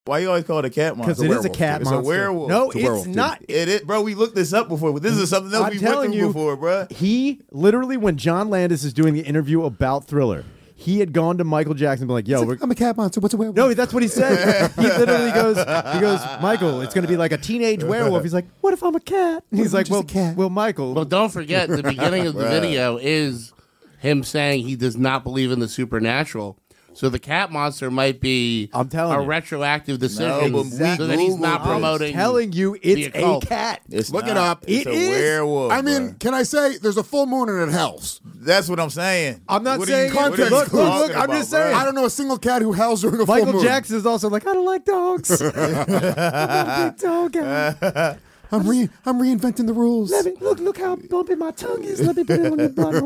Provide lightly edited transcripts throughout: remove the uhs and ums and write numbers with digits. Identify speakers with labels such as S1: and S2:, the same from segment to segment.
S1: Why you always call it a cat monster?
S2: Because it is a cat monster.
S1: It's a werewolf.
S2: No,
S3: It's a werewolf,
S2: it's not.
S1: It is, bro. We looked this up before, but this is something else
S2: I'm
S1: we
S2: telling
S1: went through
S2: you,
S1: before, bro.
S2: He literally, when John Landis is doing the interview about Thriller, he had gone to Michael Jackson and been like, "Yo,
S3: I'm a cat monster. What's a werewolf?"
S2: No, that's what he said. He literally goes, Michael, it's going to be like a teenage werewolf. He's like, what if I'm a cat? And he's like,
S3: just a cat.
S2: well, Michael.
S4: Well, don't forget, the beginning of the video is him saying he does not believe in the supernatural. So the cat monster might be
S2: I'm telling
S4: a
S2: you.
S4: retroactive decision
S1: but
S4: so that he's not
S1: I'm
S4: promoting.
S2: telling you, it's
S4: the occult.
S2: a cat.
S1: It's
S3: Look
S1: not.
S3: it up.
S1: It's
S2: It
S1: a
S2: is.
S1: werewolf.
S3: I mean,
S1: bro.
S3: can I say there's a full moon and it hells?
S1: That's what I'm saying.
S2: I'm not
S1: What are
S2: saying
S1: you- what are you
S3: Look,
S1: talking
S2: I'm just
S1: about,
S2: saying.
S1: bro?
S3: I don't know a single cat who howls during a full
S2: Michael
S3: moon.
S2: Jackson is also like, I don't like dogs. I'm a big dog guy.
S3: I'm reinventing the rules.
S2: Look how bumpy my tongue is. Let me put it on your butt.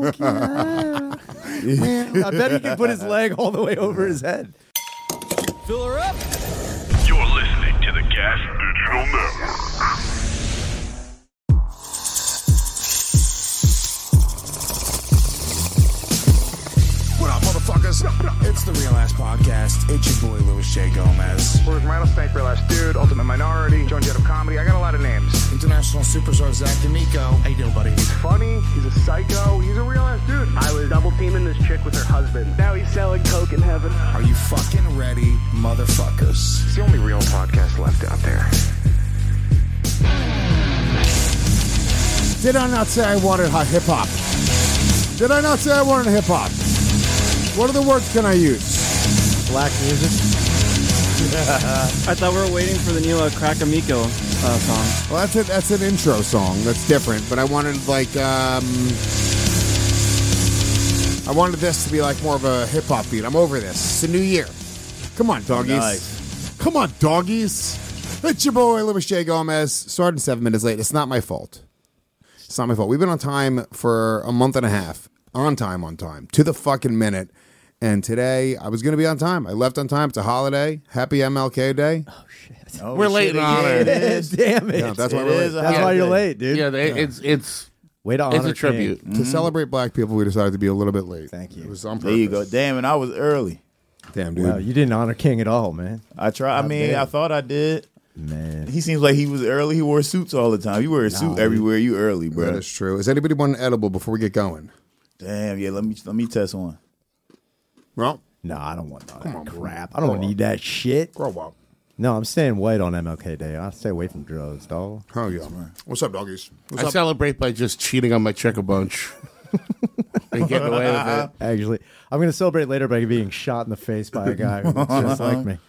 S2: I bet he can put his leg all the way over his head.
S5: Fill her up.
S6: You're listening to the Gas Digital Network.
S7: What up, motherfuckers? It's the Real Ass Podcast. It's your boy, Louis J. Gomez.
S8: We're with Rattlesnake, Real Ass Dude, Ultimate Minority, Joan Jett of Comedy. I got a lot of names.
S7: International superstar Zach D'Amico. How you doing, buddy?
S8: He's funny, he's a psycho, he's a real ass dude.
S9: I was double teaming this chick with her husband. Now he's selling coke in heaven.
S7: Are you fucking ready, motherfuckers?
S8: It's the only real podcast left out there.
S3: Did I not say I wanted hip hop? Did I not say I wanted hip hop? What other words can I use?
S2: Black music.
S10: I thought we were waiting for the new Crack Amico song.
S3: Well, that's it. That's an intro song. That's different. But I wanted I wanted this to be like more of a hip hop beat. I'm over this. It's a new year. Come on, doggies.
S1: Nice.
S3: Come on, doggies. It's your boy, Louis J. Gomez. Starting 7 minutes late. It's not my fault. It's not my fault. We've been on time for a month and a half. On time. To the fucking minute. And today, I was going to be on time. I left on time. It's a holiday. Happy MLK Day.
S2: Oh, shit.
S1: Oh,
S4: We're late
S1: shit,
S4: in honor.
S1: It is.
S2: Damn it.
S3: Yeah, that's why
S1: It
S3: we're late.
S1: is a
S2: That's why you're
S1: holiday.
S2: late, dude.
S4: Yeah, it's
S2: Way to honor
S4: a tribute.
S2: King.
S3: To celebrate black people, we decided to be a little bit late.
S2: Thank you.
S3: It was on purpose.
S1: There you go. Damn, and I was early.
S3: Damn, dude.
S2: Wow, you didn't honor King at all, man.
S1: I tried. I mean, I thought I did.
S2: Man.
S1: He seems like he was early. He wore suits all the time. You wear a suit everywhere. You early, bro.
S3: That is true. Is anybody want an edible before we get going?
S1: Damn. Yeah. Let me test one.
S3: Well,
S2: No, I don't want that crap. I don't need that shit.
S3: grow up.
S2: No, I'm staying white on MLK Day. I stay away from drugs, dog.
S3: Oh, yeah. What's up, doggies? What's
S4: I
S3: up?
S4: celebrate by just cheating on my chick a bunch and getting away with it.
S2: Actually, I'm going to celebrate later by being shot in the face by a guy who looks just like me.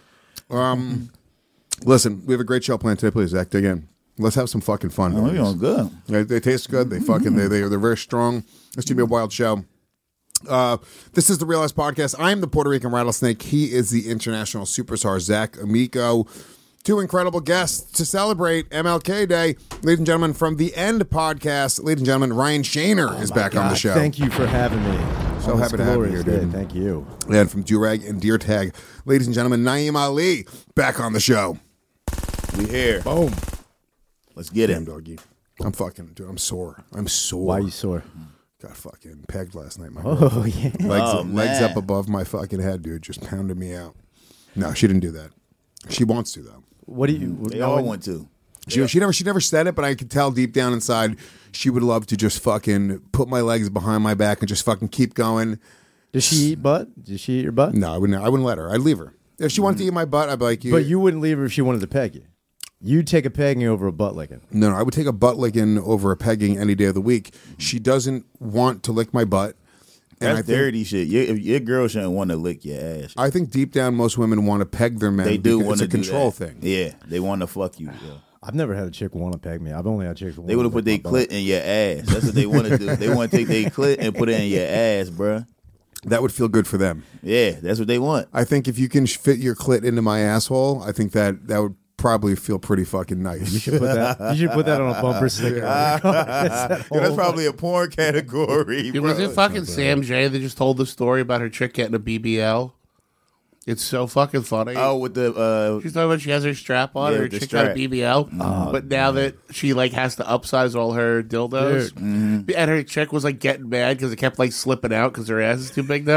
S3: Listen, we have a great show planned today. Please, Zach, dig in. Let's have some fucking fun.
S1: Oh, we
S3: doggies.
S1: on good.
S3: They taste good. They fucking they're very strong. It's gonna be a wild show. This is the Real Ass Podcast. I am the Puerto Rican Rattlesnake. He is the international superstar Zach Amico. Two incredible guests to celebrate MLK Day, ladies and gentlemen. From the End Podcast, ladies and gentlemen, Ryan Shaner is back on the show.
S2: Thank you for having me.
S3: So
S2: On this
S3: happy to have you here,
S2: glorious day.
S3: dude.
S2: Thank you.
S3: And from Durag and Deer Tag, ladies and gentlemen, Naeem Ali back on the show.
S1: We here.
S2: Boom.
S1: Let's get
S3: Damn
S1: it.
S3: doggy. I'm fucking dude. I'm sore. I'm sore.
S2: Why are you sore?
S3: Got fucking pegged last night. My
S2: Oh, yeah.
S3: legs
S1: man.
S3: up above my fucking head, dude. Just pounded me out. No, she didn't do that. She wants to though.
S2: What do you...
S1: They all want to.
S3: She never said it, but I could tell deep down inside she would love to just fucking put my legs behind my back and just fucking keep going.
S2: Does she eat butt? Does she eat your butt?
S3: No, I wouldn't let her. I'd leave her. If she wanted to eat my butt, I'd be like,
S2: But you wouldn't leave her if she wanted to peg you. You'd take a pegging over a butt licking.
S3: No, I would take a butt licking over a pegging any day of the week. She doesn't want to lick my butt. And
S1: That's dirty shit. Your girl shouldn't want to lick your ass.
S3: I think deep down most women want to peg their men.
S1: They do
S3: because
S1: want to
S3: it's a control
S1: do that.
S3: thing.
S1: Yeah, they want to fuck you. Yeah.
S2: I've never had a chick want to peg me. I've only had chicks want
S1: They want to put their clit in your ass. That's what they want to do. They want to take their clit and put it in your ass, bruh.
S3: That would feel good for them.
S1: Yeah, that's what they want.
S3: I think if you can fit your clit into my asshole, I think that would probably feel pretty fucking nice.
S2: You should put that on a bumper sticker.
S1: That's probably a porn category.
S4: Dude,
S1: bro.
S4: was it fucking Sam J that just told the story about her chick getting a BBL? It's so fucking funny.
S1: Oh, with the
S4: She's talking about she has her strap on,
S1: Yeah,
S4: her
S1: with the
S4: chick got a
S1: strap.
S4: BBL, but now that she like has to upsize all her dildos, and her chick was like getting mad because it kept like slipping out because her ass is too big now,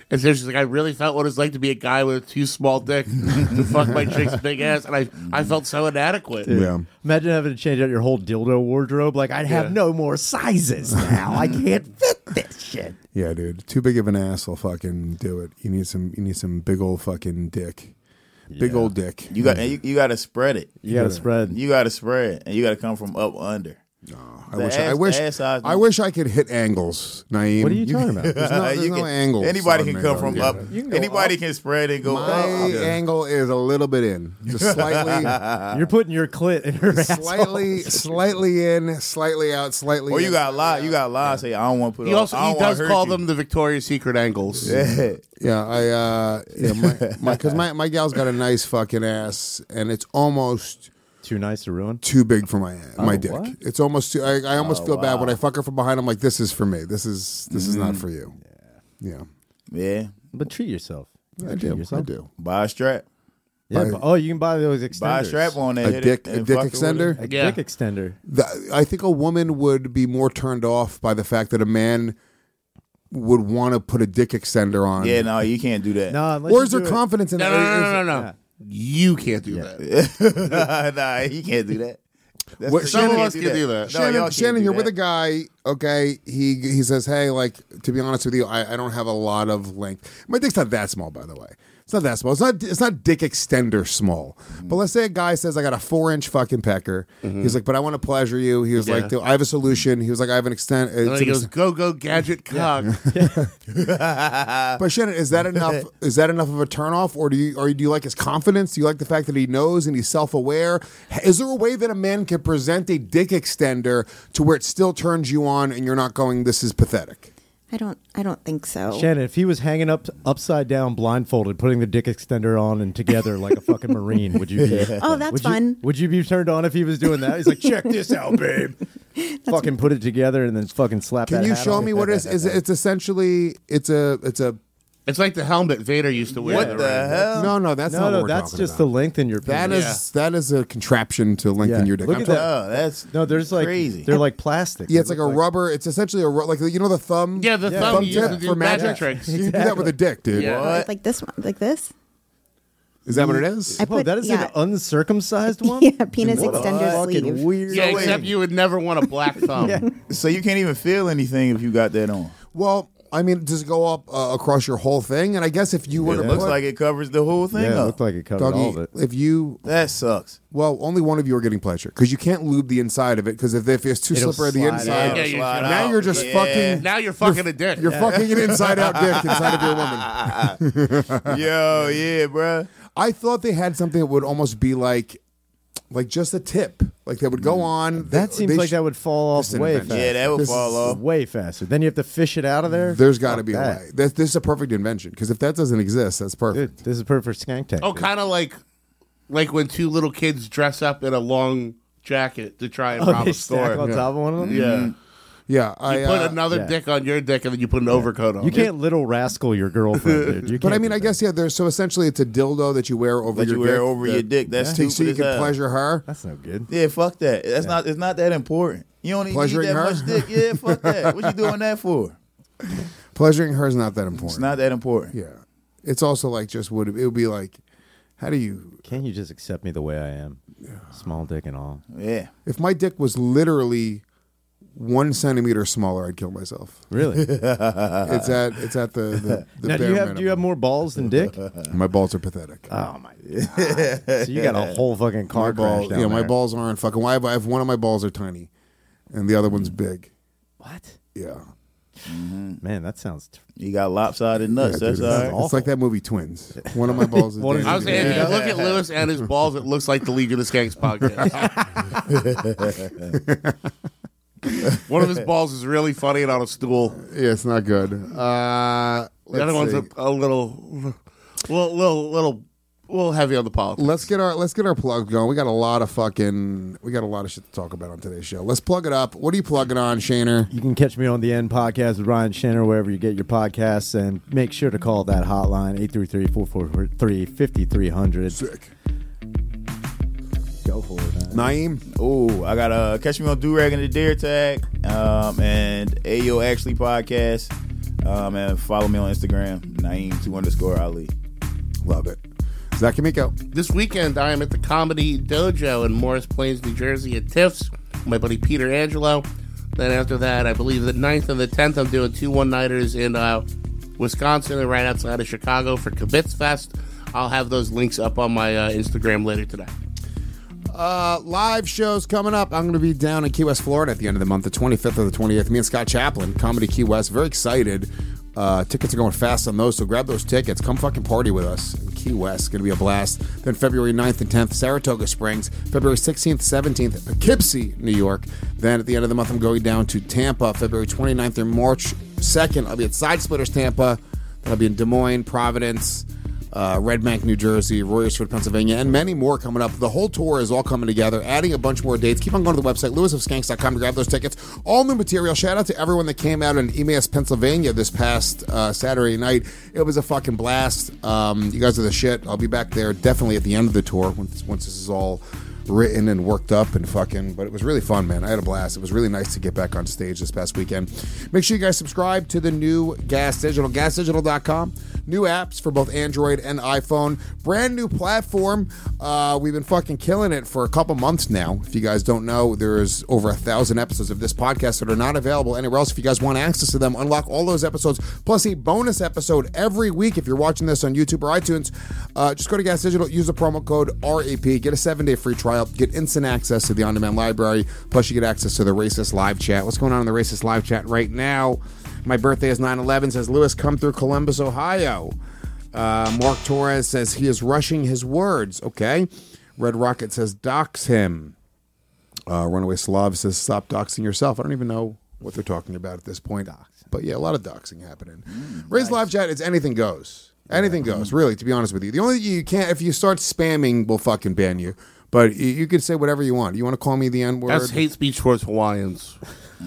S4: And so she's like, I really felt what it was like to be a guy with a too small dick to fuck my chick's big ass, and I felt so inadequate.
S3: Yeah.
S2: Imagine having to change out your whole dildo wardrobe. Like, I'd have no more sizes now. I can't fit this shit.
S3: Yeah, dude. Too big of an ass will fucking do it. You need some big old fucking dick. Big old dick.
S1: You got to spread it.
S2: You got to spread.
S1: You got to spread, and you got to come from up under.
S3: I wish I could hit angles, Naeem.
S2: What are you talking about?
S3: There's no angles.
S1: Anybody
S3: on
S1: can
S3: me,
S1: come
S3: though.
S1: from
S3: Yeah.
S1: up. Anybody can spread and go
S3: My
S1: up.
S3: angle is a little bit in, just slightly,
S2: You're putting your clit in her
S3: slightly in, slightly out, slightly.
S1: Or you
S3: in,
S1: got lie. Say I don't want to put.
S4: He also
S1: I
S4: he
S1: don't wanna
S4: does
S1: hurt
S4: call
S1: you.
S4: them the Victoria's Secret angles.
S1: Yeah.
S3: because my gal's got a nice fucking ass, and it's almost
S2: Too nice to ruin?
S3: too big for my dick.
S2: what?
S3: It's almost too. I almost feel bad when I fuck her from behind. I'm like, this is for me. This is not for you. Yeah.
S1: Yeah.
S2: But treat yourself. You
S3: I
S2: gotta treat
S3: do.
S2: yourself.
S3: I do.
S1: Buy a strap.
S2: Yeah,
S3: Buy-
S2: but- oh, you can buy those extenders.
S1: Buy a strap on that.
S3: A
S1: hit
S3: dick
S1: it, and
S3: dick
S1: fuck it with
S3: extender.
S1: it.
S2: A
S4: Yeah.
S2: dick extender.
S3: I think a woman would be more turned off by the fact that a man would want to put a dick extender on.
S1: Yeah, no, you can't do that.
S2: No, unless
S3: Or
S2: you
S3: is there
S2: do it-
S3: confidence in
S4: No,
S3: that?
S4: no. You can't do that.
S1: Nah, you can't do that. That's
S3: What-
S1: the-
S4: Some
S1: you
S4: of
S1: can't
S4: us
S1: do
S4: can do that.
S1: No, y'all
S3: Shannon,
S1: can't
S3: Shannon
S1: do
S3: here
S1: that.
S3: with a guy. Okay, he says, hey, like, to be honest with you, I don't have a lot of length. My dick's not that small, by the way. It's not that small. It's not dick extender small. But let's say a guy says, I got a 4-inch fucking pecker. He's like, but I want to pleasure you. He was like, I have a solution. He was like, I have an extent.
S4: And then he goes, go, gadget cock.
S3: But Shannon, is that enough? Is that enough of a turnoff, or do you like his confidence? Do you like the fact that he knows and he's self-aware? Is there a way that a man can present a dick extender to where it still turns you on, and you're not going, "This is pathetic"?
S11: I don't think so.
S2: Shannon, if he was hanging upside down, blindfolded, putting the dick extender on and together like a fucking Marine, would you be?
S11: Oh, that's fun.
S2: Would you be turned on if he was doing that? He's like, check this out, babe. Fucking put it together and then fucking slap.
S3: Can
S2: that
S3: you
S2: hat
S3: show
S2: on.
S3: me what it is? It's essentially it's a.
S4: It's like the helmet Vader used to wear.
S1: What the hell?
S3: No, that's not what we're
S2: that's
S3: talking
S2: just
S3: about.
S2: the lengthen your.
S3: That
S2: penis.
S3: is a contraption to lengthen your dick.
S2: Look
S3: I'm
S2: at
S3: talking-
S2: that.
S1: Oh, that's
S2: No, there's like
S1: crazy.
S2: they're like plastic.
S3: Yeah, it's
S2: They
S3: like a
S2: look
S3: rubber. It's essentially like you know the thumb.
S4: Yeah, the thumb you use to
S3: tip
S4: do
S3: for
S4: magic
S3: magic
S4: tricks.
S3: You can do that with a dick, dude.
S4: Yeah.
S1: what?
S11: Like this one, like this.
S3: Is that what it is?
S2: Oh, that is an uncircumcised one.
S11: Yeah, penis
S2: What a
S11: extender
S2: fucking
S11: sleeve.
S2: weird.
S4: Yeah,
S1: wait.
S4: except you would never want a black thumb.
S1: So you can't even feel anything if you got that on.
S3: Well, I mean, does it go up across your whole thing? And I guess if you were
S1: It
S3: to
S1: looks
S3: put,
S1: like it covers the whole thing
S2: Yeah, it
S1: up.
S2: looked like it covered
S3: Doggy,
S2: all of it.
S3: if you,
S1: That sucks.
S3: well, only one of you are getting pleasure because you can't lube the inside of it because if it's too
S2: It'll
S3: slippery on the
S2: slide
S3: inside,
S4: Yeah, you
S1: slide
S4: should.
S3: now
S1: out.
S3: you're just
S1: Yeah.
S3: fucking.
S4: Now you're fucking a dick.
S3: You're fucking an inside-out dick inside of your woman.
S1: Yo, yeah, bruh.
S3: I thought they had something that would almost be like just a tip, like they would go on.
S2: That seems like that would fall off
S3: Just an
S2: way
S3: invention.
S2: faster.
S1: Yeah, that would
S3: This
S1: fall
S3: is-
S1: off.
S2: Way faster. Then you have to fish it out of there.
S3: There's got to
S2: Fuck
S3: be
S2: that.
S3: a way. This is a perfect invention because if that doesn't exist, that's perfect.
S2: Dude, this is perfect for skank tank.
S4: Oh, kind of like when two little kids dress up in a long jacket to try and rob
S2: they
S4: a
S2: stack
S4: store.
S2: on top of one of them.
S4: Yeah.
S3: Yeah,
S4: You put another
S2: yeah.
S4: dick on your dick and then you put an overcoat on.
S2: You can't little rascal your girlfriend, dude. You
S3: But I
S2: can't
S3: mean,
S2: do
S3: I
S2: that.
S3: guess there's so essentially it's a dildo that you wear over
S1: That
S3: your
S1: you wear
S3: dick.
S1: over your dick. That's
S3: so
S1: stupid
S3: you
S1: as
S3: can
S1: hell.
S3: pleasure her.
S2: That's no good.
S1: Yeah, fuck that. It's not that important. You don't even need
S3: Pleasuring
S1: that
S3: her?
S1: much dick. Yeah, fuck that. What you doing that for?
S3: Pleasuring her is not that important.
S1: It's not that important.
S3: Yeah, it's also like it would be like, how do you?
S2: Can't you just accept me the way I am? Small dick and all.
S1: Yeah.
S3: If my dick was literally 1 centimeter smaller, I'd kill myself.
S2: Really?
S3: It's at the
S2: Now,
S3: bare
S2: do you have more balls than dick?
S3: My balls are pathetic.
S2: Oh my god! So you got a whole fucking car
S3: My balls,
S2: crash down
S3: yeah, my
S2: there.
S3: balls aren't fucking. Why? I have one of my balls are tiny, and the other one's big.
S2: What?
S3: Yeah,
S2: Man, that sounds.
S1: You got lopsided nuts.
S3: Yeah,
S1: That's
S3: dude,
S1: all
S3: it's,
S1: right.
S3: it's like that movie Twins. One of my balls is.
S2: One is-
S3: damn
S4: I was saying, if
S3: big.
S4: you look at Lewis and his balls, it looks like the Legion of Skanks podcast. One of his balls is really funny and on a stool.
S3: Yeah, it's not good.
S4: The other one's a little heavy on the politics.
S3: Let's get our plugs going. We got a lot of shit to talk about on today's show. Let's plug it up. What are you plugging on, Shaner?
S2: You can catch me on the End Podcast with Ryan Shanner wherever you get your podcasts, and make sure to call that hotline 833-443-5300.
S3: Sick.
S2: Go for it, man.
S3: Naeem.
S1: Oh, I got catch me on Do Rag and the Dare Tag, and Ayo Actually podcast. Man, follow me on Instagram, Naeem2_Ali.
S3: Love it. Zach Amico.
S4: This weekend, I am at the Comedy Dojo in Morris Plains, New Jersey at TIFF's. My buddy Peter Angelo. Then after that, I believe the 9th and the 10th, I'm doing 2 one-nighters in Wisconsin and right outside of Chicago for Kibitz Fest. I'll have those links up on my Instagram later today.
S3: Live shows coming up. I'm going to be down in Key West, Florida at the end of the month, the 25th or the 28th. Me and Scott Chaplin, Comedy Key West. Very excited. Tickets are going fast on those, so grab those tickets. Come fucking party with us in Key West. It's going to be a blast. Then February 9th and 10th, Saratoga Springs. February 16th, 17th, Poughkeepsie, New York. Then at the end of the month, I'm going down to Tampa. February 29th through March 2nd, I'll be at Side Splitters, Tampa. Then I'll be in Des Moines, Providence, Red Bank, New Jersey, Royersford, Pennsylvania, and many more coming up. The whole tour is all coming together, adding a bunch more dates. Keep on going to the website, lewisofskanks.com, to grab those tickets. All new material. Shout out to everyone that came out in Emmaus, Pennsylvania this past Saturday night. It was a fucking blast. You guys are the shit. I'll be back there definitely at the end of the tour once this is all written and worked up and fucking, but it was really fun, man. I had a blast. It was really nice to get back on stage this past weekend. Make sure you guys subscribe to the new Gas Digital, gasdigital.com. New apps for both Android and iPhone. Brand new platform. We've been fucking killing it for a couple months now. If you guys don't know, there's over 1,000 episodes of this podcast that are not available anywhere else. If you guys want access to them, unlock all those episodes, plus a bonus episode every week. If you're watching this on YouTube or iTunes, just go to Gas Digital, use the promo code RAP, get a 7-day free trial, get instant access to the on-demand library, plus you get access to the Racist Live Chat. What's going on in the Racist Live Chat right now? My birthday is 9/11, says Lewis, come through Columbus, Ohio. Mark Torres says he is rushing his words. Okay. Red Rocket says dox him. Runaway Slav says stop doxing yourself. I don't even know what they're talking about at this point. But yeah, a lot of doxing happening. Raise Live Chat, it's anything goes. Anything goes, really, to be honest with you. The only thing you can't, if you start spamming, we'll fucking ban you. But you can say whatever you want. You want to call me the N-word?
S4: That's hate speech towards Hawaiians.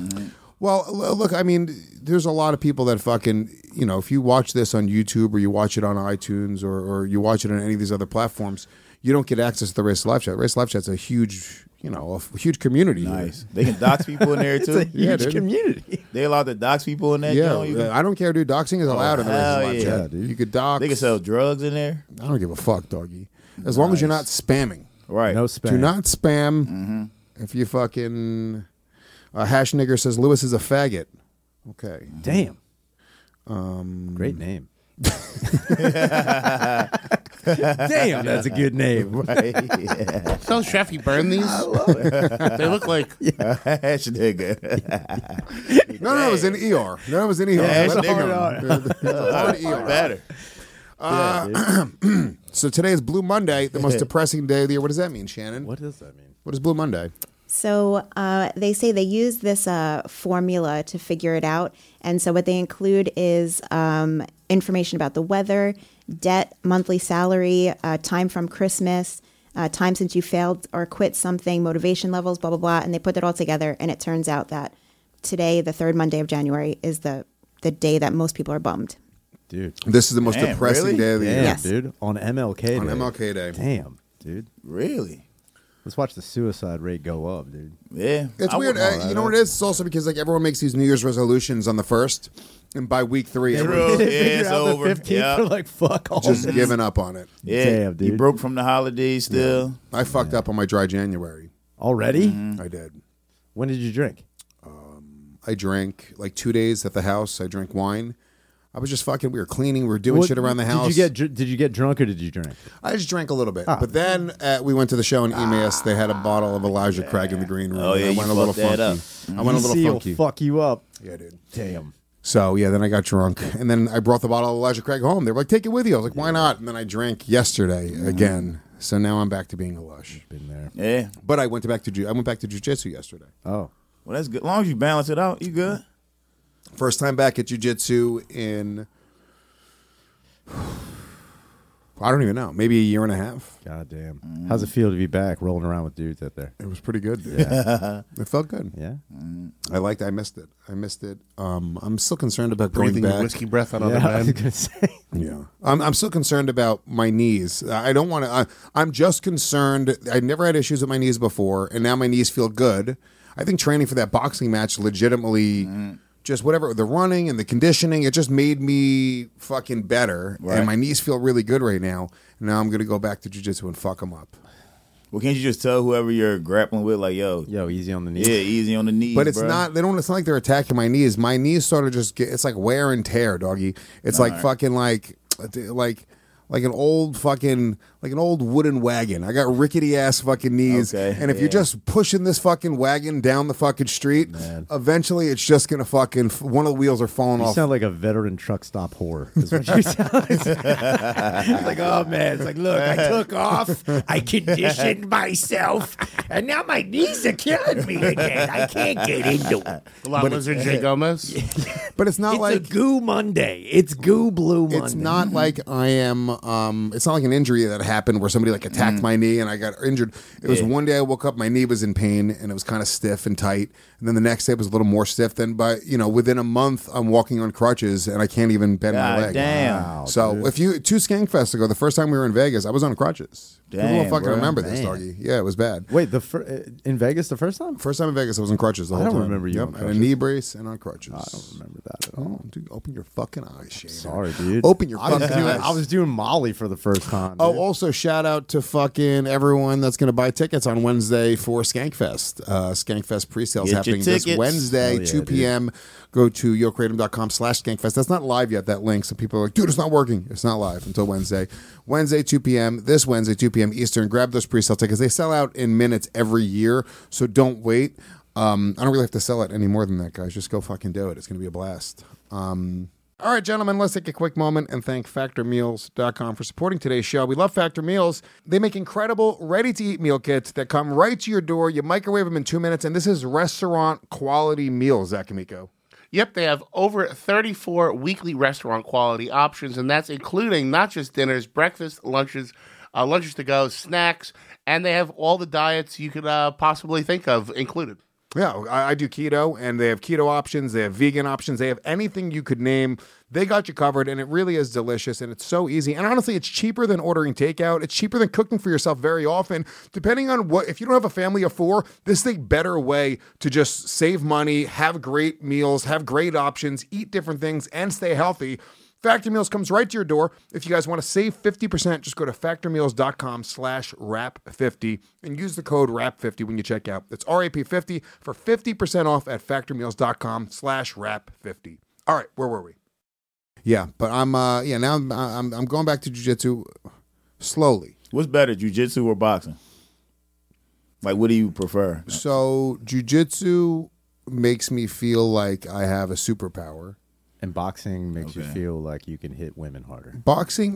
S3: Well, look, I mean, there's a lot of people that fucking, you know, if you watch this on YouTube or you watch it on iTunes or you watch it on any of these other platforms, you don't get access to the Race Live Chat. Race Live Chat's a huge, you know, a huge community.
S1: Nice. They can dox people in there, too?
S2: It's a huge community.
S1: They allowed to dox people in that?
S3: Yeah, I don't care, dude. Doxing is allowed in the Race Live
S1: yeah,
S3: Chat.
S2: dude.
S3: You could dox.
S1: They can sell drugs in there?
S3: I don't give a fuck, doggy. As long as you're not spamming.
S1: Right.
S2: No spam.
S3: Do not spam. If you fucking... Hash Nigger says Lewis is a faggot. Okay.
S2: Damn. Great name. Damn, that's a good name.
S1: Right. Yeah.
S4: Tell Chef you burn these.
S1: I love it.
S4: They look like
S1: Hash nigga.
S3: No, it was in ER. No, it was in ER.
S1: Hash
S3: Let it
S1: nigga.
S3: go. Hard ER.
S1: Better.
S3: So today is Blue Monday, the most depressing day of the year. What does that mean, Shannon?
S2: What does that mean?
S3: What is Blue Monday?
S11: So they say they use this formula to figure it out. And so what they include is information about the weather, debt, monthly salary, time from Christmas, time since you failed or quit something, motivation levels, blah, blah, blah. And they put it all together. And it turns out that today, the third Monday of January, is the day that most people are bummed.
S2: Dude.
S3: This is the most depressing
S1: really?
S3: day of the year.
S11: Yes.
S2: Dude. On MLK Day.
S3: On MLK Day.
S2: Damn, dude.
S1: Really?
S2: Let's watch the suicide rate go up, dude.
S1: Yeah.
S3: It's
S1: I
S3: weird.
S1: wouldn't call that
S3: You know what it is? It's also because like everyone makes these New Year's resolutions on the 1st, and by week 3,
S1: True.
S3: everyone's
S1: Yeah, it's over.
S2: The 15th,
S1: Yeah.
S2: they're like, fuck all
S3: just
S2: this.
S3: giving up on it.
S1: Yeah.
S2: Damn, dude.
S1: You broke from the holidays still.
S3: I fucked up on my dry January.
S2: Already?
S3: I did.
S2: When did you drink?
S3: I drank like 2 days at the house. I drank wine. I was just fucking. We were cleaning. We were doing shit around the house.
S2: Did you get drunk or did you drink?
S3: I just drank a little bit. But then we went to the show in Emmaus. They had a bottle of Elijah Craig in the green room.
S1: Oh, yeah,
S3: I
S1: you
S3: went a little
S1: fucked that
S3: funky. I went a little
S2: He'll
S3: funky.
S2: fuck you up.
S3: Yeah, dude.
S2: Damn.
S3: So, yeah, then I got drunk. And then I brought the bottle of Elijah Craig home. They were like, take it with you. I was like, why not? And then I drank yesterday again. So now I'm back to being a lush.
S2: Been there.
S1: Yeah.
S3: But I went back to jiu-jitsu yesterday.
S2: Oh.
S1: Well, that's good. As long as you balance it out, you good.
S3: First time back at jiu-jitsu in, I don't even know, maybe a year and a half.
S2: God damn. How's it feel to be back rolling around with dudes out there?
S3: It was pretty good. Yeah. It felt good.
S2: Yeah.
S3: I missed it. I'm still concerned about
S4: breathing
S3: going
S4: your
S3: back.
S4: whiskey breath on other
S2: I was
S4: men.
S2: gonna say.
S3: Yeah. I'm still concerned about my knees. I don't want to. I'm just concerned. I never had issues with my knees before, and now my knees feel good. I think training for that boxing match legitimately just whatever, the running and the conditioning, it just made me fucking better.
S1: Right.
S3: And my knees feel really good right now. Now I'm going to go back to jiu-jitsu and fuck them up.
S1: Well, can't you just tell whoever you're grappling with, like, yo,
S2: easy on the knees.
S1: Yeah, easy on the knees.
S3: But it's
S1: bro.
S3: not. They don't. It's not like they're attacking my knees. My knees sort of just get. It's like wear and tear, doggy. It's like fucking like an old fucking like an old wooden wagon. I got rickety ass fucking knees.
S1: Okay,
S3: and if you're just pushing this fucking wagon down the fucking street, eventually it's just gonna fucking one of the wheels are falling
S2: You
S3: off.
S2: sound like a veteran truck stop whore. Is what you sound. It's like, oh man, it's like, look, I took off, I conditioned myself, and now my knees are killing me again. I can't get into it.
S4: Lizard J. Gomez.
S3: But it's not
S2: It's
S3: like
S2: a goo Monday. It's goo blue Monday.
S3: It's not like I am. It's not like an injury that happened where somebody like attacked my knee and I got injured. It was one day I woke up, my knee was in pain and it was kind of stiff and tight. And then the next day it was a little more stiff. Then within a month I'm walking on crutches and I can't even bend my leg.
S1: Damn.
S2: Wow,
S3: So
S2: dude.
S3: if you 2 Skankfests ago, the first time we were in Vegas, I was on crutches. People
S1: Damn,
S3: don't fucking
S1: bro.
S3: remember this, doggy. Yeah, it was bad.
S2: Wait, in Vegas the first time?
S3: First time in Vegas, I was on crutches the whole
S2: I don't
S3: time.
S2: remember you on
S3: and a
S2: crutches.
S3: knee brace and on crutches.
S2: I don't remember that at all.
S3: Oh, dude, open your fucking eyes, Shane.
S2: Sorry, dude.
S3: Open your
S2: I was
S3: fucking
S2: doing,
S3: eyes.
S2: I was doing Molly for the first time.
S3: Oh,
S2: dude.
S3: also shout out to fucking everyone that's going to buy tickets on Wednesday for Skankfest. Skankfest pre-sales
S1: Get your
S3: happening this
S1: tickets.
S3: Wednesday,
S2: Hell yeah,
S3: 2 p.m. Go to yokratom.com/Skankfest. That's not live yet, that link. So people are like, dude, it's not working. It's not live until Wednesday. Wednesday, 2 p.m. This Wednesday, 2 p.m. Eastern. Grab those pre-sale tickets. They sell out in minutes every year, so don't wait. I don't really have to sell it any more than that, guys. Just go fucking do it. It's going to be a blast. All right, gentlemen, let's take a quick moment and thank FactorMeals.com for supporting today's show. We love Factor Meals. They make incredible, ready-to-eat meal kits that come right to your door. You microwave them in 2 minutes, and this is restaurant-quality meals, Zach Amico.
S4: Yep, they have over 34 weekly restaurant quality options, and that's including not just dinners, breakfast, lunches, lunches to go, snacks, and they have all the diets you could possibly think of included.
S3: Yeah, I do keto, and they have keto options. They have vegan options. They have anything you could name. They got you covered, and it really is delicious, and it's so easy. And honestly, it's cheaper than ordering takeout. It's cheaper than cooking for yourself very often. Depending on if you don't have a family of 4, this is a better way to just save money, have great meals, have great options, eat different things, and stay healthy. Factor Meals comes right to your door. If you guys want to save 50%, just go to factormeals.com/wrap50 and use the code WRAP50 when you check out. It's RAP50 for 50% off at factormeals.com/wrap50. All right, where were we? Yeah, but now I'm going back to jiu-jitsu slowly.
S1: What's better, jiu-jitsu or boxing? Like, what do you prefer?
S3: So jiu-jitsu makes me feel like I have a superpower.
S2: And boxing makes you feel like you can hit women harder.
S3: Boxing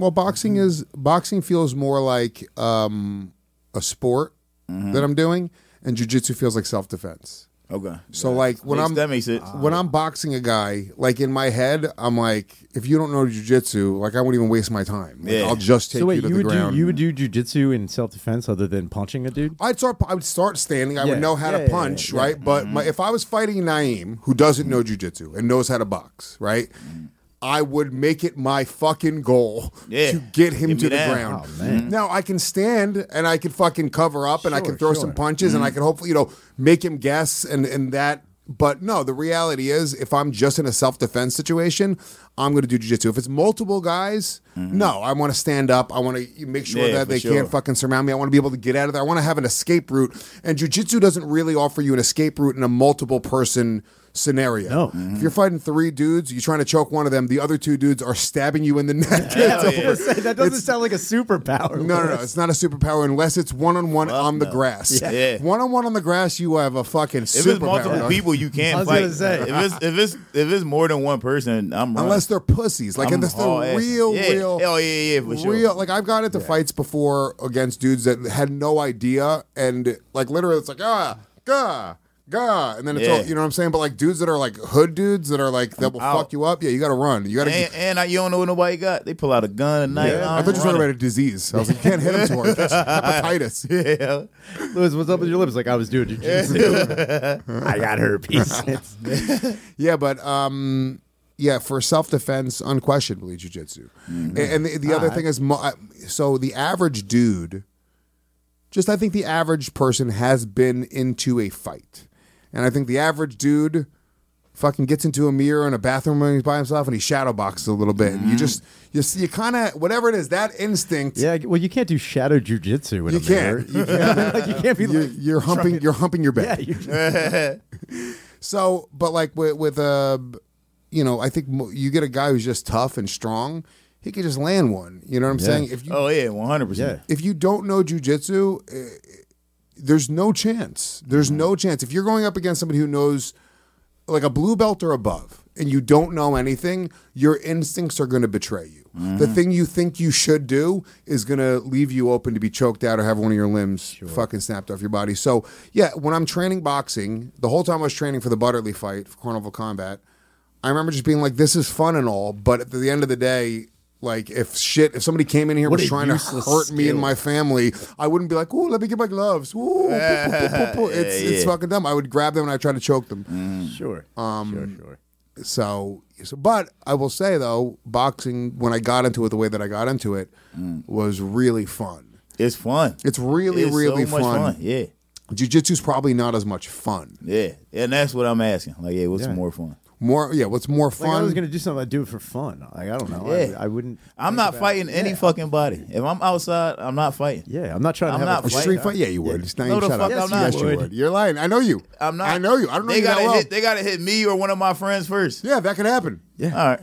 S3: feels more like a sport that I'm doing, and jiu-jitsu feels like self-defense.
S1: Okay.
S3: So like
S1: that makes sense.
S3: when I'm boxing a guy, like in my head, I'm like, if you don't know jiu-jitsu, like I won't even waste my time. Like, I'll just take you to the ground.
S2: You would do jiu-jitsu in self-defense other than punching a dude?
S3: I would start standing. I would know how to punch,
S2: yeah.
S3: right? But if I was fighting Naeem, who doesn't know jiu-jitsu and knows how to box, right? I would make it my fucking goal to get him to the ground.
S2: Oh, man.
S3: Now, I can stand and I can fucking cover up and I can throw some punches and I can hopefully, make him guess and that. But no, the reality is if I'm just in a self-defense situation, I'm going to do jiu-jitsu. If it's multiple guys, no, I want to stand up. I want to make sure that they can't fucking surround me. I want to be able to get out of there. I want to have an escape route. And jiu-jitsu doesn't really offer you an escape route in a multiple person scenario.
S2: No.
S3: If you're fighting 3 dudes, you're trying to choke one of them, the other 2 dudes are stabbing you in the neck.
S2: That doesn't sound like a superpower.
S3: No, it's not a superpower unless it's one-on-one on the grass.
S1: Yeah.
S3: One-on-one on the grass, you have a fucking superpower.
S1: If it's multiple people, you can't fight.
S2: I was gonna
S1: If it's more than one person, I'm running.
S3: Unless they're pussies. Like, unless they're real.
S1: Hell yeah, for sure.
S3: Real, like, I've got into fights before against dudes that had no idea, and, like, literally it's like, gah, and then it's all, you know what I'm saying? But, like, dudes that are, like, hood dudes that are, like, that will fuck you up, you got to run. You got to
S1: you don't know what nobody got. They pull out a gun, a knife.
S3: I thought you were talking about a disease. I was like, you can't hit him too hard. That's hepatitis.
S1: Yeah.
S2: Louis, what's up with your lips? Like, I was doing jiu-jitsu. I got herpes.
S3: Yeah, but for self-defense, unquestionably jiu-jitsu. And the other thing is, so the average dude, I think the average person has been into a fight. And I think the average dude fucking gets into a mirror in a bathroom when he's by himself and he shadow boxes a little bit. And you kind of, whatever it is, that instinct.
S2: Yeah, well, you can't do shadow jujitsu in
S3: You
S2: a mirror.
S3: can't. You can't.
S2: Like, you can't be like,
S3: you're humping your bed.
S2: Yeah,
S3: So, but like with I think you get a guy who's just tough and strong. He could just land one. You know what I'm saying? If you,
S1: 100%.
S2: Yeah.
S3: if you don't know jujitsu, there's no chance. There's no chance. If you're going up against somebody who knows, like a blue belt or above, and you don't know anything, your instincts are going to betray you. The thing you think you should do is going to leave you open to be choked out or have one of your limbs fucking snapped off your body. So, yeah, when I'm training boxing, the whole time I was training for the Butterly fight, for Carnival Combat, I remember just being like, this is fun and all, but at the end of the day, like, if somebody came in here and was trying to hurt me and my family, I wouldn't be like, ooh, let me get my gloves. Ooh, it's fucking dumb. I would grab them and I'd try to choke them.
S2: Sure.
S3: So, but I will say, though, boxing, when I got into it the way that I got into it, was really fun.
S1: It's fun.
S3: It's really
S1: so much
S3: fun.
S1: fun. Yeah.
S3: Jiu-jitsu's probably not as much fun.
S1: Yeah. And that's what I'm asking. Like, what's more fun?
S3: What's more fun?
S2: Like, I was going to do something, I'd do it for fun. Like, I don't know.
S1: Yeah.
S2: I wouldn't.
S1: I'm not fighting any fucking body. If I'm outside, I'm not fighting.
S2: Yeah, I'm not trying to
S1: I'm
S2: have
S1: not
S3: A street fight? Yeah, you would. Just now you
S1: the
S3: shut
S1: fuck
S3: up.
S1: I'm not.
S3: Yes, you would. You're lying. I know you.
S1: I'm not.
S3: I know you. I don't know
S1: they
S3: you that
S1: gotta
S3: well.
S1: They got to hit me or one of my friends first.
S3: Yeah, that could happen.
S1: All right.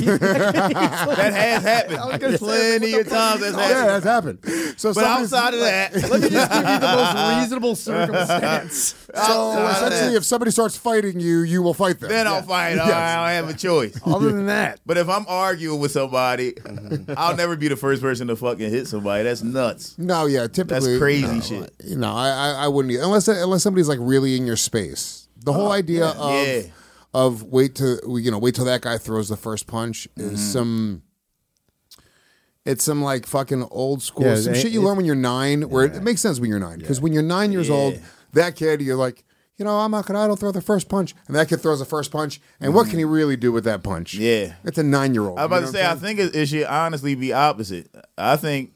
S1: That has happened. Plenty of times that's happened.
S3: Yeah, that's happened. So,
S1: But outside of that,
S2: Let me just give you the most reasonable circumstance.
S3: so essentially, if somebody starts fighting you, you will fight them.
S1: then I'll fight. All right, I don't have a choice.
S2: Other than that,
S1: But if I'm arguing with somebody, I'll never be the first person to fucking hit somebody. That's nuts.
S3: No, yeah, typically
S1: That's crazy shit.
S3: You know, I wouldn't either. unless somebody's like really in your space. The whole idea of wait till that guy throws the first punch is it's some like fucking old school some shit you learn when you're 9. Where it makes sense when you're 9 because when you're 9 years old, that kid you're like, I don't throw the first punch, and that kid throws the first punch, and what can he really do with that punch?
S1: Yeah,
S3: it's a 9-year-old.
S1: I was about to say, I think it should honestly be opposite. I think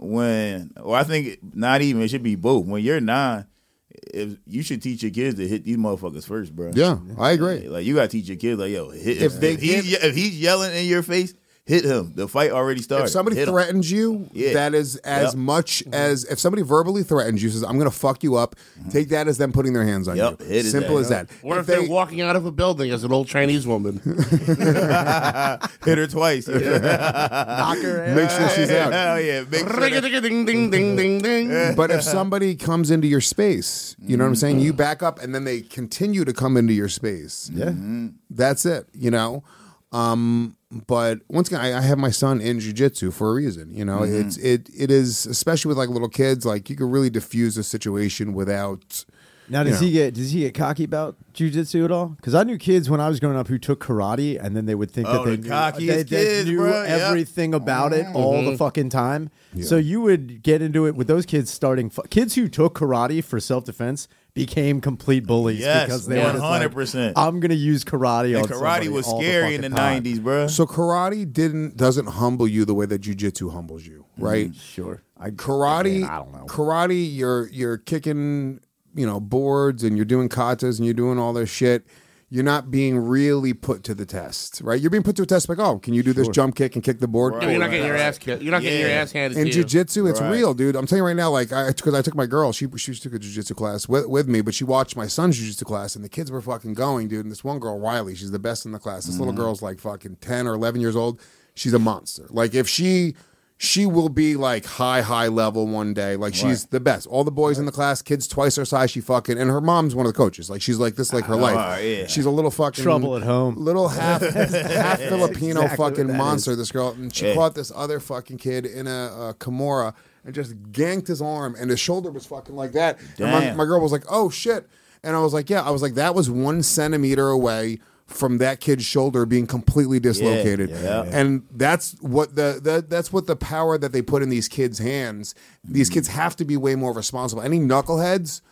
S1: not even, it should be both. When you're 9, you should teach your kids to hit these motherfuckers first, bro.
S3: Yeah, I agree.
S1: Like you gotta teach your kids, like, if he's yelling in your face, hit him. The fight already started.
S3: If somebody threatens you, that is as much as if somebody verbally threatens you, says, I'm going to fuck you up, take that as them putting their hands on you. Simple as that.
S4: What if they're walking out of a building as an old Chinese woman?
S1: Hit her twice.
S3: Knock her out. Make sure she's out.
S1: Hell yeah.
S4: Ding, ding, ding, ding, ding.
S3: But if somebody comes into your space, you know what I'm saying? You back up and then they continue to come into your space.
S2: Yeah.
S3: That's it, But once again, I have my son in jiu-jitsu for a reason. It is, especially with like little kids, like you can really diffuse a situation without.
S2: Now, does he get cocky about jiu-jitsu at all? Because I knew kids when I was growing up who took karate, and then they would think that they knew everything about it all the fucking time. Yeah. So you would get into it with those kids kids who took karate for self-defense became complete bullies because they were
S1: 100%.
S2: I'm gonna use karate.
S1: And karate was scary in the 90s, bro.
S3: So karate doesn't humble you the way that jiu-jitsu humbles you, right?
S2: Sure.
S3: Karate,
S2: I don't know.
S3: Karate, you're kicking, boards and you're doing katas and you're doing all this shit. You're not being really put to the test, right? You're being put to a test like, can you do this jump kick and kick the board?
S4: Right. You're not getting your ass kicked. You're not getting your ass handed to you.
S3: In jiu-jitsu, it's real, dude. I'm telling you right now, like, because I took my girl, she took a jiu-jitsu class with me, but she watched my son's jiu-jitsu class, and the kids were fucking going, dude. And this one girl, Riley, she's the best in the class. This little girl's like fucking 10 or 11 years old. She's a monster. Like, if she will be like high level one day. Like she's the best. All the boys in the class, kids twice her size, and her mom's one of the coaches. Like she's like this, like her life.
S1: Yeah.
S3: She's a little fucking
S2: trouble at home.
S3: Little half Filipino fucking monster.
S2: Is.
S3: This girl, and she caught this other fucking kid in a Kimura and just ganked his arm, and his shoulder was fucking like that. And my girl was like, "Oh shit!" And I was like, that was 1 centimeter away from that kid's shoulder being completely dislocated. And that's what the power that they put in these kids' hands. These kids have to be way more responsible. Any knuckleheads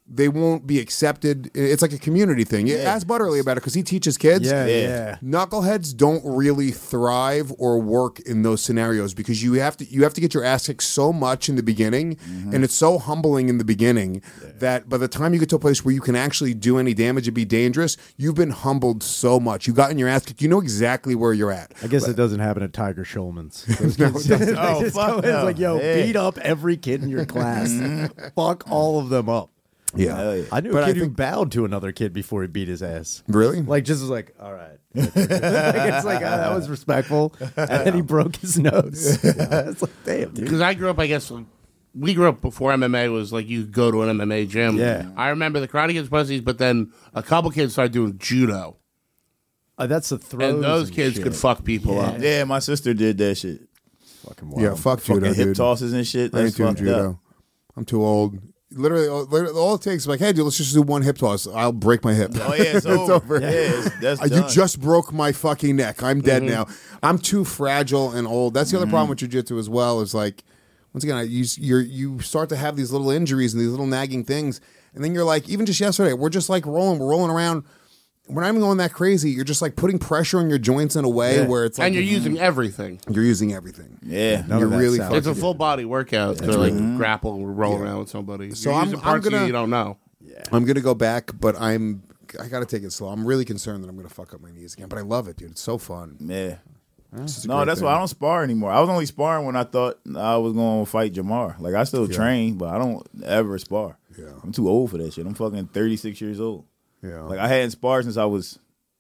S3: they won't be accepted. It's like a community thing. Ask Butterly about it because he teaches kids.
S2: Yeah.
S3: Knuckleheads don't really thrive or work in those scenarios because you have to get your ass kicked so much in the beginning, and it's so humbling in the beginning that by the time you get to a place where you can actually do any damage and be dangerous, you've been humbled so much. You've gotten your ass kicked. You know exactly where you're at.
S2: I guess it doesn't happen at Tiger Schulman's. Those
S3: No,
S2: kids
S3: it doesn't.
S2: just go in, it's like, yo, beat up every kid in your class. Fuck all of them up.
S3: Yeah.
S2: I knew a kid who bowed to another kid before he beat his ass.
S3: Really?
S2: Like, just was like, all right. It's like, that was respectful. And then he broke his nose. It's like, damn, dude.
S4: Because I grew up, I guess, we grew up before MMA was like you go to an MMA gym.
S2: Yeah.
S4: I remember the Karate Kids pussies, but then a couple kids started doing judo.
S2: That's the throws.
S4: And those kids
S2: shit.
S4: could fuck people up.
S1: Yeah, my sister did that shit.
S2: Fucking wild.
S3: Yeah, fuck judo,
S1: Fucking hip
S3: dude.
S1: tosses and shit.
S3: I ain't
S1: That's
S3: doing
S1: fucked
S3: judo.
S1: up.
S3: I'm too old. Literally, all it takes is like, hey, dude, let's just do one hip toss. I'll break my hip.
S1: Oh yeah, it's over. Yeah, that's
S3: You
S1: done.
S3: just broke my fucking neck. I'm dead now. I'm too fragile and old. That's the other problem with jiu-jitsu as well. Is like, once again, you start to have these little injuries and these little nagging things, and then you're like, even just yesterday, we're just like we're rolling around. We're not even going that crazy. You're just like putting pressure on your joints in a way where it's like,
S4: And you're using everything.
S3: You're using everything.
S1: Yeah,
S3: You're really fucking.
S4: It's a full body workout to like grapple or roll around with somebody.
S3: So
S4: You're
S3: I'm
S4: using parts
S3: gonna-
S4: you don't know.
S3: I'm gonna go back, but I got to take it slow. I'm really concerned that I'm gonna fuck up my knees again. But I love it, dude. It's so fun.
S1: Yeah.
S3: It's a
S1: No,
S3: great
S1: that's
S3: thing.
S1: why I don't spar anymore. I was only sparring when I thought I was going to fight Jamar. Like, I still train, but I don't ever spar.
S3: Yeah.
S1: I'm too old for that shit. I'm fucking 36 years old.
S3: Yeah.
S1: Like, I hadn't sparred since I was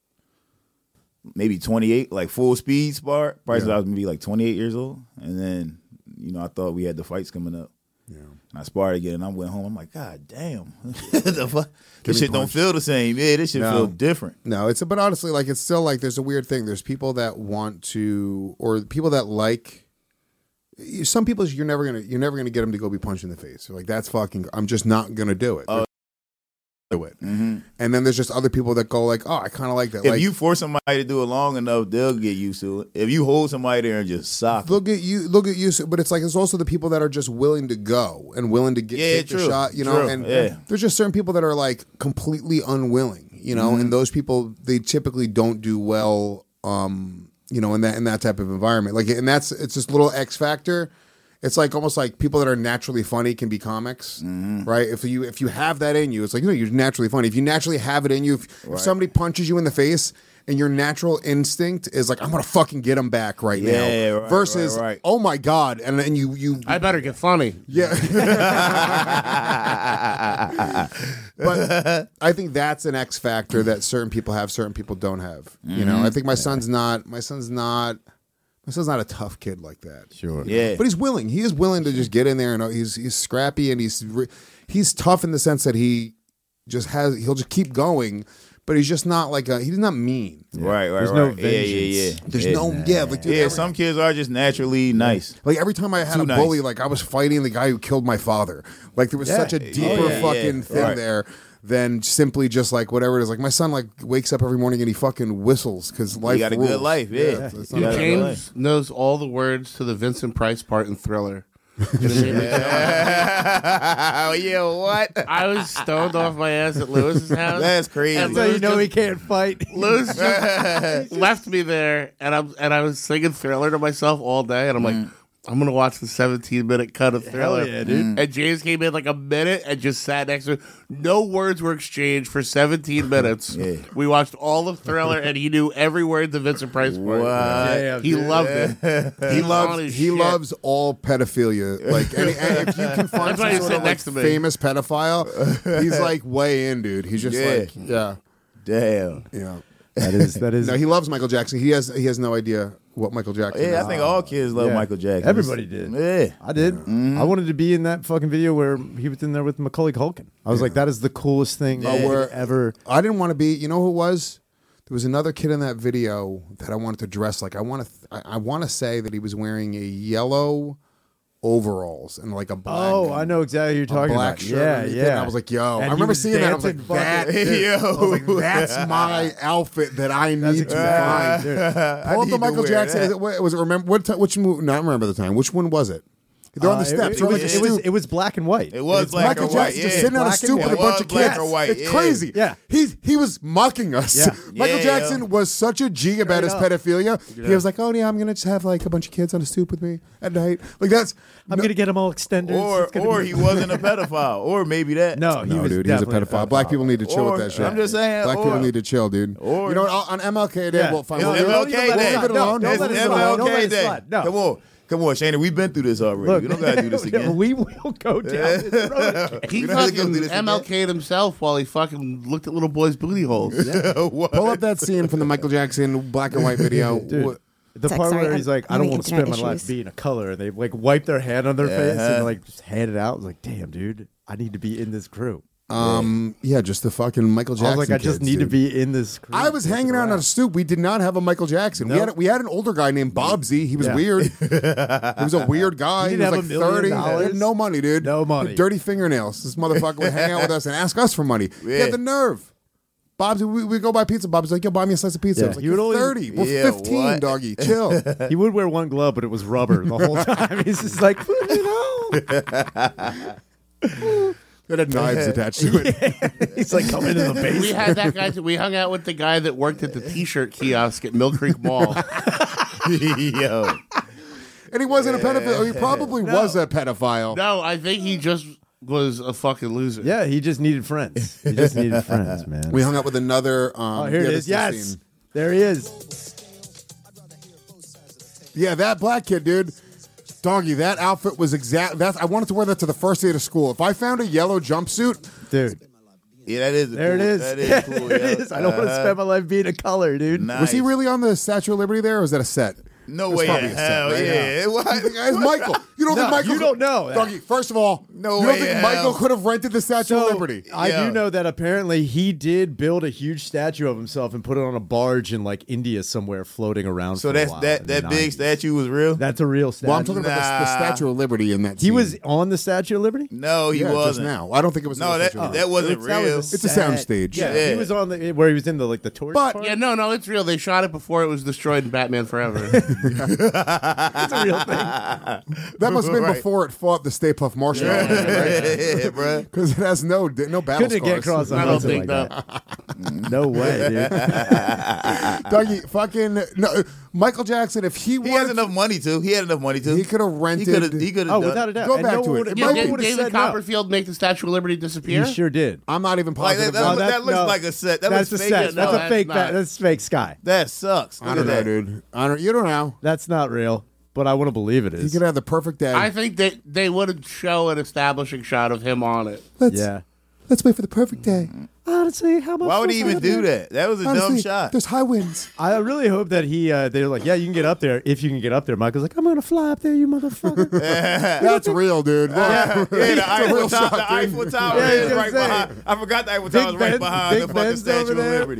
S1: maybe 28, like full speed spar. Probably since I was maybe like 28 years old. And then, I thought we had the fights coming up.
S3: Yeah.
S1: And I sparred again, and I went home. I'm like, God damn. The fuck? This
S3: me
S1: shit don't
S3: punch.
S1: feel the same. Yeah, this shit
S3: No.
S1: feel different.
S3: No, but honestly, like it's still like there's a weird thing. There's people that want to, or people that like. Some people you're never gonna get them to go be punched in the face. You're like, that's fucking. I'm just not gonna do it. Do it.
S1: Mm-hmm.
S3: And then there's just other people that go like, oh, I kind of like that.
S1: If
S3: like,
S1: you force somebody to do it long enough, they'll get used to it. If you hold somebody there and just sock them.
S3: look at you, but it's like it's also the people that are just willing to go and willing to take the
S1: true.
S3: shot,
S1: True.
S3: And
S1: Yeah.
S3: there's just certain people that are like completely unwilling, and those people they typically don't do well, in that type of environment. Like, and it's this little X factor. It's like almost like people that are naturally funny can be comics, right? If you have that in you, it's like you're naturally funny. If you naturally have it in you, if somebody punches you in the face and your natural instinct is like, I'm gonna fucking get him back right now,
S1: right,
S3: versus
S1: right.
S3: oh my god, and then you
S4: I better get funny.
S3: yeah. But I think that's an X factor that certain people have, certain people don't have. I think my son's not a tough kid like that.
S2: Sure.
S1: Yeah.
S3: But he's willing. He is willing to just get in there, and he's scrappy, and he's tough in the sense that he'll just keep going, but he's just not like he's not mean.
S1: Right.
S2: There's no
S1: Yeah.
S3: There's dude,
S1: some kids are just naturally nice.
S3: like every time I had
S1: Too
S3: a
S1: nice.
S3: bully, like I was fighting the guy who killed my father. Like there was such a deeper fucking thing
S1: Right.
S3: there than simply just like whatever it is. Like my son like wakes up every morning and he fucking whistles because life.
S1: You got a
S3: rules.
S1: good life, yeah.
S3: it's
S1: You
S3: not
S1: got a
S3: bad.
S1: good life.
S4: James knows all the words to the Vincent Price part in Thriller.
S1: Yeah, what?
S4: I was stoned off my ass at Lewis's house.
S1: That's crazy.
S4: And
S2: So
S4: Lewis
S2: he can't fight.
S4: Lewis just left me there, and I was singing Thriller to myself all day, and I'm like, I'm gonna watch the 17-minute cut of Thriller.
S2: yeah, dude.
S4: And James came in like a minute and just sat next to me. No words were exchanged for 17 minutes.
S1: Yeah.
S4: We watched all of Thriller, and he knew every word to Vincent Price part.
S1: What?
S4: He loved it.
S3: He loves all pedophilia. Like, and if you can find
S4: That's why
S3: some
S4: he
S3: sort
S4: sit
S3: of like
S4: next to me.
S3: famous pedophile, he's like way in, dude. He's just
S1: Yeah.
S3: like, yeah.
S2: That is.
S3: No, he loves Michael Jackson. He has no idea what Michael Jackson is.
S1: Yeah, I think all kids love
S2: Yeah.
S1: Michael Jackson.
S2: Everybody did.
S1: Yeah.
S2: I did. I wanted to be in that fucking video where he was in there with Macaulay Culkin. I was like, that is the coolest thing ever.
S3: I didn't want to be. You know who it was? There was another kid in that video that I wanted to dress like. I want to say that he was wearing a yellow overalls and like a black.
S2: Oh, I know exactly who you're talking
S3: black
S2: about.
S3: shirt
S2: Yeah,
S3: underneath it,
S2: yeah.
S3: and I was like, yo.
S2: And
S3: I
S2: he
S3: remember
S2: was
S3: seeing that. I was like,
S2: dancing
S3: that.
S2: fucking-
S3: I was like, that's my outfit that I need to find. Pull up the Michael Jackson. Was it remember what? Which movie? No, I don't remember the time. Which one was it? They're on the steps. They're on like a stoop.
S2: It was black and white.
S1: It was black
S3: Michael
S1: or white.
S3: Jackson
S1: Yeah.
S3: just sitting on a
S2: Black
S3: stoop
S2: and
S3: with a
S1: white.
S3: bunch of
S1: Black
S3: kids.
S1: or white,
S3: It's
S1: yeah.
S3: crazy.
S2: Yeah.
S3: He was mocking us.
S2: Yeah.
S3: Michael
S1: Yeah,
S3: Jackson
S1: yeah.
S3: was such a G about his
S2: Straight up.
S3: pedophilia. He was like, "Oh yeah, I'm gonna just have like a bunch of kids on a stoop with me at night." Like that's
S2: I'm gonna get them all extended.
S1: Or he wasn't a pedophile, or maybe that.
S2: No,
S3: no, dude, he's a pedophile. Black people need to chill
S1: Or-
S3: with that shit.
S1: I'm just saying,
S3: Black
S1: or-
S3: people need to chill, dude.
S1: or-
S3: you know what? On MLK Day,
S2: Yeah.
S3: we'll find
S1: It's
S3: we'll
S1: MLK
S3: leave it
S1: Day.
S3: alone.
S2: Don't
S1: It's
S2: let it slide. Don't let
S1: MLK
S2: it
S1: Day.
S2: slide. No.
S1: Come on, Shana. We've been through this already.
S2: Look,
S1: we don't gotta do this again.
S2: We will go down this road.
S4: He
S1: We don't have to go
S4: fucking
S1: through this again.
S4: MLK'd himself while he fucking looked at little boys' booty holes.
S1: What?
S3: Pull up that scene from the Michael Jackson black and white video.
S2: Dude. The
S11: It's like,
S2: part
S11: sorry,
S2: where he's
S11: I'm
S2: like, I don't
S11: having
S2: want to spend my
S11: internet
S2: life
S11: issues.
S2: being a color. And they like wipe their hand on their face
S1: Uh-huh.
S2: and like just hand it out. I was like, damn, dude, I need to be in this crew.
S3: Yeah, just the fucking Michael
S2: I
S3: Jackson.
S2: was like, I just
S3: kids,
S2: need to
S3: dude.
S2: be in this crew.
S3: I was hanging out on a stoop. We did not have a Michael Jackson.
S2: No.
S3: We had an older guy named Bobsy. He was
S2: Yeah.
S3: weird. He was a weird guy.
S2: He
S3: He
S2: didn't
S3: was
S2: have
S3: like
S2: $1 million.
S3: 30. He had no money, dude.
S2: No money.
S3: He had dirty fingernails. This motherfucker would hang out with us and ask us for money. He
S1: Yeah.
S3: had the nerve. Bobsy, we go buy pizza. Bobsy's like, yo, buy me a slice of pizza.
S2: Yeah.
S3: I was like,
S2: You would
S3: you're
S2: only-
S3: 30. We're
S1: Yeah,
S3: 15,
S1: what?
S3: doggy. Chill.
S2: He would wear one glove, but it was rubber the whole time. He's just like,
S3: It had knives attached to it.
S2: he's like coming into the
S4: We
S2: basement.
S4: had that guy. We hung out with the guy that worked at the T-shirt kiosk at Mill Creek Mall.
S1: Yo.
S3: And he wasn't a pedophile. He probably was a pedophile.
S4: No, I think he just was a fucking loser.
S2: Yeah, he just needed friends. He just needed friends, man.
S3: We hung out with another.
S2: Oh, here it
S3: yeah,
S2: is.
S3: this the
S2: Yes,
S3: scene.
S2: there he is.
S3: Yeah, that black kid, dude. Doggy, that outfit was exact. I wanted to wear that to the first day of school. If I found a yellow jumpsuit,
S2: Dude,
S1: Yeah, that is.
S2: there it
S1: cool.
S2: is.
S1: That is cool.
S2: there it
S1: yo.
S2: is. I don't want to spend my life being a color, dude.
S1: Nice.
S3: was he really on the Statue of Liberty there, or was that a set?
S1: No
S3: It's
S1: way.
S3: probably
S1: in
S3: a set,
S1: hell,
S3: right?
S1: yeah. What?
S3: It's Michael. You don't
S2: No,
S3: think Michael?
S2: you don't know that.
S3: Doggy. First of all,
S1: No
S3: you
S1: way
S3: don't think
S1: in
S3: Michael
S1: hell.
S3: could have rented the Statue of Liberty?
S2: I
S1: Yeah.
S2: do know that apparently he did build a huge statue of himself and put it on a barge in like India somewhere, floating around.
S1: So
S2: for
S1: that's
S2: a while
S1: that
S2: in the
S1: that big
S2: 90s.
S1: statue was real.
S2: That's a real statue.
S3: Well, I'm talking about the
S1: Nah.
S3: Statue of Liberty in that.
S2: He
S3: scene.
S2: was on the Statue of Liberty.
S1: No, he
S3: yeah, just
S1: wasn't.
S3: now. I don't think it was.
S1: No,
S3: the
S1: that
S3: Statue of Liberty.
S1: that wasn't
S2: That was
S1: real.
S2: a
S3: It's a
S2: set.
S3: soundstage.
S2: Yeah,
S1: Yeah.
S2: he was on the where he was in the the tourist
S3: But-
S2: part.
S4: Yeah, no, it's real. They shot it before it was destroyed in Batman Forever.
S2: It's a real thing.
S3: That must have been
S1: Right.
S3: before it fought the Stay Puft Marshall, right?
S1: Yeah, bro.
S3: Because it has no battle
S2: Couldn't get
S3: scars.
S2: across the
S4: I don't
S2: Hudson
S4: think
S2: like that. No way, dude.
S3: Dougie, fucking no, Michael Jackson. If he
S1: He has
S3: wanted,
S1: enough money to. He had enough money to.
S3: he could have rented.
S1: He could have.
S2: Oh, without a doubt.
S3: Go
S2: And
S3: back
S2: no
S3: to
S2: one
S3: it.
S2: would-
S3: It
S4: yeah,
S3: might
S2: no
S3: be-
S2: one
S4: didn't
S2: would have
S4: David
S2: said no.
S4: Copperfield make the Statue of Liberty disappear?
S2: He sure did.
S3: I'm not even
S1: Like
S3: positive.
S1: that,
S3: about
S1: that looks
S2: no.
S1: like a set. That
S2: That's a
S1: looks fake.
S2: set.
S1: as
S2: That's
S1: hell.
S2: a fake.
S4: that's not.
S2: That's fake sky.
S1: That sucks.
S3: I don't know, dude. You don't know.
S2: That's not real. But I want to believe it
S3: He
S2: is.
S3: could have the perfect day.
S4: I think they would show an establishing shot of him on it.
S2: Yeah.
S3: Let's wait for the perfect day.
S2: Honestly, how much?
S1: Why would he even do that? That was a dumb shot.
S3: There's high winds.
S2: I really hope that he. They're like, yeah, you can get up there if you can get up there. Michael's like, I'm gonna fly up there, you motherfucker.
S3: That's real, dude.
S1: Yeah, the Eiffel Tower. The Eiffel Tower
S2: Yeah,
S1: is
S2: I was
S1: right
S2: gonna say.
S1: behind. I forgot the Eiffel
S2: Big
S1: Tower was right
S2: Ben-
S1: behind
S2: Big
S1: the fucking
S2: Ben's
S1: Statue
S2: over
S1: of
S2: there.
S1: Liberty.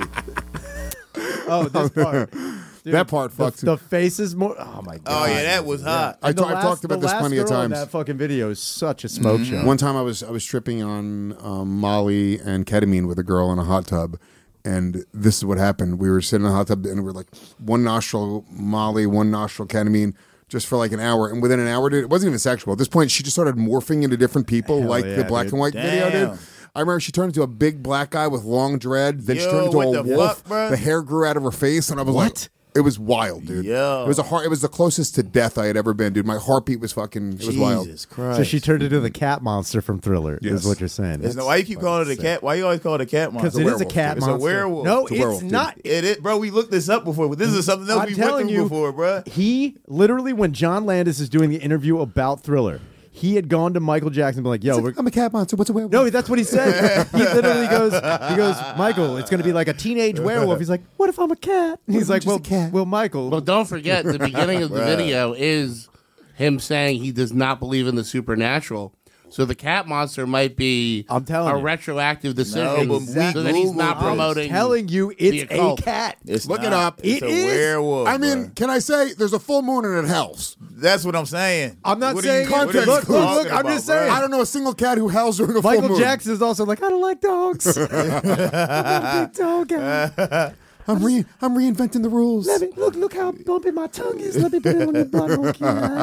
S2: Oh, this part. Dude,
S3: That part fucks
S2: the face is more. Oh my god.
S1: Oh yeah, that was hot.
S3: I've
S2: The
S3: talked about
S2: the
S3: this
S2: last
S3: plenty of
S2: girl in
S3: times.
S2: That fucking video is such a smoke show.
S3: One time I was tripping on Molly and ketamine with a girl in a hot tub, and this is what happened. We were sitting in a hot tub and we were like one nostril Molly, one nostril ketamine, just for like an hour. And within an hour, dude, it wasn't even sexual. At this point, she just started morphing into different people,
S2: Hell
S3: like
S2: yeah,
S3: the black
S2: dude.
S3: and white video,
S1: Damn.
S3: dude. I remember she turned into a big black guy with long dread. Then she
S1: Yo,
S3: turned into
S1: what
S3: a
S1: the
S3: wolf.
S1: fuck, bruh?
S3: The hair grew out of her face, and I was like, it was wild, dude.
S1: Yo.
S3: It was the closest to death I had ever been, dude. My heartbeat was fucking. It was wild.
S1: Jesus Christ.
S2: So she turned into the cat monster from Thriller.
S3: Yes.
S2: Is what you're saying?
S1: Why you keep calling it a cat? Why you always call it a cat
S2: Because
S1: monster?
S2: it is a
S3: werewolf,
S2: cat
S1: dude. It's a
S2: monster.
S1: werewolf.
S2: No,
S3: It's a
S2: it's
S3: werewolf, dude.
S2: not.
S1: It is, bro. We looked this up before. This is something else
S2: I'm
S1: we went
S2: telling
S1: through
S2: you,
S1: before, bro.
S2: He literally, when John Landis is doing the interview about Thriller, he had gone to Michael Jackson and been like, "Yo, we're."
S3: I'm a cat monster. What's a werewolf?
S2: No, that's what he said. He literally goes, Michael, it's going to be like a teenage werewolf. He's like, what if I'm a cat? And he's like,
S3: just a cat?
S2: well, Michael.
S4: Well, don't forget, the beginning of the video is him saying he does not believe in the supernatural. So the cat monster might be
S2: I'm telling
S4: a
S2: you.
S4: retroactive decision
S1: but we
S4: so that he's not
S1: Googled it.
S4: promoting.
S2: telling you, it's
S4: the
S2: a
S4: occult.
S2: cat.
S1: It's
S3: Look
S1: not.
S3: it up.
S1: It's
S2: It
S1: a
S2: is.
S1: werewolf.
S3: I mean,
S1: bro.
S3: can I say there's a full moon and it howls?
S1: That's what I'm saying.
S2: I'm not
S1: What are
S2: saying.
S1: you- what are you
S3: Look,
S1: talking
S2: I'm just
S1: about,
S2: saying.
S1: bro?
S3: I don't know a single cat who howls during a full
S2: Michael
S3: moon.
S2: Jackson is also like, I don't like dogs. I'm a big dog guy.
S3: I'm reinventing the rules.
S2: Let me look how bumpy my tongue is. Let me put it on your butthole.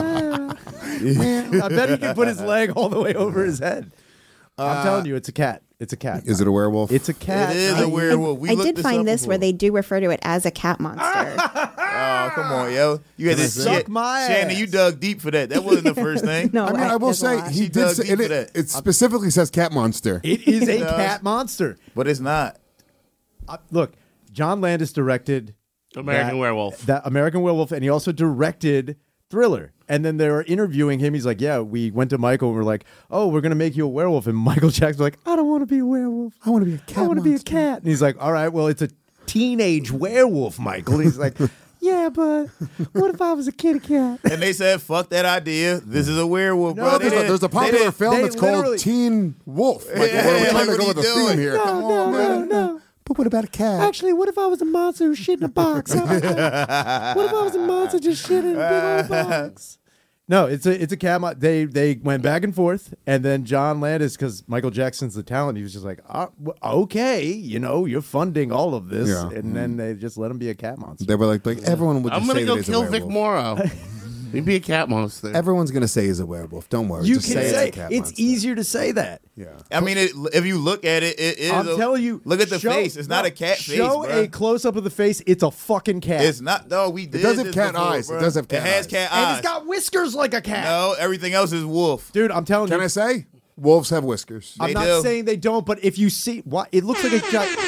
S2: Man, I bet he can put his leg all the way over his head. I'm telling you, it's a cat. It's a cat.
S3: Is it a werewolf?
S2: It's a cat.
S1: It is a werewolf.
S11: I did find this where they do refer to it as a cat monster.
S1: Oh, come on, yo. You had to
S2: suck my
S1: Shannon,
S2: ass.
S1: you dug deep for that. That wasn't the first thing.
S11: No,
S3: I mean, I will
S11: there's a
S3: say
S11: lot.
S3: he
S1: She
S3: did
S1: dug
S3: say
S1: deep for
S3: it.
S1: that.
S3: It specifically says cat monster.
S2: It is a
S1: does.
S2: cat monster.
S1: But it's not.
S2: Look, John Landis directed
S4: American Werewolf.
S2: That American Werewolf, and he also directed Thriller. And then they were interviewing him. He's like, yeah, we went to Michael and we're like, oh, we're going to make you a werewolf. And Michael Jackson's like, I don't want to be a werewolf.
S3: I want to be a cat.
S2: I want to be a cat. And he's like, all right, well, it's a teenage werewolf, Michael. And he's like, yeah, but what if I was a kitty cat?
S1: And they said, fuck that idea. This is a werewolf,
S2: No,
S1: bro.
S3: There's a popular film
S2: they
S3: that's called
S2: literally-
S3: Teen Wolf. Like,
S1: Yeah,
S3: what are we trying
S1: like,
S3: to
S1: what
S3: go
S1: are
S3: with a
S1: you doing?
S3: theme here?
S1: Come on, man.
S2: No.
S3: But what about a cat?
S2: Actually, what if I was a monster who shit in a box? What if I was a monster just shit in a big old box? No, it's a cat. They went back and forth, and then John Landis, because Michael Jackson's the talent, he was just like, okay, you're funding all of this,
S3: Yeah.
S2: and then they just let him be a cat monster.
S3: They were like everyone would.
S4: I'm
S3: going to
S4: go kill Vic Morrow. He'd be a cat monster.
S3: Everyone's going to say he's a werewolf. Don't worry.
S2: You
S3: Just
S2: can
S3: say
S2: say
S3: it's a cat
S2: it's
S3: monster.
S2: easier to say that.
S3: Yeah.
S1: I mean, if you look at it, it is.
S2: I'm telling you,
S1: Look at the face. It's not a cat face,
S2: Show
S1: bro.
S2: a close up of the face. It's a fucking cat.
S1: It's not. No, we did.
S3: It does have
S1: this
S3: cat
S1: before,
S3: eyes.
S1: bro.
S3: It does have cat
S1: It has
S3: eyes.
S1: cat
S2: and
S1: eyes.
S2: it's got whiskers like a cat.
S1: No, everything else is wolf.
S2: Dude, I'm telling
S3: Can
S2: you.
S3: I say wolves have whiskers?
S2: I'm
S1: They
S2: not
S1: do.
S2: saying they don't, but if you see what it looks like a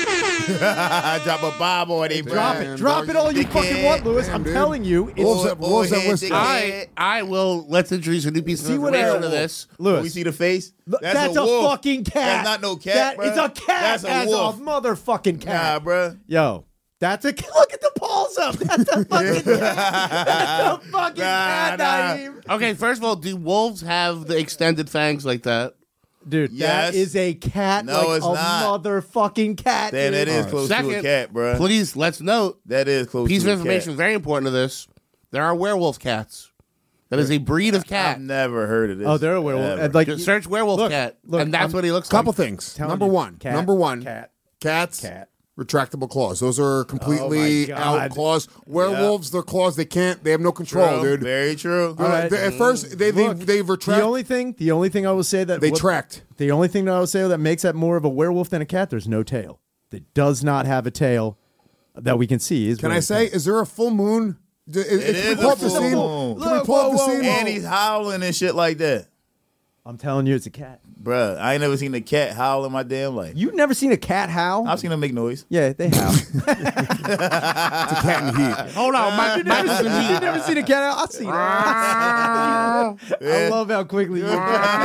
S1: Drop a bob on it, bro.
S2: drop it all you
S1: Dickhead.
S2: fucking want, Lewis.
S3: Damn,
S2: I'm
S3: dude.
S2: telling you,
S3: Wolves
S2: it's
S3: have
S1: head
S3: whiskers.
S1: dickhead.
S4: I will. Let's introduce a new piece of
S2: See what
S4: information
S2: I-
S4: to this.
S2: Lewis.
S1: We see the face.
S2: That's a
S1: wolf.
S2: fucking cat.
S1: That's not no cat.
S2: It's
S1: bro.
S2: a cat.
S1: That's a
S2: as
S1: wolf.
S2: a motherfucking
S1: Nah,
S2: cat.
S1: bro.
S2: Yo, that's a look at the paws up. That's a fucking cat. That's a fucking cat,
S1: nah.
S2: Naeem.
S4: Okay, first of all, do wolves have the extended fangs like that?
S2: Dude,
S1: Yes.
S2: that is a cat.
S1: No,
S2: like
S1: it's
S2: a
S1: not.
S2: motherfucking cat.
S1: Damn,
S2: dude.
S1: that is close to a
S4: Second,
S1: cat, bro.
S4: Please, let's note,
S1: That is close
S4: piece
S1: to
S4: of
S1: a
S4: information
S1: cat.
S4: very important to this. There are werewolf cats. That is a breed of cat.
S1: I've never heard of this.
S2: Oh, they're a werewolf.
S1: Ever.
S2: And like,
S4: Just search werewolf
S2: look,
S4: cat,
S2: look,
S4: and that's
S2: I'm-
S4: what he looks
S3: Couple
S4: like.
S3: things.
S2: Telling
S3: Number
S2: you,
S3: one.
S2: cat,
S3: Number one.
S2: cat.
S3: Cats.
S2: Cat.
S3: Retractable claws. Those are completely
S2: God.
S3: out claws. Werewolves, their claws, they have no control,
S1: True.
S3: dude.
S1: Very true.
S2: All right.
S3: At first, they retract.
S2: The only thing I will say that
S3: They tracked.
S2: The only thing that I will say that makes that more of a werewolf than a cat. There's no tail. That does not have a tail that we can see. Is
S3: Can I say, is there a full moon?
S1: It
S3: Can we
S1: is
S3: pull
S1: a
S3: up the
S1: full
S3: scene?
S1: moon.
S3: Can we pull up the scene?
S1: And he's howling and shit like that.
S2: I'm telling you, it's a cat.
S1: Bruh, I ain't never seen a cat howl in my damn life.
S2: You've never seen a cat howl?
S1: I've seen them make noise.
S2: Yeah, they howl.
S3: It's a cat in heat.
S4: Hold on,
S2: You've never seen a cat howl? I've seen it. I love how quickly you.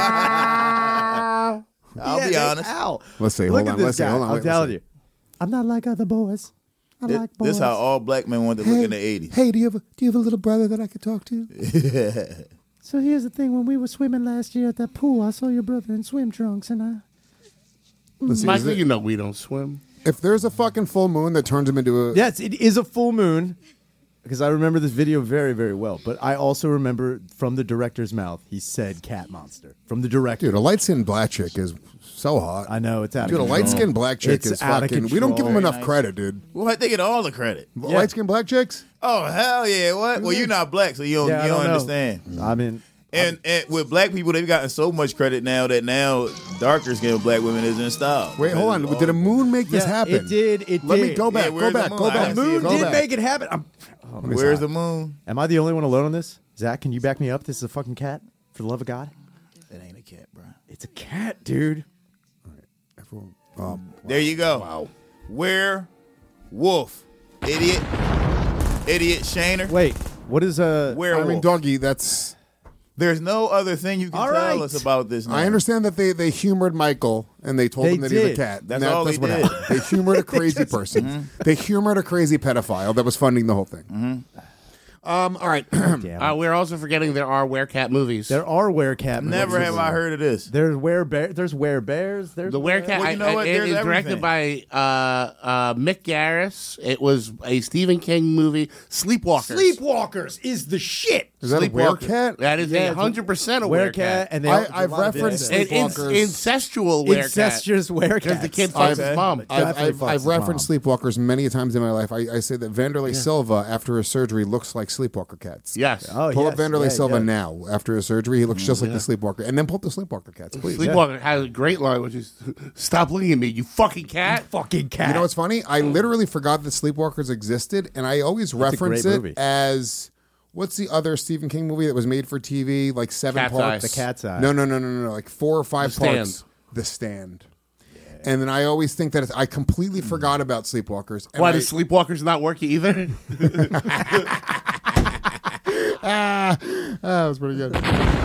S1: I'll be honest.
S2: Owl.
S3: Let's see.
S2: Look
S3: Hold
S2: at
S3: on.
S2: this
S3: Let's see.
S2: guy.
S3: Hold on.
S2: I'm
S3: Wait,
S2: telling
S3: let's
S2: you. I'm not like other boys. I like boys.
S1: This is how all black men wanted to look in the 80s.
S3: Hey, do you have a little brother that I could talk to?
S2: So here's the thing. When we were swimming last year at that pool, I saw your brother in swim trunks, and I...
S3: Let's see.
S4: Michael, you know we don't swim.
S3: If there's a fucking full moon that turns him into a
S2: Yes, it is a full moon. Because I remember this video very, very well. But I also remember from the director's mouth, he said cat monster. From the director.
S3: dude, a light-skinned black chick is so hot.
S2: I know, it's out
S3: Dude, a
S2: of control.
S3: light-skinned black chick
S2: It's
S3: is
S2: out of
S3: fucking. We don't give them
S2: control.
S3: enough credit, dude.
S1: Well, they get all the credit.
S3: Light-skinned black chicks.
S1: Oh, hell yeah. What? Well, you're not black, so you don't,
S2: Yeah, I
S1: you don't
S2: don't know.
S1: understand.
S2: I mean...
S1: And with black people, they've gotten so much credit now that now darker skinned black women is in style.
S3: Wait, hold on. Did a moon make this happen?
S2: It did.
S3: Let me
S2: did.
S3: go back.
S1: Yeah,
S3: Go
S1: where's the
S3: back.
S1: moon?
S3: Go
S1: I
S3: back.
S1: didn't see
S2: Moon
S1: Go
S2: did
S3: back.
S2: make it happen.
S1: Where's the moon?
S2: Am I the only one alone on this? Zach, can you back me up? This is a fucking cat. For the love of God.
S1: That ain't a cat, bro.
S2: It's a cat, dude.
S3: Everyone,
S1: There you go.
S3: Wow.
S1: Werewolf. Idiot. Idiot Shaner.
S2: Wait, what is a...
S1: Werewolf.
S3: I mean, doggy. That's.
S1: There's no other thing you can
S2: All
S1: tell
S2: right.
S1: us about this now.
S3: I understand that they humored Michael and they told
S2: They
S3: him that he's a
S2: did.
S3: cat.
S1: That's
S3: And
S1: all
S3: that's
S1: they
S3: what
S1: did.
S3: happened. They humored a crazy person. They humored a crazy pedophile that was funding the whole thing. All right.
S2: Damn.
S4: We're also forgetting there are Werecat movies.
S2: There are Werecat movies.
S1: Never have I heard of this.
S2: There's Werebears. There's
S4: The Werecat.
S1: Well, you know what?
S4: It
S1: There's
S4: is directed by Mick Garris. It was a Stephen King movie. Sleepwalkers.
S2: Sleepwalkers is the shit.
S3: Is that a
S4: Sleepwalkers.
S3: Werecat?
S4: That is 100% a Werecat.
S2: And
S3: I've referenced Sleepwalkers.
S4: Incestual Werecat.
S2: Incestuous Werecats.
S4: Because the kid fucks his mom.
S3: I've referenced Sleepwalkers many times in my life. I say that Vanderlei Silva, after his surgery, looks like Sleepwalker Cats.
S4: Yes.
S2: Oh,
S3: Pull
S2: yes.
S3: up Vanderlei Silva
S2: yeah.
S3: now. After his surgery, he looks just like the Sleepwalker. And then pull up the Sleepwalker Cats, please.
S4: Sleepwalker has a great line, which is, "Stop looking at me, you fucking cat."
S2: Fucking cat.
S3: You know what's funny? I literally forgot that Sleepwalkers existed, and I always reference
S2: great
S3: it
S2: movie.
S3: as what's the other Stephen King movie that was made for TV? Like 7
S4: Cat's
S3: parts.
S4: Eye.
S2: The Cat's Eye.
S3: No. Like 4 or 5
S4: The
S3: parts.
S4: Stand.
S3: The Stand. And then I always think that I completely forgot about Sleepwalkers. And
S4: Why does Sleepwalkers not work either?
S3: that was pretty good.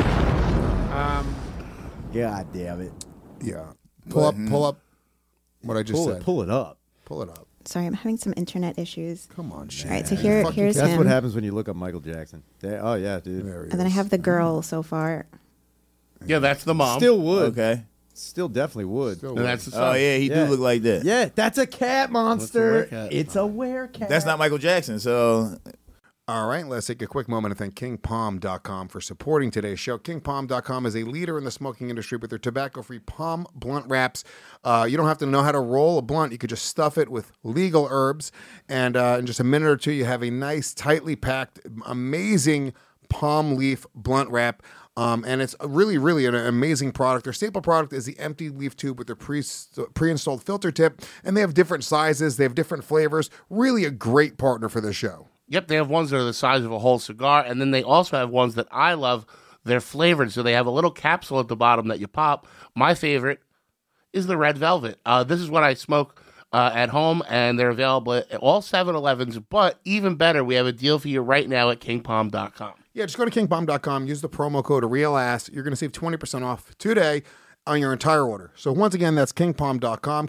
S2: God damn it.
S3: Yeah. Pull up what I just said.
S2: Pull it up.
S3: Pull it up.
S11: Sorry, I'm having some internet issues.
S3: Come on, shit.
S11: All right, so here's
S2: That's
S11: him.
S2: what happens when you look up Michael Jackson. Oh, yeah, dude.
S3: There he
S11: And then I
S3: is.
S11: have the girl so far.
S4: Yeah, that's the mom.
S2: Still would.
S1: Okay.
S2: Still definitely would.
S3: Still
S4: and
S3: would.
S4: that's the son.
S1: Oh yeah, he
S2: Yeah.
S1: do look like that.
S2: Yeah, that's a cat monster.
S4: Werecat?
S2: It's a werecat.
S1: That's not Michael Jackson. So
S3: All right, let's take a quick moment to thank KingPalm.com for supporting today's show. KingPalm.com is a leader in the smoking industry with their tobacco-free palm blunt wraps. You don't have to know how to roll a blunt. You could just stuff it with legal herbs, and in just a minute or two, you have a nice, tightly packed, amazing palm leaf blunt wrap. And it's really, really an amazing product. Their staple product is the empty leaf tube with their pre-installed filter tip, and they have different sizes. They have different flavors. Really a great partner for the show.
S4: Yep, they have ones that are the size of a whole cigar, and then they also have ones that I love. They're flavored, so they have a little capsule at the bottom that you pop. My favorite is the red velvet. This is what I smoke at home, and they're available at all 7-Elevens, but even better, we have a deal for you right now at KingPalm.com.
S3: Yeah, just go to KingPalm.com, use the promo code REALASS. You're going to save 20% off today on your entire order. So once again, that's KingPalm.com,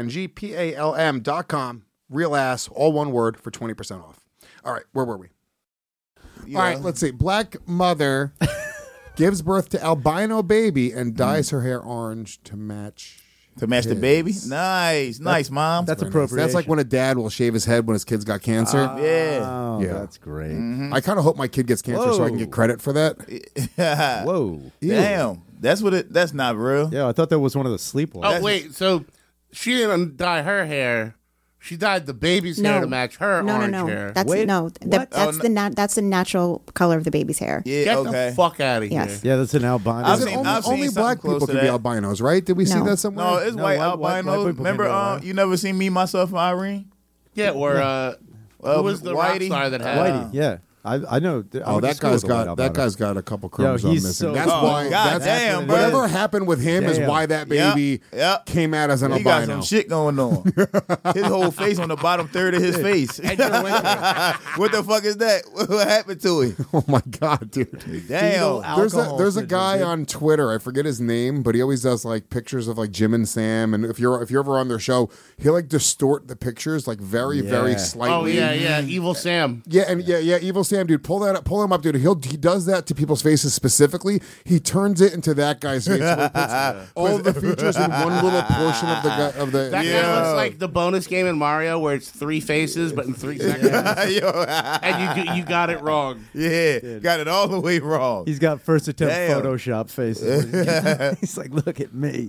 S3: KINGPALM.com, REALASS, all one word, for 20% off. All right, where were we?
S1: yeah.
S3: All right, let's see. Black mother gives birth to albino baby and dyes her hair orange to match
S1: the baby. Nice, mom.
S2: That's
S3: Very nice.
S2: appropriation.
S3: That's like when a dad will shave his head when his kid's got cancer.
S1: yeah.
S2: Oh,
S3: Yeah.
S2: that's great.
S3: I kind of hope my kid gets cancer so I can get credit for that.
S2: Whoa.
S1: Damn, that's what it. That's not real.
S2: Yeah, I thought that was one of the sleepwalkers.
S4: Oh, wait, so she didn't dye her hair. She dyed the baby's hair to match her orange hair.
S11: That's
S2: Wait,
S11: that's the natural color of the baby's hair.
S1: Yeah.
S4: Get
S1: okay.
S4: the fuck out of here.
S11: Yes.
S2: Yeah, that's an albino.
S1: I've
S3: Is it
S1: seen-
S3: only
S1: I've seen
S3: only
S1: something
S3: black
S1: close
S3: people
S1: to
S3: can be
S1: that.
S3: albinos, right? Did we see
S11: No.
S3: that somewhere?
S1: No, it's
S2: No,
S1: white
S2: white
S1: albinos.
S2: people can
S1: Remember,
S2: be albino.
S1: you never seen Me, Myself, and Irene?
S4: Yeah, or who was the rock
S1: Whitey?
S4: star that had
S2: Whitey, yeah. I know. I
S3: Oh,
S2: went to
S3: that
S2: school
S3: guy's
S2: with a white
S3: got that
S2: albino.
S3: guy's got a couple chromosomes
S2: he's
S3: missing.
S2: so-
S3: That's
S2: Oh,
S3: why.
S1: God
S3: That's
S1: damn, bro.
S3: whatever happened with him is
S2: Damn.
S3: why that baby
S1: Yep.
S3: came out as an
S1: He got
S3: albino.
S1: some shit going on. His whole face on the bottom third of his face. What the fuck is that? What happened to him?
S3: Oh my god, dude!
S1: Damn.
S3: There's a guy on Twitter. I forget his name, but he always does like pictures of like Jim and Sam. And if you're ever on their show, he'll like distort the pictures like very
S2: Yeah.
S3: slightly.
S4: Oh, yeah, Evil Sam.
S3: Yeah, and yeah, Evil Sam, dude, pull him up, dude. He does that to people's faces specifically. He turns it into that guy's face. So he puts all the features in one little portion of the.
S4: That guy looks like the bonus game in Mario where it's 3 faces, but in 3 seconds. And you got it wrong.
S1: Yeah, got it all the way wrong.
S2: He's got first attempt
S1: Damn.
S2: Photoshop faces. He's like, look at me.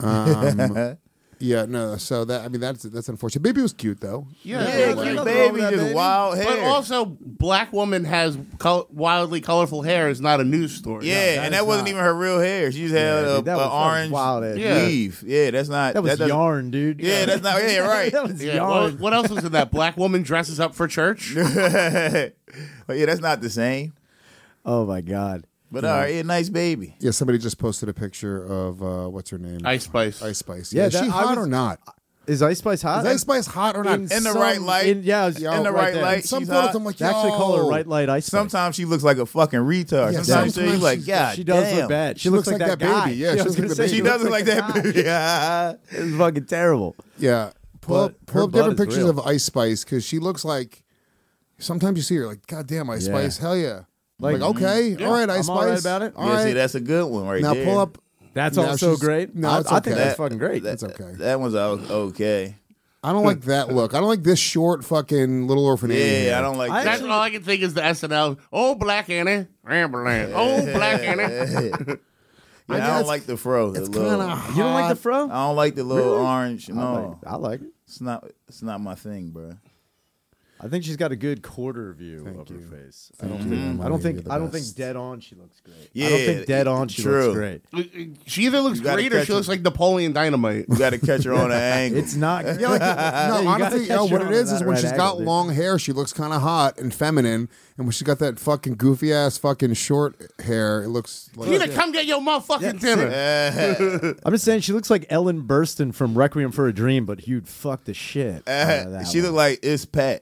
S3: Yeah, no. So that's unfortunate. Baby was cute though.
S1: Yeah,
S2: Like,
S1: cute
S2: nothing wrong
S1: baby,
S2: with that
S1: just
S2: baby.
S1: wild hair.
S4: But also, black woman has wildly colorful hair is not a news story.
S1: yeah, and that wasn't even her real hair. She just had
S2: dude, that
S1: a
S2: was
S1: orange
S2: wild ass.
S4: Yeah.
S1: weave. Yeah, that's not.
S2: That was
S1: doesn't-
S2: yarn, dude.
S1: Yeah, that's not. Yeah, right.
S2: that was
S4: Yeah,
S2: yarn.
S4: what else was in that? Black woman dresses up for church?
S1: But yeah, that's not the same.
S2: Oh my god.
S1: But all right, yeah, nice baby.
S3: Yeah, somebody just posted a picture of what's her name?
S4: Ice Spice.
S3: Ice Spice.
S2: Yeah,
S3: Yeah, is
S2: that-
S3: she
S2: I
S3: hot
S2: was-
S3: or not?
S2: Is Ice Spice hot?
S3: Is Ice Spice hot or not?
S1: In the right light.
S2: In the
S1: right
S2: there.
S1: light.
S3: Some
S1: she's
S3: photos,
S1: hot.
S3: I'm like,
S2: They actually call her right light Ice Spice.
S1: Sometimes she looks like a fucking retard.
S3: Yeah,
S1: sometimes
S3: sometimes
S1: she's like,
S3: she's-
S1: God,
S2: She does
S1: damn.
S2: look bad.
S3: She looks like that
S2: guy.
S3: baby. Yeah,
S2: I
S3: she
S2: was
S3: looks
S2: gonna
S3: like
S2: say,
S3: the
S1: She
S3: baby.
S1: doesn't like that baby. Yeah.
S2: It's fucking terrible.
S3: Yeah, pull
S2: But
S3: up
S2: her
S3: different
S2: butt is
S3: pictures
S2: real.
S3: of Ice Spice because she looks like sometimes you see her like, God damn, Ice Spice, hell yeah. Like okay, all right, Ice
S2: I'm
S3: Spice.
S2: all right about it.
S3: All right.
S1: See, that's a good one right
S3: Now
S1: there.
S3: pull up.
S2: That's
S3: Now
S2: also
S3: she's-
S2: great.
S3: No,
S2: I
S3: it's
S2: I think
S3: okay.
S2: that's fucking great.
S3: That's okay.
S1: That one's okay.
S3: I don't like that look. I don't like this short fucking Little Orphan Annie
S1: Yeah,
S3: hair.
S1: I don't like
S4: That's
S1: that.
S4: all I can think is the SNL. Oh, Black Annie. Ramberland. Oh, Black Annie.
S1: I don't like the fro.
S3: It's
S1: the little,
S3: kind of
S2: You don't like the fro?
S1: I don't like the little orange. No,
S2: I like it.
S1: it's not my thing, bro.
S2: I think she's got a good quarter view of her face. I don't think dead on she looks great.
S1: Yeah,
S2: I don't think dead on she
S1: true.
S2: looks great.
S4: She either looks
S1: You gotta
S4: great or
S1: catch
S4: she looks
S1: her.
S4: like Napoleon Dynamite.
S1: You got to catch her on an angle.
S2: It's not.
S3: Yeah, like, no,
S2: you
S3: honestly,
S2: gotta catch
S3: what
S2: her
S3: it
S2: on
S3: is
S2: that
S3: when
S2: right
S3: she's
S2: angle,
S3: got
S2: dude.
S3: long hair, she looks kind of hot and feminine, and when she's got that fucking goofy ass fucking short hair, it looks like
S4: Tina, come get your motherfucking dinner.
S2: I'm just saying she looks like Ellen Burstyn from Requiem for a Dream, but you'd fuck the shit. out of that
S1: She
S2: one.
S1: look like it's Pat.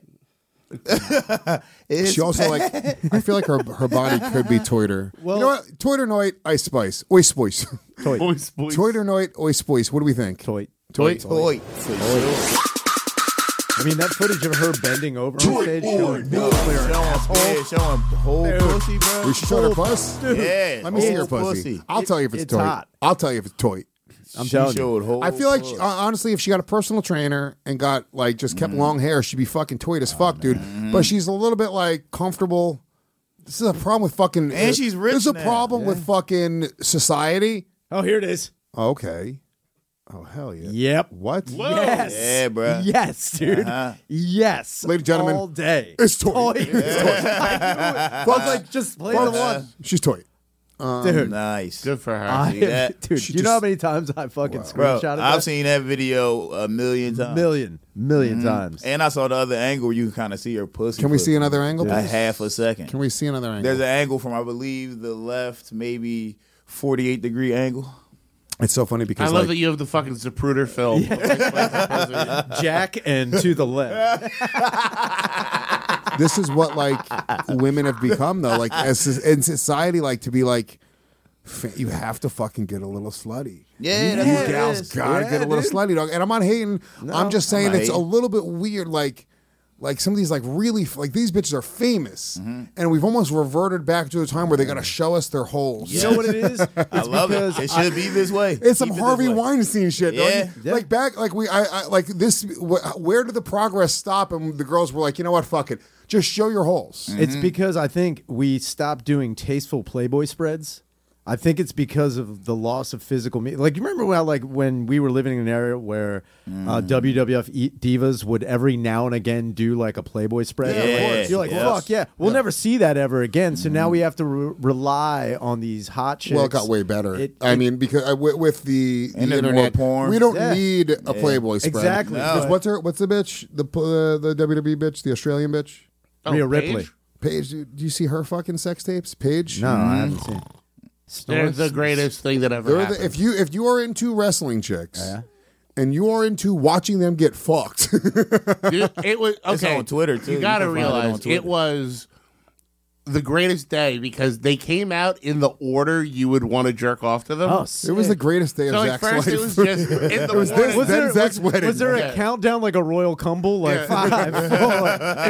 S1: It's
S3: She also like. I feel like her body could be Toiter. Well, you know what? Toiter Noit, Ice Spice, Oi Spice.
S4: Boys, boys.
S3: Toiter Noit, Oi Spice. What do we think?
S2: Toy.
S1: toy.
S2: I mean, that footage of her bending over on stage showing
S1: Showing whole pussy, bro.
S3: We should show her puss.
S1: Yeah,
S3: Let me see her
S1: whole
S3: pussy. I'll tell you if it's
S2: it's
S3: toy.
S2: hot.
S3: I'll tell you if it's toy.
S2: I'm
S1: She
S2: telling you.
S1: showed whole
S3: I feel like
S1: puss.
S3: honestly, if she got a personal trainer and got like just kept long hair, she'd be fucking toyed as fuck, dude. But she's a little bit like comfortable. This is a problem with fucking.
S1: And she's rich
S3: This is a
S1: now.
S3: problem with fucking society.
S2: Oh, here it is.
S3: Okay. Oh hell yeah.
S2: Yep.
S3: What?
S2: Yes.
S1: Yeah, bro.
S2: Yes, dude.
S1: Uh-huh.
S2: Yes.
S3: Ladies and gentlemen,
S2: all day.
S3: It's toy.
S2: I was like, just play the one,
S3: She's toy.
S2: dude.
S1: Nice.
S4: Good for her.
S2: I,
S1: See that?
S2: dude,
S3: She
S2: you know how
S3: just-
S2: many times I fucking
S1: Bro,
S2: screenshotted
S1: I've
S2: that?
S1: seen that video a million times.
S2: Million times.
S1: And I saw the other angle where you can kind of see her pussy.
S3: Can we
S1: for
S3: see another angle?
S1: a
S3: Please?
S1: half a second?
S3: Can we see another angle?
S1: There's an angle from, I believe, the left, maybe 48-degree angle.
S3: It's so funny
S4: I
S3: because
S4: love
S3: like,
S4: that you have the fucking Zapruder film.
S2: Jack and to the left.
S3: this is what like women have become though. Like as in society, like to be like. You have to fucking get a little slutty.
S1: Yeah,
S3: you
S1: that's what it
S3: gals
S1: is.
S3: gotta
S1: Yeah,
S3: get a little
S1: dude.
S3: slutty, dog. And I'm not hating. I'm just saying
S1: I'm not
S3: it's a
S1: hating.
S3: little bit weird. Like some of these like really like these bitches are famous, and we've almost reverted back to a time where they gotta show us their holes.
S2: You know what it is?
S1: I love it. It should be this way.
S3: It's some
S1: Keep it this
S3: Harvey
S1: way.
S3: Weinstein shit.
S1: Yeah.
S3: Yeah. Like back, like I like this. Where did the progress stop? And the girls were like, you know what? Fuck it. Just show your holes.
S2: It's because I think we stopped doing tasteful Playboy spreads. I think it's because of the loss of physical media. Like, you remember when we were living in an area where WWF divas would every now and again do like a Playboy spread?
S1: Yeah, of course.
S2: You're like,
S1: Yes.
S2: fuck yeah. We'll never see that ever again. So now we have to rely on these hot chicks.
S3: Well, it got way better.
S2: I
S3: mean, because with the
S1: And there's more
S3: internet,
S1: porn.
S3: we don't
S2: Yeah.
S3: need a Playboy spread.
S2: Exactly.
S3: Because what's the bitch? The WWE bitch, the Australian bitch,
S2: Rhea Ripley.
S3: Paige. Do you see her fucking sex tapes, Paige?
S2: No, I haven't seen.
S4: They're the greatest thing that ever
S3: They're
S4: happened.
S3: if you are into wrestling chicks, and you are into watching them get fucked,
S4: Dude, it was okay.
S1: It's on Twitter, too.
S4: You
S1: You
S4: gotta
S1: can find it on
S4: realize
S1: Twitter.
S4: it was the greatest day because they came out in the order you would want to jerk off to them.
S2: Oh,
S3: it was the greatest day of
S4: so like
S3: Zach's
S4: first
S3: life.
S4: it was just in the
S3: It was
S4: morning.
S3: this, then Zach's wedding.
S2: Was there a
S4: Yeah.
S2: countdown like a Royal Cumble? Like
S4: Yeah.
S2: 5, 4.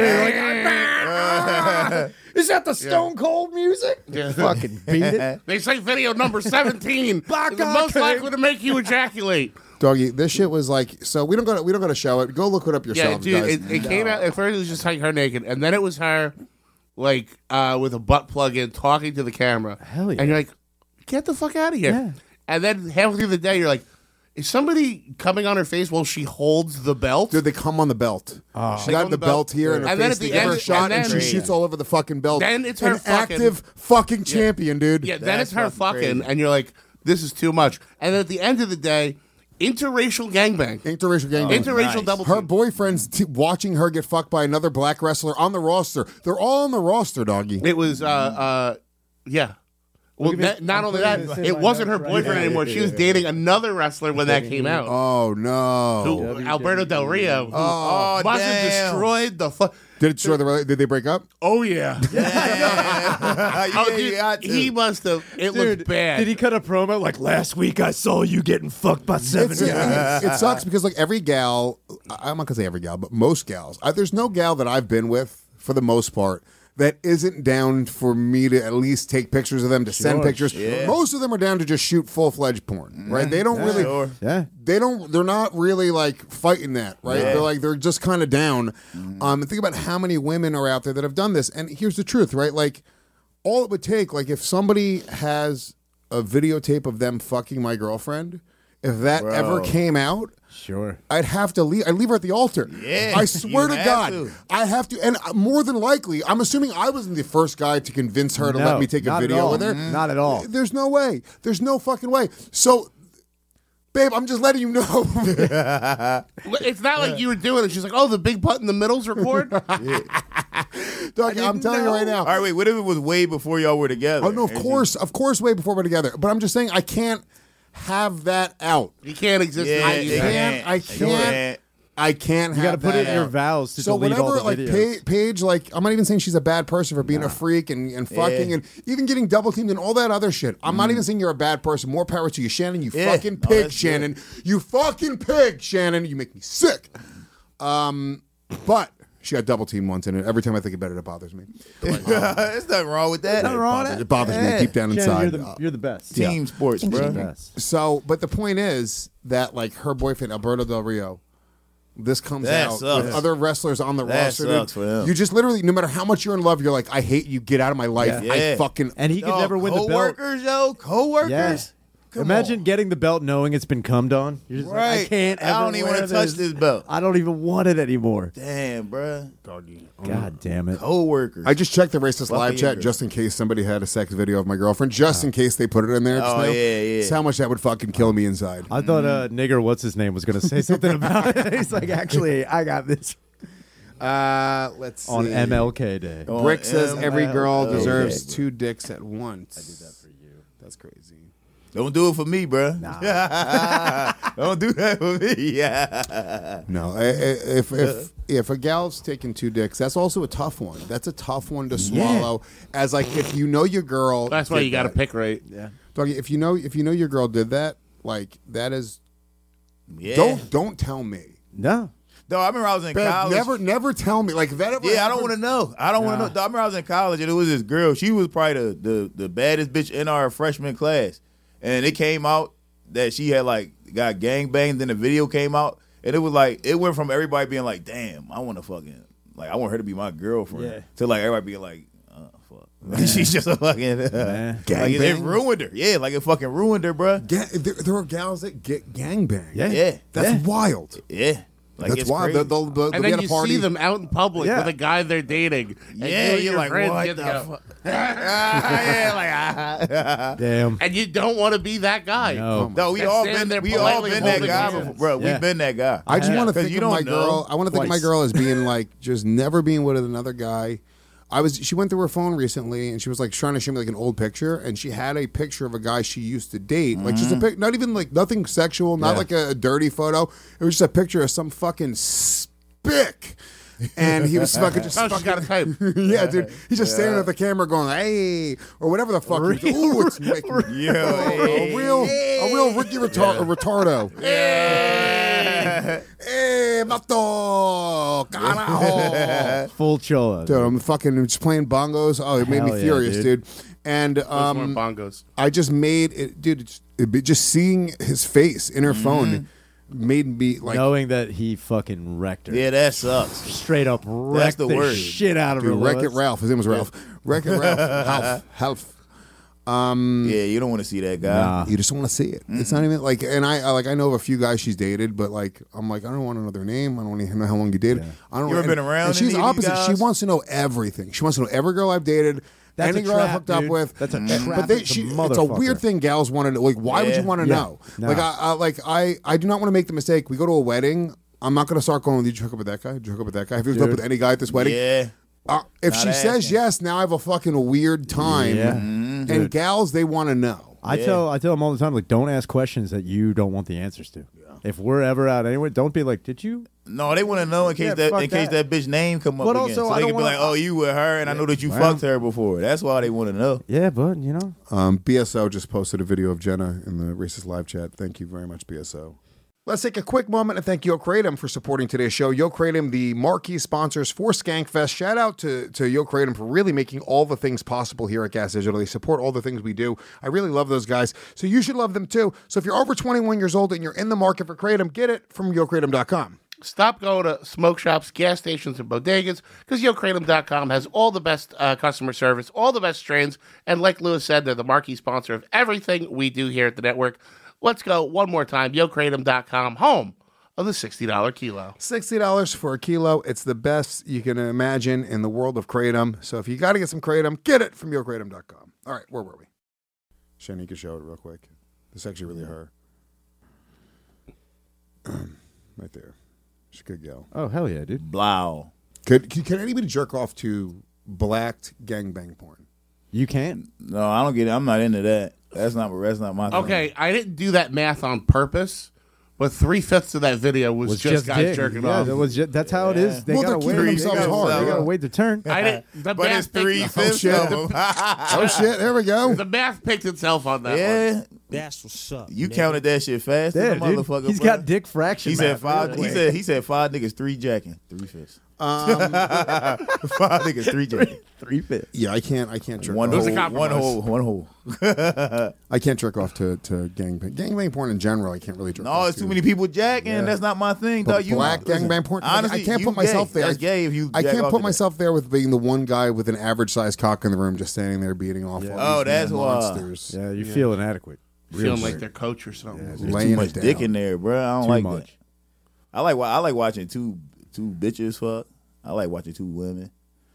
S2: Is that the Stone Cold music?
S4: Yeah.
S2: Fucking beat it.
S4: They say video number 17 is
S2: Black
S4: the
S2: guy
S4: most
S2: came.
S4: likely to make you ejaculate.
S3: Doggy, this shit was like so. We don't gotta show it. Go look it up
S4: Yeah,
S3: yourself,
S4: dude,
S3: guys.
S4: it came out at first. It was just like her naked, and then it was her, like with a butt plug in, talking to the camera.
S2: Hell yeah.
S4: And you're like, get the fuck out of here.
S2: Yeah.
S4: And then halfway through the day, you're like, is somebody coming on her face while she holds the belt?
S3: Dude, they come on the belt. She
S4: They come
S3: got
S4: on
S3: the
S4: the
S3: belt
S4: belt.
S3: here and her
S4: And then
S3: face.
S4: at the
S3: They give her a
S4: end-
S3: shot
S4: and
S3: and she
S4: then-
S3: shoots all over the fucking belt.
S4: Then it's her
S3: An
S4: fucking-
S3: active fucking champion, dude.
S4: Yeah, then
S1: That's
S4: it's her
S1: fucking
S4: fucking,
S1: crazy.
S4: and you're like, this is too much. And then at the end of the day, interracial gangbang.
S3: Interracial gangbang.
S4: Interracial
S1: nice.
S4: double
S3: Her
S4: team.
S3: boyfriend's watching her get fucked by another black wrestler on the roster. They're all on the roster, doggy.
S4: It was, yeah. Well,
S2: Look at me.
S4: not
S2: I'm
S4: only
S2: putting
S4: that,
S2: this in
S4: it
S2: my
S4: wasn't her
S2: notes right
S4: boyfriend
S2: now.
S4: anymore. She was dating another wrestler when that came out.
S3: Oh no!
S4: Who, Alberto Del Rio. Who
S1: Oh,
S4: must have
S1: damn.
S4: destroyed the fuck.
S3: Did it destroy the? Did they break up?
S4: Oh, yeah.
S1: Yeah,
S4: Dude,
S1: you got to.
S4: he must have. It
S2: Dude,
S4: looked bad.
S2: did he cut a promo like last week? I saw you getting fucked by 7 guys.
S3: It sucks because like every gal, I'm not gonna say every gal, but most gals. There's no gal that I've been with for the most part, that isn't down for me to at least take pictures of them, to send pictures.
S1: Yeah.
S3: Most of them are down to just shoot full-fledged porn, right? They don't really, they're not really like fighting that, right?
S1: Yeah.
S3: They're just kind of down. And think about how many women are out there that have done this. And here's the truth, right? Like, all it would take, like, if somebody has a videotape of them fucking my girlfriend, if that ever came out, I'd have to leave. I'd leave her at the altar.
S1: Yeah,
S3: I swear to God,
S1: to.
S3: I have to. And more than likely, I'm assuming I wasn't the first guy to convince her to let me take a video with her.
S2: Not at all.
S3: There's no way. There's no fucking way. So, babe, I'm just letting you know.
S4: It's not like you were doing it. She's like, oh, the big butt in the middle's record?
S3: Doug, I'm telling you right now.
S1: All right, wait. What if it was way before y'all were together?
S3: Oh no, of course, way before we're together. But I'm just saying, I can't have that out.
S4: You can't exist.
S3: I can't.
S2: You
S3: got to
S2: put it in your vows to delete all the videos.
S3: Paige, like, I'm not even saying she's a bad person for being a freak and fucking and even getting double teamed and all that other shit. I'm not even saying you're a bad person. More power to you, Shannon. You fucking pig, Shannon. You fucking pig, Shannon. You make me sick. But she got double teamed once, and every time I think about it, it bothers me.
S1: There's nothing wrong with that.
S2: Nothing wrong with that.
S3: It bothers me deep down inside.
S2: You're the best.
S1: Team sports, bro.
S3: So, but the point is that, like, her boyfriend Alberto Del Rio, this comes
S1: That
S3: out
S1: sucks.
S3: with other wrestlers on the
S1: That
S3: roster.
S1: sucks for him.
S3: You just literally, no matter how much you're in love, you're like, I hate you. Get out of my life.
S1: Yeah.
S3: I fucking.
S2: And he could never win the belt.
S1: Co-workers, yo. Co-workers.
S2: Yeah. Imagine getting the belt knowing it's been cummed on. You're just like, I can't ever
S1: I don't even
S2: wear
S1: want to touch this belt.
S2: I don't even want it anymore.
S1: Damn, bro.
S2: God damn it.
S1: Co-workers.
S3: I just checked the racist live
S1: Fucking
S3: chat
S1: Ingrid.
S3: just in case somebody had a sex video of my girlfriend, just in case they put it in there. Just
S1: Oh,
S3: now.
S1: yeah.
S3: That's how much that would fucking kill me inside.
S2: I thought nigger, what's his name, was going to say something about it. He's like, actually, I got this.
S3: Let's see.
S2: On MLK Day.
S3: Brick says every girl
S1: MLK.
S3: deserves 2 dicks at once.
S2: I did that for you.
S3: That's crazy.
S1: Don't do it for me, bro.
S2: Nah.
S1: Don't do that for me. Yeah.
S3: No, if a gal's taking 2 dicks, that's also a tough one. That's a tough one to swallow. As like, if you know your girl,
S4: That's why you got to pick right.
S2: Yeah.
S3: Doggy, if you know your girl did that, like, that is.
S1: Yeah.
S3: Don't tell me.
S2: No.
S1: Though I remember I was in
S3: Babe,
S1: college.
S3: never tell me. Like, if that ever.
S1: Yeah, I don't want to know. I don't want to know. Though I remember I was in college and it was this girl. She was probably the baddest bitch in our freshman class. And it came out that she had like got gangbanged. Then the video came out, and it was like it went from everybody being like, "Damn, I want to fucking like I want her to be my girlfriend," to like everybody being like, "Oh fuck, she's just a fucking like it ruined her." Yeah, like it fucking ruined her, bro.
S3: There are gals that get gangbanged.
S1: Yeah,
S3: That's wild.
S1: Yeah. Like,
S3: that's
S1: it's
S3: why
S1: crazy.
S3: they'll
S4: And
S3: be
S4: then
S3: at
S4: you
S3: a party.
S4: see them out in public with a guy they're dating.
S1: Yeah, you're like, what the fuck?
S2: Damn.
S4: And you don't want to be that guy.
S1: No, we all been that guy before, bro. We've been that guy.
S3: I just want to think
S1: you
S3: of
S1: don't
S3: my
S1: know.
S3: girl. I want to think of my girl as being like just never being with another guy. She went through her phone recently and she was like trying to show me like an old picture, and she had a picture of a guy she used to date, like just a pic, not even like nothing sexual, not like a dirty photo. It was just a picture of some fucking spick. And he was fucking just
S4: She's got a type.
S3: yeah, dude. He's just standing at the camera going, "Hey," or whatever the fuck. Ooh, it's making a real Ricky Retardo. Hey, mato, carajo.
S2: Full chola.
S3: Dude, I'm fucking just playing bongos. Oh, it made me
S2: Hell yeah,
S3: furious, dude. And
S4: Those weren't bongos.
S3: I just made it, dude. Just seeing his face in her phone made me like
S2: knowing that he fucking wrecked her.
S1: Yeah, that sucks.
S2: Straight up wrecked
S1: the
S2: the
S1: word.
S2: shit out of her.
S3: dude, Wreck-It
S2: Lewis.
S3: Ralph. His name was Ralph. Wreck-It Ralph. Half.
S1: Yeah, you don't want to see that guy.
S2: Nah.
S3: You just want to see it. It's not even like, and I know of a few guys she's dated, but like I'm like I don't want to know their name. I don't want to know how long you dated. I don't.
S1: You ever been
S3: and
S1: around
S3: she's
S1: any of these
S3: opposite.
S1: guys?
S3: She wants to know everything. She wants to know every girl I've dated.
S2: That's
S3: any
S2: a
S3: girl I
S2: trap,
S3: hooked up
S2: dude.
S3: with.
S2: That's a
S3: And-
S2: trap.
S3: But
S2: It's a
S3: it's a
S2: motherfucker.
S3: weird thing. Gals want to know. Like, why would you want to know?
S2: No.
S3: Like, I do not want to make the mistake. We go to a wedding. I'm not going to start going. Did you hook up with that guy? Did you hook up with that guy? Have you hooked up with any guy at this wedding?
S1: Yeah.
S3: If
S1: Not
S3: she says
S1: asking.
S3: yes, now I have a fucking weird time.
S2: Yeah.
S3: And gals, they want to know.
S2: I tell them all the time, like, don't ask questions that you don't want the answers to. If we're ever out anywhere, don't be like, did you?
S1: No, they want to know in case
S2: Yeah, fuck
S1: that bitch name come up
S2: But
S1: again.
S2: also,
S1: So
S2: I
S1: they
S2: don't
S1: can be
S2: wanna-
S1: like, oh, you with her, and I know that you fucked her before. That's why they want to know.
S2: Yeah, but, you know.
S3: BSO just posted a video of Jenna in the racist live chat. Thank you very much, BSO. Let's take a quick moment and thank Yo Kratom for supporting today's show. Yo Kratom, the marquee sponsors for Skankfest. Shout out to Yo Kratom for really making all the things possible here at Gas Digital. They support all the things we do. I really love those guys. So you should love them too. So if you're over 21 years old and you're in the market for Kratom, get it from YoKratom.com.
S4: Stop going to smoke shops, gas stations, and bodegas because YoKratom.com has all the best customer service, all the best strains, and like Lewis said, they're the marquee sponsor of everything we do here at the network. Let's go one more time. YoKratom.com, home of the $60 kilo.
S3: $60 for a kilo. It's the best you can imagine in the world of Kratom. So if you got to get some Kratom, get it from YoKratom.com. All right, where were we? Shannon, you can show it real quick. This is actually really her. Right there. She's a good gal.
S2: Oh, hell yeah, dude.
S1: Blow.
S3: Can anybody jerk off to blacked gangbang porn?
S2: You can.
S1: No, I don't get it. I'm not into that. That's not my thing.
S4: Okay, I didn't do that math on purpose, but 3/5 of that video was just guys
S2: dick.
S4: jerking
S2: yeah,
S4: off.
S2: That's how it is. They
S3: Well,
S2: gotta
S3: they're keeping
S2: wait.
S3: themselves hard.
S2: They gotta wait to turn.
S4: I didn't. The
S1: But it's
S4: math picked-
S1: 3/5 of them.
S3: Oh, shit. There we go.
S4: The math picked itself on that one.
S1: Yeah,
S5: That's what's up.
S1: you counted that shit fast,
S2: Yeah,
S1: as a
S2: dude.
S1: motherfucker.
S2: He's
S1: bro.
S2: got dick fraction.
S1: He said
S2: math,
S1: five.
S2: really.
S1: He said 5 niggas, 3 jacking, 3/5. 5 niggas, 3 jacking.
S2: 3/5.
S3: Yeah, I can't jerk
S1: One
S3: off.
S4: was a
S1: hole. One
S4: compromise.
S1: hole. One hole.
S3: I can't jerk off to gangbang. Gangbang porn in general, I can't really jerk off
S1: No, it's
S3: to.
S1: too many people jacking. That's not my thing,
S3: But
S1: dog. You
S3: black
S1: listen,
S3: gangbang porn.
S1: Honestly,
S3: I can't
S1: you
S3: put myself
S1: gay.
S3: there.
S1: That's gay if you.
S3: I
S1: jack
S3: can't
S1: off
S3: put
S1: to
S3: myself there with being the one guy with an average sized cock in the room, just standing there beating off.
S2: Yeah.
S3: all
S1: Oh,
S3: these
S1: that's why.
S3: monsters.
S2: Yeah, you feel inadequate.
S4: Feeling like their coach or something.
S1: There's
S3: laying
S1: too much
S3: it down.
S1: dick in there, bro. I don't
S2: Too
S1: like
S2: much.
S1: that. I like watching two bitches fuck. I like watching 2 women,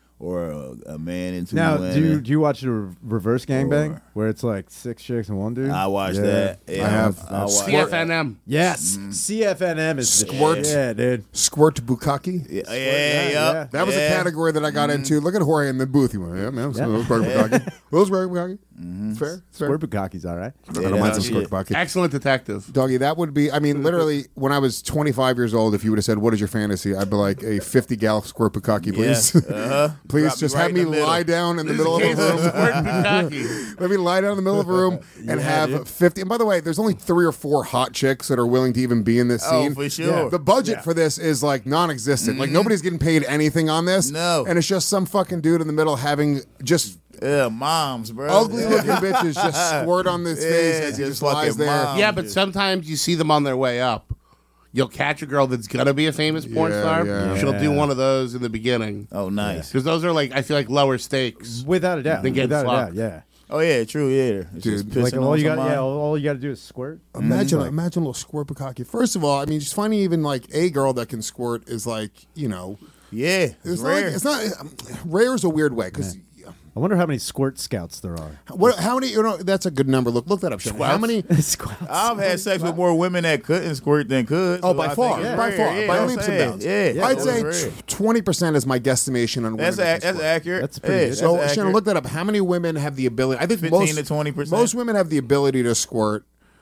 S1: or a man and 2
S2: Now,
S1: women.
S2: do you watch the reverse gangbang
S1: Or-
S2: where it's like 6 chicks and 1 dude?
S1: I watch
S2: Yeah.
S1: that. Yeah,
S3: I have.
S1: I watch
S4: CFNM.
S2: Yes, CFNM is
S3: Squirt.
S2: the shit. Yeah, dude.
S3: Squirt bukkake.
S1: Yeah.
S3: That was a category that I got into. Look at Jorge in the booth. He went, yeah, man, squirt bukkake. Those squirt bukkake. It's fair. It's fair.
S2: Squirt bukkake's all right.
S3: I don't mind some squirt bukkake.
S4: Excellent detective.
S3: Doggy, that would be, I mean, literally, when I was 25 years old, if you would have said, what is your fantasy? I'd be like, a 50-gal squirt bukkake, please. Please
S1: Drop me
S3: just
S1: right
S3: have
S1: in
S3: me
S1: the middle.
S3: lie down in the
S4: This
S3: middle of
S4: case
S3: a
S4: of
S3: room.
S4: squirt bukkake.
S3: Let me lie down in the middle of a room and have 50. And by the way, there's only 3 or 4 hot chicks that are willing to even be in this
S1: Oh,
S3: scene.
S1: for sure.
S3: The budget for this is like non-existent. Like nobody's getting paid anything on this.
S1: No.
S3: And it's just some fucking dude in the middle having just
S1: Yeah, moms, bro.
S3: ugly looking bitches just squirt on this face as he just lies
S1: fucking
S3: there.
S1: moms.
S4: Yeah, but sometimes you see them on their way up. You'll catch a girl that's gonna be a famous porn
S3: Yeah,
S4: star.
S3: yeah.
S4: She'll do one of those in the beginning
S1: Oh, nice.
S4: because those are like I feel like lower stakes.
S2: Without a doubt.
S4: Then get
S2: Without a doubt,
S4: fucked.
S2: yeah.
S1: Oh yeah, true. Yeah, it's
S3: Dude,
S1: just pissing
S2: Like
S1: on
S2: all you got,
S1: somebody.
S2: yeah, all you got to do is squirt.
S3: Imagine a little squirt bukkake. First of all, I mean, just finding even like a girl that can squirt is like, you know,
S1: Yeah, it's
S3: it's not,
S1: rare.
S3: it's not rare is a weird way because
S2: I wonder how many squirt scouts there are.
S3: how many? You know, that's a good number. Look that up. Shannon. How many?
S2: Scouts.
S1: I've had sex with more women that couldn't squirt than could.
S3: Oh,
S1: so
S3: by
S1: I
S3: far,
S1: think it's
S3: by
S1: rare.
S3: far,
S1: Yeah,
S3: by
S1: I'm
S3: leaps and
S1: saying.
S3: bounds.
S1: Yeah,
S3: I'd
S1: it's
S3: say
S1: rare.
S3: 20% is my guesstimation on women.
S1: That's
S3: that can squirt.
S1: accurate.
S2: That's pretty good.
S3: So,
S1: that's
S3: Shannon,
S1: accurate.
S3: look that up. How many women have the ability? I think
S1: 15 to 20%.
S3: Most women have the ability to squirt.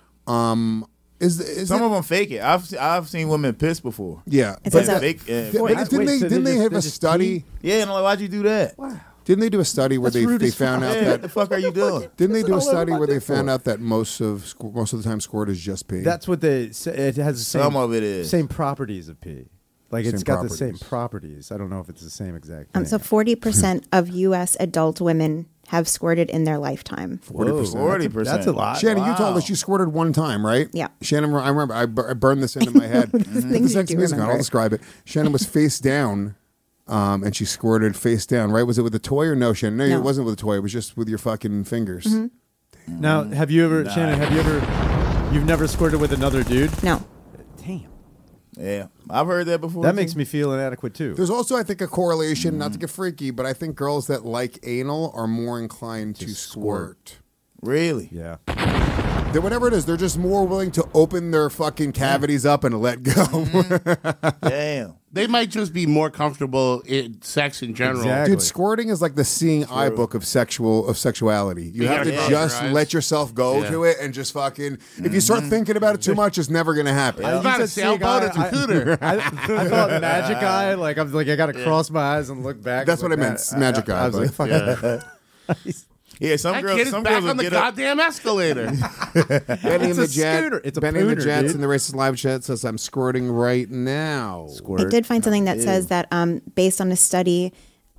S3: Is
S1: Some
S3: it?
S1: of them fake it. I've seen women piss before.
S3: Yeah,
S11: It
S3: but
S11: says
S1: Fake, yeah.
S3: didn't they have a study?
S1: Yeah, and I'm like, why'd you do that?
S3: Didn't they do a study where
S2: That's rude
S3: they
S2: as
S3: found
S2: fuck.
S3: out
S1: Yeah,
S3: that
S1: what the fuck are you doing?
S3: didn't they
S2: That's
S3: do a
S2: all over
S3: study
S2: my
S3: where they
S2: dick
S3: found
S2: for.
S3: out that most of the time squirt is just pee?
S2: That's what they say. It has the same,
S1: Some of it is.
S2: same properties of pee. Like it's
S3: Same
S2: got the same
S3: properties.
S2: properties. I don't know if it's the same exact thing.
S11: So 40% of U.S. adult women have squirted in their lifetime.
S3: 40%.
S1: 40%.
S2: That's a lot.
S3: Shannon, you told us you squirted one time, right?
S11: Yeah.
S3: Shannon, I remember. I burned this into my head.
S11: Things
S3: Put the
S11: you
S3: sex
S11: do
S3: music on.
S11: remember.
S3: I'll describe it. Shannon was face down, and she squirted face down. Right? Was it with a toy or no, Shannon? No,
S11: No.
S3: it wasn't with a toy. It was just with your fucking fingers.
S2: Now, have you ever, Shannon? You've never squirted with another dude?
S11: No.
S2: Damn.
S1: Yeah, I've heard that before.
S2: That
S1: too.
S2: makes me feel inadequate too.
S3: There's also, I think, a correlation. Not to get freaky, but I think girls that like anal are more inclined to squirt.
S1: Really.
S2: Yeah.
S3: That whatever it is, they're just more willing to open their fucking cavities up and let go.
S1: Damn.
S4: They might just be more comfortable in sex in general.
S2: Exactly.
S3: Dude, squirting is like the seeing eye book of sexuality. You have to
S4: gotta close
S3: just
S4: your eyes.
S3: let yourself go
S4: Yeah.
S3: to it and just fucking. If you start thinking about it too much, it's never gonna happen.
S4: It's not a sailboat, it's a cooter.
S2: I thought magic eye. I got to cross my eyes and look back.
S3: That's what I meant, magic eye,
S2: I was like,
S3: but-
S2: fuck.
S1: Yeah, some
S4: That
S1: girls,
S4: kid is
S1: some
S4: back
S1: girls will
S4: on the
S1: get up.
S4: goddamn escalator.
S3: Benny in the jet.
S2: scooter. It's a
S3: Benny in the
S2: pooner,
S3: Jets
S2: dude.
S3: in the racist live chat says, I'm squirting right now.
S11: I did find something that says that based on a study,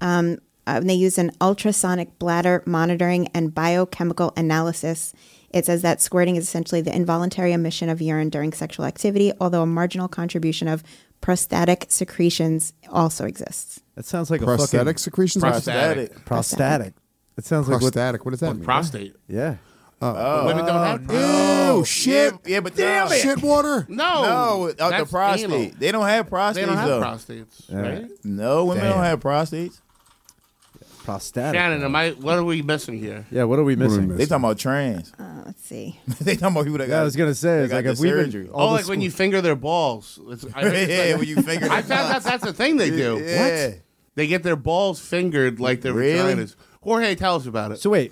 S11: they use an ultrasonic bladder monitoring and biochemical analysis. It says that squirting is essentially the involuntary emission of urine during sexual activity, although a marginal contribution of prostatic secretions also exists.
S2: That sounds like
S3: Prostatic
S2: a fucking
S3: secretions?
S2: prostatic. It sounds like
S3: Prostatic. What does that mean?
S4: Prostate.
S2: Yeah.
S4: Women don't have prostate.
S3: Ew, shit.
S1: Yeah, but
S3: Damn it. Shit water.
S1: No, the
S4: that's
S1: prostate.
S4: anal.
S1: They don't have prostates.
S4: They don't have
S1: though.
S4: prostates, right?
S1: No, women don't have prostates.
S2: Prostatic.
S4: Shannon, what are we missing here?
S2: Yeah, what are we missing?
S1: They talking about trans.
S11: Let's see.
S1: They talking about people that got.
S2: Yeah, I was gonna say, it's
S1: got
S2: like
S1: the
S2: if we
S1: surgery.
S4: Oh, like when you finger their balls.
S1: Yeah, when you finger.
S4: I found out that's a thing they do.
S1: Yeah.
S4: What? They get their balls fingered like their
S1: Really?
S4: vaginas. Jorge, tell us about it.
S2: So wait,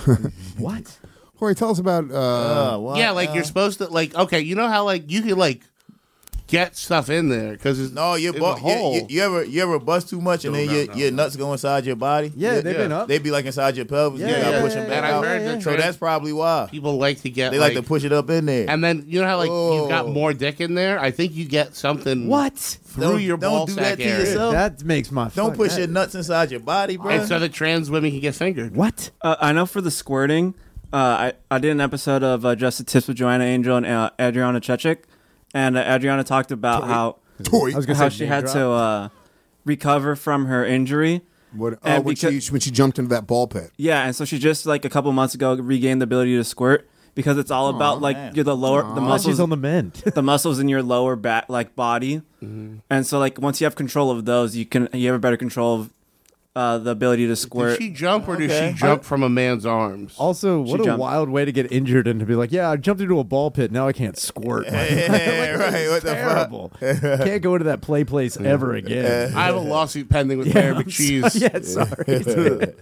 S2: what?
S3: Corey, tell us about.
S4: Yeah, like you're supposed to, like, okay, you know how, like, you can, like, get stuff in there because it's
S1: your
S4: it's a hole.
S1: you ever bust too much and then your nuts go inside your body?
S2: Yeah, they've been up.
S1: They be like inside your pelvis.
S2: Yeah,
S1: you gotta
S2: yeah,
S1: push them
S2: yeah,
S1: back
S4: And
S1: out.
S4: I've heard that
S1: So that's probably why
S4: people like to get.
S1: they like to push it up in there.
S4: And then you know how like you've got
S1: Oh.
S4: more dick in there. I think you get something
S2: What?
S4: through your ball
S1: don't do
S4: sack
S1: that to
S4: area.
S1: yourself.
S2: That makes my.
S1: Don't
S2: fuck
S1: push
S2: that-
S1: your nuts inside your body, bro.
S4: And so the trans women can get fingered.
S2: What?
S10: I know for the squirting, I did an episode of Just the Tips with Joanna Angel and Adriana Chechik, and Adriana talked about how she had to recover from her injury.
S3: When
S10: And
S3: she jumped into that ball pit.
S10: Yeah, and so she just like a couple months ago regained the ability to squirt because it's all about like
S1: man.
S10: the muscles.
S2: She's on the mend.
S10: The muscles in your lower back, like body, and so like once you have control of those, you have a better control of the ability to squirt.
S4: Did she jump or did she jump from a man's arms?
S2: Also, what a
S10: jumped.
S2: wild way to get injured and to be like, yeah, I jumped into a ball pit. Now I can't squirt.
S1: Yeah, right. What the
S2: Terrible. Can't go into that play place ever again.
S4: I have a lawsuit pending with Mayor McCheese.
S2: Yeah, sorry.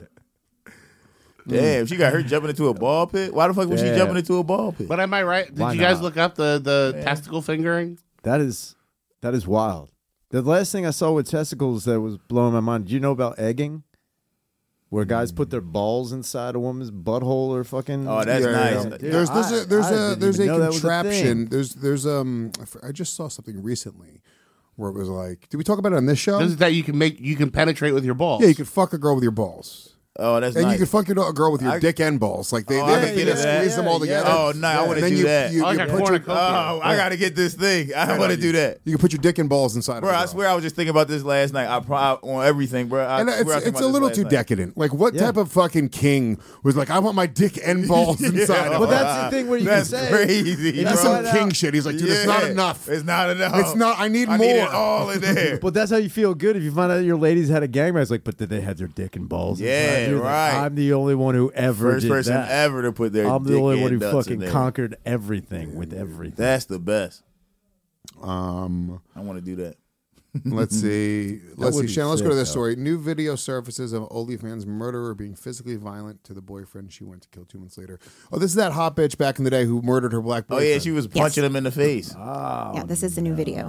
S1: Damn, she got her jumping into a ball pit. Why the fuck was she
S2: Damn.
S1: jumping into a ball pit?
S4: But am I right? Did
S2: Why
S4: you guys
S2: not?
S4: look up the testicle fingering?
S2: That is wild. The last thing I saw with testicles that was blowing my mind. Do you know about egging? Where guys put their balls inside a woman's butthole or fucking.
S1: Oh, that's nice.
S2: Dude,
S3: There's
S2: I didn't
S3: a
S2: even know that was a
S3: contraption.
S2: thing.
S3: I just saw something recently where it was like, did we talk about it on this show?
S4: This is that you can penetrate with your balls.
S3: Yeah, you could fuck a girl with your balls.
S1: Oh, that's
S3: And
S1: nice.
S3: you could fuck a girl with your dick and balls. Like they
S1: I gotta
S3: they
S1: get into that.
S3: squeeze them all
S2: Yeah,
S3: together.
S1: Oh no, I want to
S3: Then
S1: do that.
S3: You,
S4: I
S3: you
S4: got
S3: put your,
S4: cornucopia.
S1: Oh, I gotta get this thing. I want to do that.
S3: you can put your dick and balls inside
S1: Bro,
S3: of a
S1: I
S3: girl.
S1: swear I was just thinking about this last night. I probably on everything, bro.
S3: And it's a little too decadent. Like, what type of fucking king was like, I want my dick and balls inside of
S2: But
S3: her?
S2: that's the thing where you
S1: That's
S2: can say.
S1: crazy.
S3: He
S1: bro.
S3: did some
S2: find
S3: king
S2: out-
S3: shit. He's like, dude, it's not enough.
S1: It's not enough.
S3: It's not. I need more.
S1: need it all in there.
S2: But that's how you feel good if you find out your ladies had a gangbang. It's like, but did they have their dick and balls?
S1: Yeah,
S2: inside? You're like,
S1: right.
S2: I'm the only one who ever
S1: First
S2: did
S1: person
S2: that.
S1: ever to put their
S2: I'm the
S1: dick
S2: only
S1: and
S2: one who
S1: nuts in
S2: fucking
S1: there.
S2: conquered everything with everything.
S1: That's the best.
S3: Um,
S1: I want to do that.
S3: let's see. Let's
S2: would
S3: see.
S2: be
S3: Shannon, let's go to
S2: sick,
S3: this
S2: though.
S3: story. New video surfaces of OnlyFans murderer being physically violent to the boyfriend she went to kill 2 months later. Oh, this is that hot bitch back in the day who murdered her black
S1: Oh
S3: boyfriend.
S1: yeah, she was punching him in the face.
S11: Yeah, this is the new video.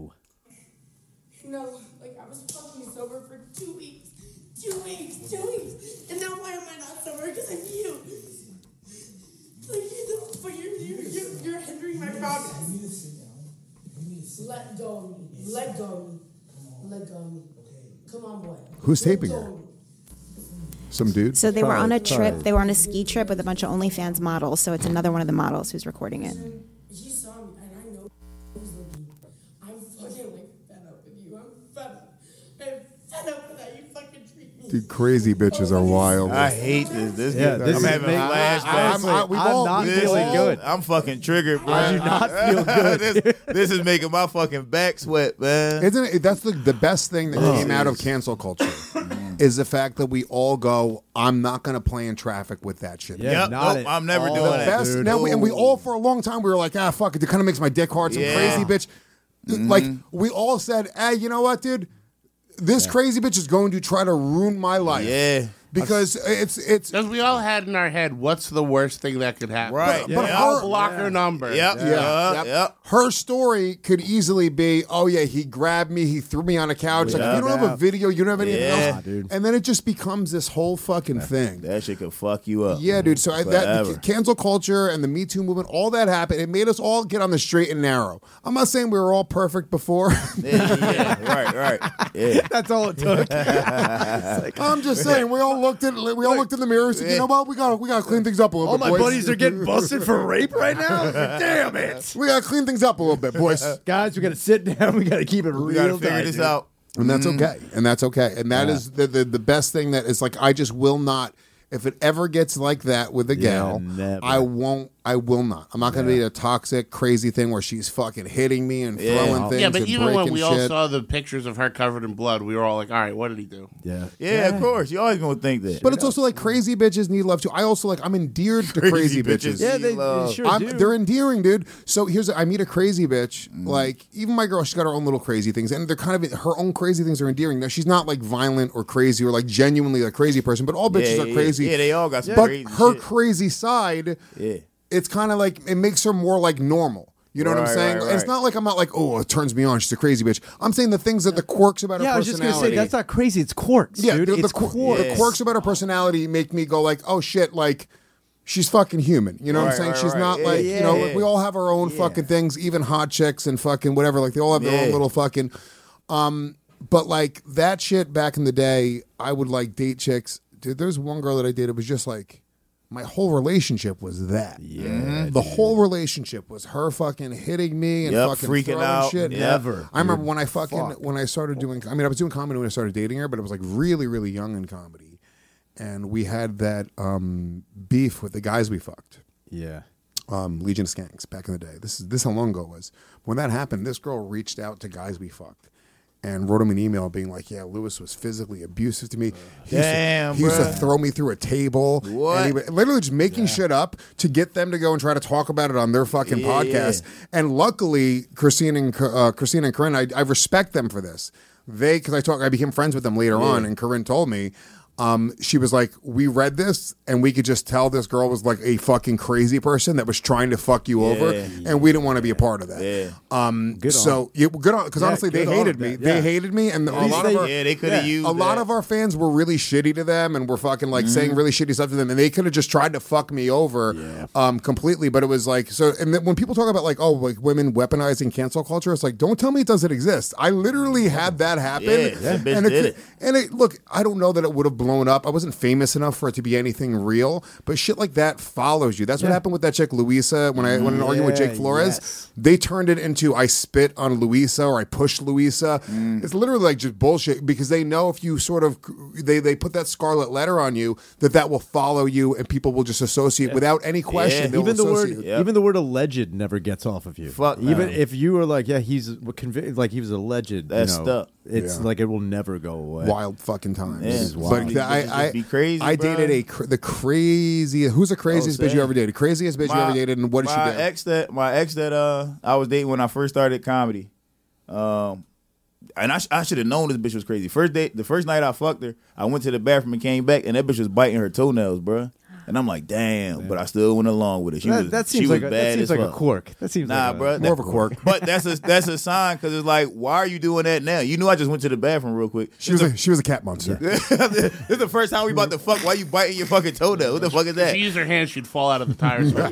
S12: No, like I was fucking sober for 2 weeks. 2 weeks, 2 weeks. And now why am I not sober? Because of you. Like, you're hindering my progress. Let go of me. Let go of me. Let go of me. Come on, boy.
S3: Who's taping her? Some dude?
S11: So they were on a trip.
S2: Probably.
S11: They were on a ski trip with a bunch of OnlyFans models. So it's another one of the models who's recording it.
S12: He saw me, and I know who's looking. I'm fucking like fed up with you. I'm fed up. I'm fed up with how you fucking treat me.
S3: Dude, crazy bitches are wild.
S1: I hate this. This,
S2: Yeah,
S1: dude,
S2: this
S1: I'm
S2: is
S1: having
S2: making-
S1: flashbacks.
S2: I'm not feeling good.
S1: I'm fucking triggered, bro.
S2: I do not feel good.
S1: this is making my fucking back sweat, man.
S3: Isn't it? That's the best thing that came out of cancel culture is the fact that we all go, I'm not going to play in traffic with that shit.
S2: Yeah,
S1: Yep,
S2: not
S1: nope,
S2: it.
S1: I'm never
S2: All
S1: doing
S3: The
S1: that.
S3: best.
S2: dude.
S3: Now and we all for a long time we were like, fuck it. It kind of makes my dick hard. Some
S1: Yeah.
S3: crazy bitch. Like we all said, hey, you know what, dude? This crazy bitch is going to try to ruin my life.
S1: Yeah.
S3: because it's
S4: because we all had in our head what's the worst thing that could happen.
S1: Right.
S3: But
S4: I'll block her number.
S1: Yep.
S3: Her story could easily be, oh yeah, he grabbed me, he threw me on a couch. Like if you don't have a video, you don't have anything else,
S2: dude.
S3: and then it just becomes this whole fucking thing.
S1: That shit could fuck you up.
S3: Yeah, dude. So that
S1: Forever.
S3: cancel culture and the Me Too movement, all that happened. It made us all get on the straight and narrow. I'm not saying we were all perfect before.
S1: Right. Yeah.
S2: That's all it took.
S3: I'm just saying we all looked in the mirror and said, you know what, we gotta clean things up a little
S2: All
S3: bit.
S2: my
S3: boys.
S2: buddies are getting busted for rape right now. Damn it,
S3: We gotta clean things up a little bit, boys.
S2: guys! We gotta sit down. We gotta keep it
S1: We gotta
S2: real
S1: figure
S2: tight,
S1: this
S2: dude.
S1: out.
S3: And that's okay. And that's okay. And that is the best thing that is like, I just will not, if it ever gets like that with a gal,
S2: never.
S3: I will not. I'm not going to be a toxic, crazy thing where she's fucking hitting me and throwing things.
S4: Yeah, but
S3: and
S4: even when
S3: breaking
S4: we all
S3: shit.
S4: saw the pictures of her covered in blood, we were all like, all right, what did he do?
S1: Yeah, of course. You always gonna think that.
S3: But it's also like crazy bitches need love too. I also like, I'm endeared to crazy bitches.
S2: Yeah, they sure do.
S3: They're endearing, dude. So I meet a crazy bitch. Like even my girl, she's got her own little crazy things, and they're kind of her own crazy things are endearing. Now she's not like violent or crazy or like genuinely a crazy person, but all bitches are crazy.
S1: Yeah, they all got some
S3: But
S1: crazy
S3: her
S1: shit.
S3: crazy side, it's kind of like it makes her more like normal. You know what I'm
S1: Right,
S3: saying?
S1: right,
S3: It's
S1: right.
S3: not like I'm not like, oh, it turns me on. She's a crazy bitch. I'm saying the things that the quirks about her
S2: Yeah, I was just
S3: personality.
S2: gonna say that's not crazy. It's quirks,
S3: Yeah,
S2: dude.
S3: the
S2: It's
S3: quirks
S2: quirks.
S3: about her personality make me go like, oh shit, like she's fucking human. You know what I'm
S1: Right,
S3: saying?
S1: right,
S3: She's
S1: right.
S3: not
S1: Yeah,
S3: like,
S1: yeah,
S3: you know,
S1: yeah.
S3: like, we all have our own fucking things, even hot chicks and fucking whatever. Like they all have their own
S1: Yeah.
S3: little fucking. But like that shit back in the day, I would like date chicks. Dude, there's one girl that I dated was just like. My whole relationship was that.
S1: Yeah.
S3: The whole relationship was her fucking hitting me and
S1: Yep,
S3: fucking
S1: freaking
S3: throwing
S1: out.
S3: shit.
S1: Yep.
S2: Never.
S3: I remember when I when I started doing, I mean, I was doing comedy when I started dating her, but I was like really, really young in comedy. And we had that beef with the guys we fucked.
S2: Yeah.
S3: Legion of Skanks back in the day. This how long ago it was. When that happened, this girl reached out to guys we fucked and wrote him an email being like, yeah, Lewis was physically abusive to me. He used to throw me through a table.
S1: What?
S3: And he would, literally just making shit up to get them to go and try to talk about it on their fucking podcast. And luckily, Christine and Corinne, I respect them for this. Because I became friends with them later on, and Corinne told me, she was like, we read this and we could just tell this girl was like a fucking crazy person that was trying to fuck you over, and we didn't want to be a part of that.
S1: Yeah.
S3: Good on, because honestly they hated me. They hated me, and a lot of our,
S1: they could have used
S3: a lot of our fans were really shitty to them and were fucking like saying really shitty stuff to them, and they could have just tried to fuck me over completely. But it was like, so, and then when people talk about like, oh, like women weaponizing cancel culture, it's like, don't tell me it doesn't exist. I literally had that happen.
S1: That bitch did it.
S3: And look, I don't know that it would have blown up. I wasn't famous enough for it to be anything real, but shit like that follows you. That's what happened with that chick Louisa when I went and argued with Jake Flores.
S2: Yes.
S3: They turned it into I spit on Louisa or I pushed Louisa. It's literally like just bullshit because they know if you sort of they put that scarlet letter on you that will follow you and people will just associate without any question. They'll
S2: Even
S3: associate.
S2: the word alleged never gets off of you.
S1: Fuck
S2: even
S1: no.
S2: if you were like, yeah, he's convicted, like he was alleged.
S1: That's
S2: you know,
S1: stuck.
S2: It's like it will never go away.
S3: Wild fucking times.
S1: Yeah.
S2: is wild.
S3: But I
S1: be crazy,
S3: I
S1: bro.
S3: dated the crazy. Who's the craziest bitch you ever dated? Craziest bitch you ever dated, and what did she do?
S1: My ex that I was dating when I first started comedy, and I should have known this bitch was crazy. The first night I fucked her, I went to the bathroom and came back, and that bitch was biting her toenails, bro. And I'm like, damn, but I still went along with it.
S2: That seems like a quirk. That seems
S1: bro,
S3: more of a quirk.
S1: But that's a sign because it's like, why are you doing that now? You knew I just went to the bathroom real quick.
S3: She was a cat monster.
S1: This is the first time we about to fuck. Why you biting your fucking toenail? What the fuck is
S4: If
S1: that?
S4: she used her hand, she'd fall out of the tires.
S1: Well,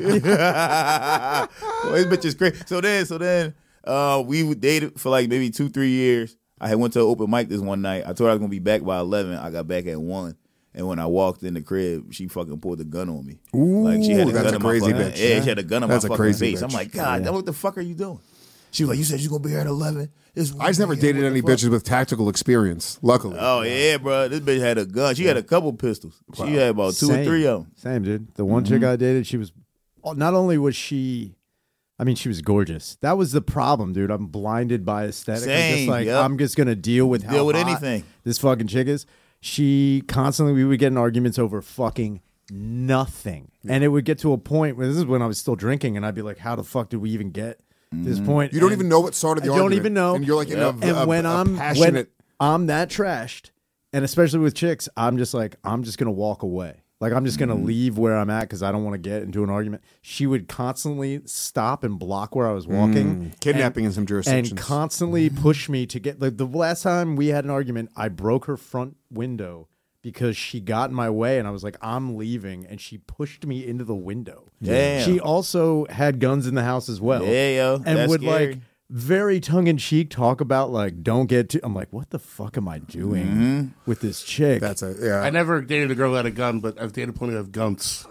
S1: this bitch is crazy. So then, we dated for like maybe 2-3 years. I had went to an open mic this one night. I told her I was gonna be back by 11. I got back at 1. And when I walked in the crib, she fucking pulled a gun on me.
S3: Ooh,
S1: like she had a
S3: that's
S1: gun
S3: a
S1: in my
S3: crazy
S1: fucking,
S3: bitch.
S1: Yeah, she had a gun in
S3: That's
S1: my
S3: a
S1: fucking
S3: crazy
S1: face.
S3: bitch.
S1: I'm like, God, what the fuck are you doing? She was like, you said you're gonna be here at 11.
S3: I just never dated any bitches with tactical experience. Luckily.
S1: Oh yeah, bro. This bitch had a gun. She had a couple pistols. She had about 2 or 3 of them.
S2: Same, dude. The one chick I dated, she was not only was she. I mean, she was gorgeous. That was the problem, dude. I'm blinded by aesthetic. I'm just gonna deal with how hot
S1: anything
S2: this fucking chick is. She constantly, we would get in arguments over fucking nothing, and it would get to a point where this is when I was still drinking, and I'd be like, "How the fuck did we even get to this point?"
S3: You don't even know what started the
S2: I
S3: argument.
S2: don't even know.
S3: And you're like,
S2: and when I'm
S3: passionate.
S2: when I'm that trashed, And especially with chicks, I'm just like, I'm just going to walk away. Like, I'm just going to leave where I'm at because I don't want to get into an argument. She would constantly stop and block where I was walking.
S3: Kidnapping in some jurisdictions.
S2: And constantly push me to get, like, the last time we had an argument, I broke her front window because she got in my way and I was like, I'm leaving. And she pushed me into the window.
S1: Damn.
S2: She also had guns in the house as well.
S1: Yeah, yo.
S2: And
S1: That's
S2: would
S1: scary.
S2: like very tongue-in-cheek talk about like, don't get too. I'm like, what the fuck am I doing with this chick?
S3: That's
S4: I never dated a girl who had a gun, but I've dated plenty of guns.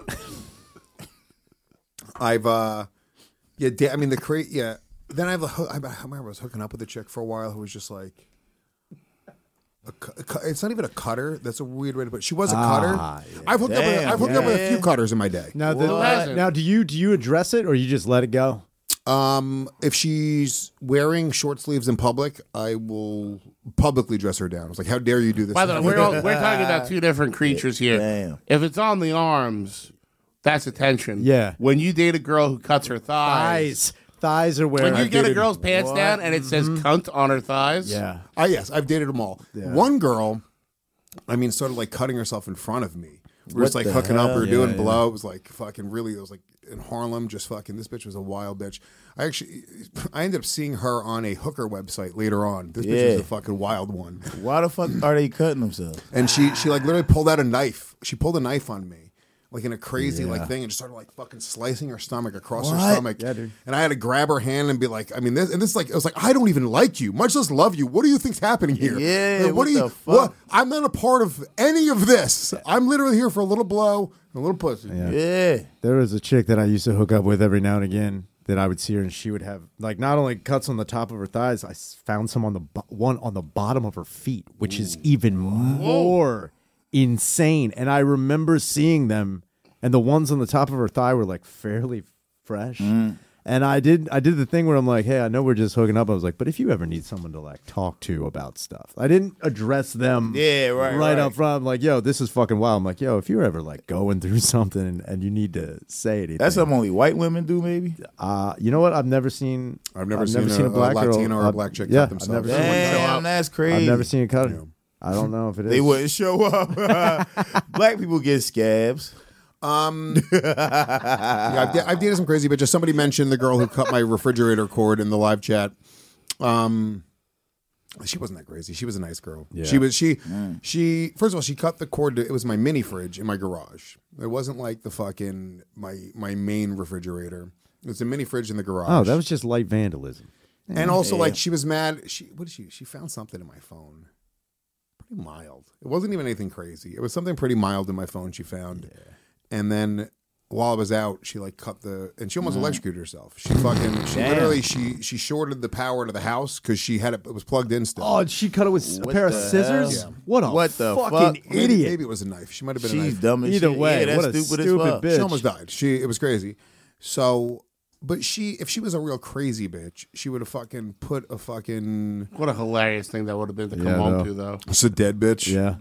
S3: I've I mean then I have I remember I was hooking up with a chick for a while who was just like it's not even a cutter. That's a weird way to put it. She was a cutter.
S2: Yeah.
S3: I've hooked up with a few cutters in my day.
S2: Now, do you address it or you just let it go?
S3: If she's wearing short sleeves in public, I will publicly dress her down. I was like, how dare you do this?
S4: By the way, we're talking about two different creatures here.
S1: Damn.
S4: If it's on the arms, that's attention.
S2: Yeah.
S4: When you date a girl who cuts her thighs.
S2: Thighs are where
S4: When you
S2: I've
S4: get a
S2: dated-
S4: girl's pants down and it says cunt on her thighs.
S2: Yeah.
S3: Yes, I've dated them all.
S2: Yeah.
S3: One girl, I mean, started like cutting herself in front of me. We were just like
S1: the
S3: hooking up. We were
S1: hell?
S3: doing blow. It was like fucking really. It was like in Harlem, just fucking. This bitch was a wild bitch. I ended up seeing her on a hooker website later on. This bitch was a fucking wild one.
S1: Why the fuck are they cutting themselves?
S3: And she like literally pulled out a knife. She pulled a knife on me. Like in a crazy like thing, and just started like fucking slicing her stomach across her stomach.
S2: Yeah, dude.
S3: And I had to grab her hand and be like, I mean, this like, it was like, I don't even like you, much less love you. What do you think's happening here?
S1: Yeah,
S3: Like,
S1: what the fuck?
S3: What? I'm not a part of any of this. I'm literally here for a little blow and a little pussy.
S1: Yeah.
S2: There was a chick that I used to hook up with every now and again that I would see her, and she would have like not only cuts on the top of her thighs, I found some on the one on the bottom of her feet, which is even more insane. And I remember seeing them. And the ones on the top of her thigh were like fairly fresh. And I did the thing where I'm like, hey, I know we're just hooking up. I was like, but if you ever need someone to like talk to about stuff, I didn't address them right up front. I'm like, yo, this is fucking wild. I'm like, yo, if you're ever like going through something and you need to say anything.
S1: That's something only white women do, maybe?
S2: You know what? I've never seen
S3: a
S2: black
S3: Latino
S2: girl,
S3: or a black chick
S2: yeah,
S3: cut
S2: I've never
S3: themselves.
S2: seen one show
S1: Damn,
S2: up.
S1: that's crazy.
S2: I've never seen it cut. I don't know if it is.
S1: They wouldn't show up. Black people get scabs.
S3: I've dated some crazy bitches. Somebody mentioned the girl who cut my refrigerator cord in the live chat. She wasn't that crazy. She was a nice girl.
S2: Yeah.
S3: She first of all, she cut the cord. It was my mini fridge in my garage. It wasn't like the fucking my main refrigerator. It was a mini fridge in the garage.
S2: Oh, that was just light vandalism.
S3: And also, like, she was mad. She found something in my phone. Pretty mild. It wasn't even anything crazy. It was something pretty mild in my phone she found. Yeah. And then while I was out, she like cut and she almost electrocuted herself. She literally shorted the power to the house because it was plugged in still.
S2: Oh, and she cut it with a pair of scissors?
S3: Yeah.
S2: What
S1: the
S2: fucking
S1: fuck?
S2: idiot.
S3: Maybe it was a knife. She might have been a
S1: She's
S3: knife.
S1: dumb as
S2: Either
S1: shit.
S2: way,
S1: Yeah,
S2: what
S1: that's
S2: a
S1: stupid
S2: stupid
S1: as fuck.
S2: bitch.
S3: She almost died. It was crazy. So, but if she was a real crazy bitch, she would have fucking put a fucking.
S4: What a hilarious thing that would have been to come home to, though.
S3: It's a dead bitch.
S2: Yeah.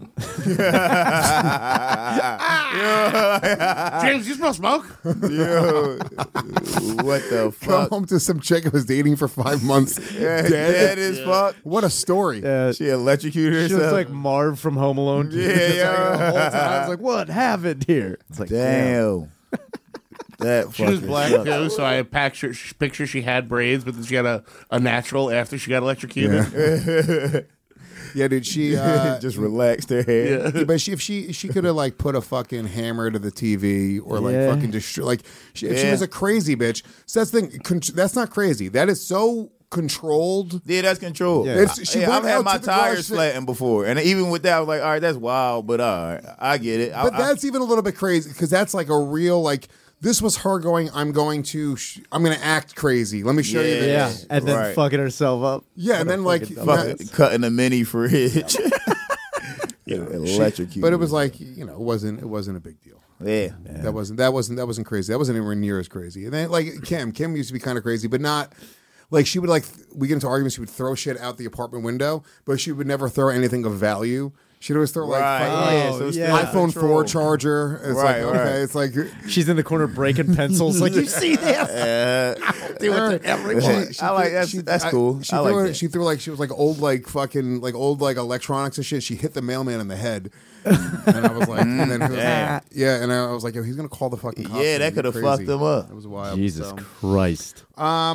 S4: James, you smell smoke?
S1: Yo, what the
S3: Come
S1: fuck?
S3: home to some chick I was dating for 5 months.
S1: Dead as fuck.
S3: What a story.
S1: She electrocuted
S2: She
S1: herself.
S2: looks like Marv from Home Alone.
S1: Yeah,
S2: It's
S1: yeah.
S2: like the whole time, I was like, what happened here? It's like,
S1: Damn. That
S4: She was
S1: fucking
S4: black,
S1: sucks.
S4: too, so I picture she had braids, but then she had a natural after she got electrocuted.
S3: Yeah, dude. She
S1: just relaxed her hair.
S3: Yeah, but if she could have like put a fucking hammer to the TV or like
S2: Yeah.
S3: fucking destroy if she was a crazy bitch. So that's the thing. That's not crazy. That is so controlled.
S1: Yeah, that's control.
S2: Yeah.
S1: I've had my tires flattened before, and even with that, I was like, all right, that's wild, but all right, I get it.
S3: But that's even a little bit crazy because that's like a real like. This was her going. I'm going to act crazy. Let me show you
S2: yeah.
S3: this.
S2: And then
S1: Right.
S2: fucking herself up.
S3: Yeah, and then like
S1: cutting a mini fridge. Electrocute.
S3: But it was like it wasn't a big deal.
S1: Yeah.
S3: That wasn't crazy. That wasn't anywhere near as crazy. And then like Kim used to be kind of crazy, but not like she would like we get into arguments. She would throw shit out the apartment window, but she would never throw anything of value. She'd always throw iPhone 4 charger. It's like, okay, it's like
S2: she's in the corner breaking pencils. Like, you see this? do it to everyone.
S1: I like that's cool.
S3: She
S1: I
S3: threw
S1: like
S3: it.
S1: that.
S3: She threw like she was like old old electronics and shit. She hit the mailman in the head, and I was like, and then he was like, yeah, and I was like, yo, he's gonna call the fucking cops.
S1: Yeah, that could have fucked him up.
S3: It was wild.
S2: Jesus
S3: so.
S2: Christ.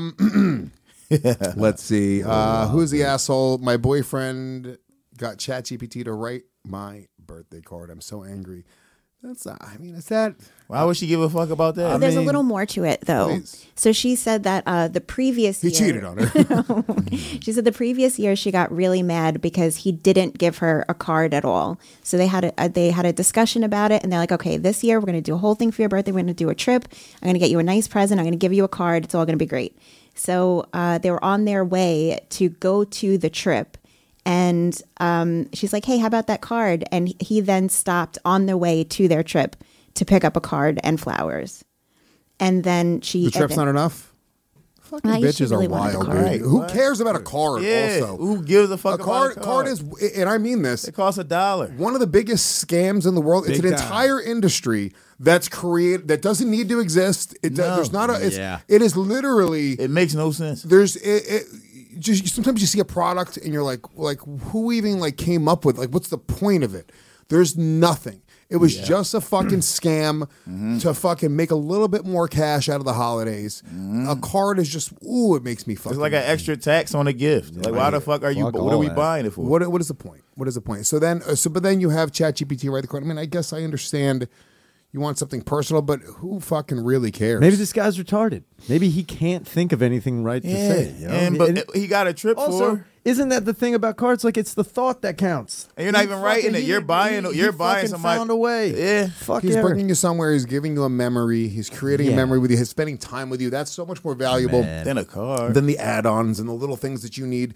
S3: Let's see. Who's the asshole? My boyfriend got ChatGPT to write my birthday card. I'm so angry. That's I mean, is that?
S1: Why would she give a fuck about that?
S11: There's a little more to it, though.
S3: Please.
S11: So she said that the previous year...
S3: He cheated on her.
S11: She said the previous year she got really mad because he didn't give her a card at all. So they had a discussion about it, and they're like, okay, this year we're going to do a whole thing for your birthday. We're going to do a trip. I'm going to get you a nice present. I'm going to give you a card. It's all going to be great. So they were on their way to go to the trip. And she's like, hey, how about that card? And he then stopped on their way to their trip to pick up a card and flowers. And then
S3: The trip's not enough? Fucking bitches
S11: really
S3: are
S11: wanted the
S3: wild,
S11: card.
S3: dude. Who cares about a card
S1: Yeah,
S3: also?
S1: who gives a fuck
S3: A
S1: about
S3: card is, and I mean this,
S1: It costs $1.
S3: one of the biggest scams in the world. It's
S2: Big
S3: an
S2: time.
S3: entire industry that's created that doesn't need to exist. There's not a.
S2: Yeah.
S3: It is literally.
S1: It makes no sense.
S3: There's just sometimes you see a product and you're like who even like came up with what's the point of it? There's nothing. It was just a fucking scam to fucking make a little bit more cash out of the holidays. A card is just it makes me fucking.
S1: It's like an extra tax on a gift. Like, why the fuck are you?
S2: Fuck
S1: What are
S2: all
S1: we
S2: that.
S1: buying it for?
S3: What is the point? What is the point? So then, but then you have ChatGPT write the card. I mean, I guess I understand. You want something personal, but who fucking really cares?
S2: Maybe this guy's retarded. Maybe he can't think of anything right to say. You know?
S1: But he got a trip
S2: also,
S1: for.
S2: isn't that the thing about cards? Like, it's the thought that counts.
S1: And you're not even writing it. You're buying. You're buying
S2: fucking
S1: somebody.
S2: found a way.
S1: Yeah.
S2: Fuck
S3: He's
S2: yeah.
S3: bringing you somewhere. He's giving you a memory. He's creating a memory with you. He's spending time with you. That's so much more valuable
S1: Then a card.
S3: than the add-ons and the little things that you need.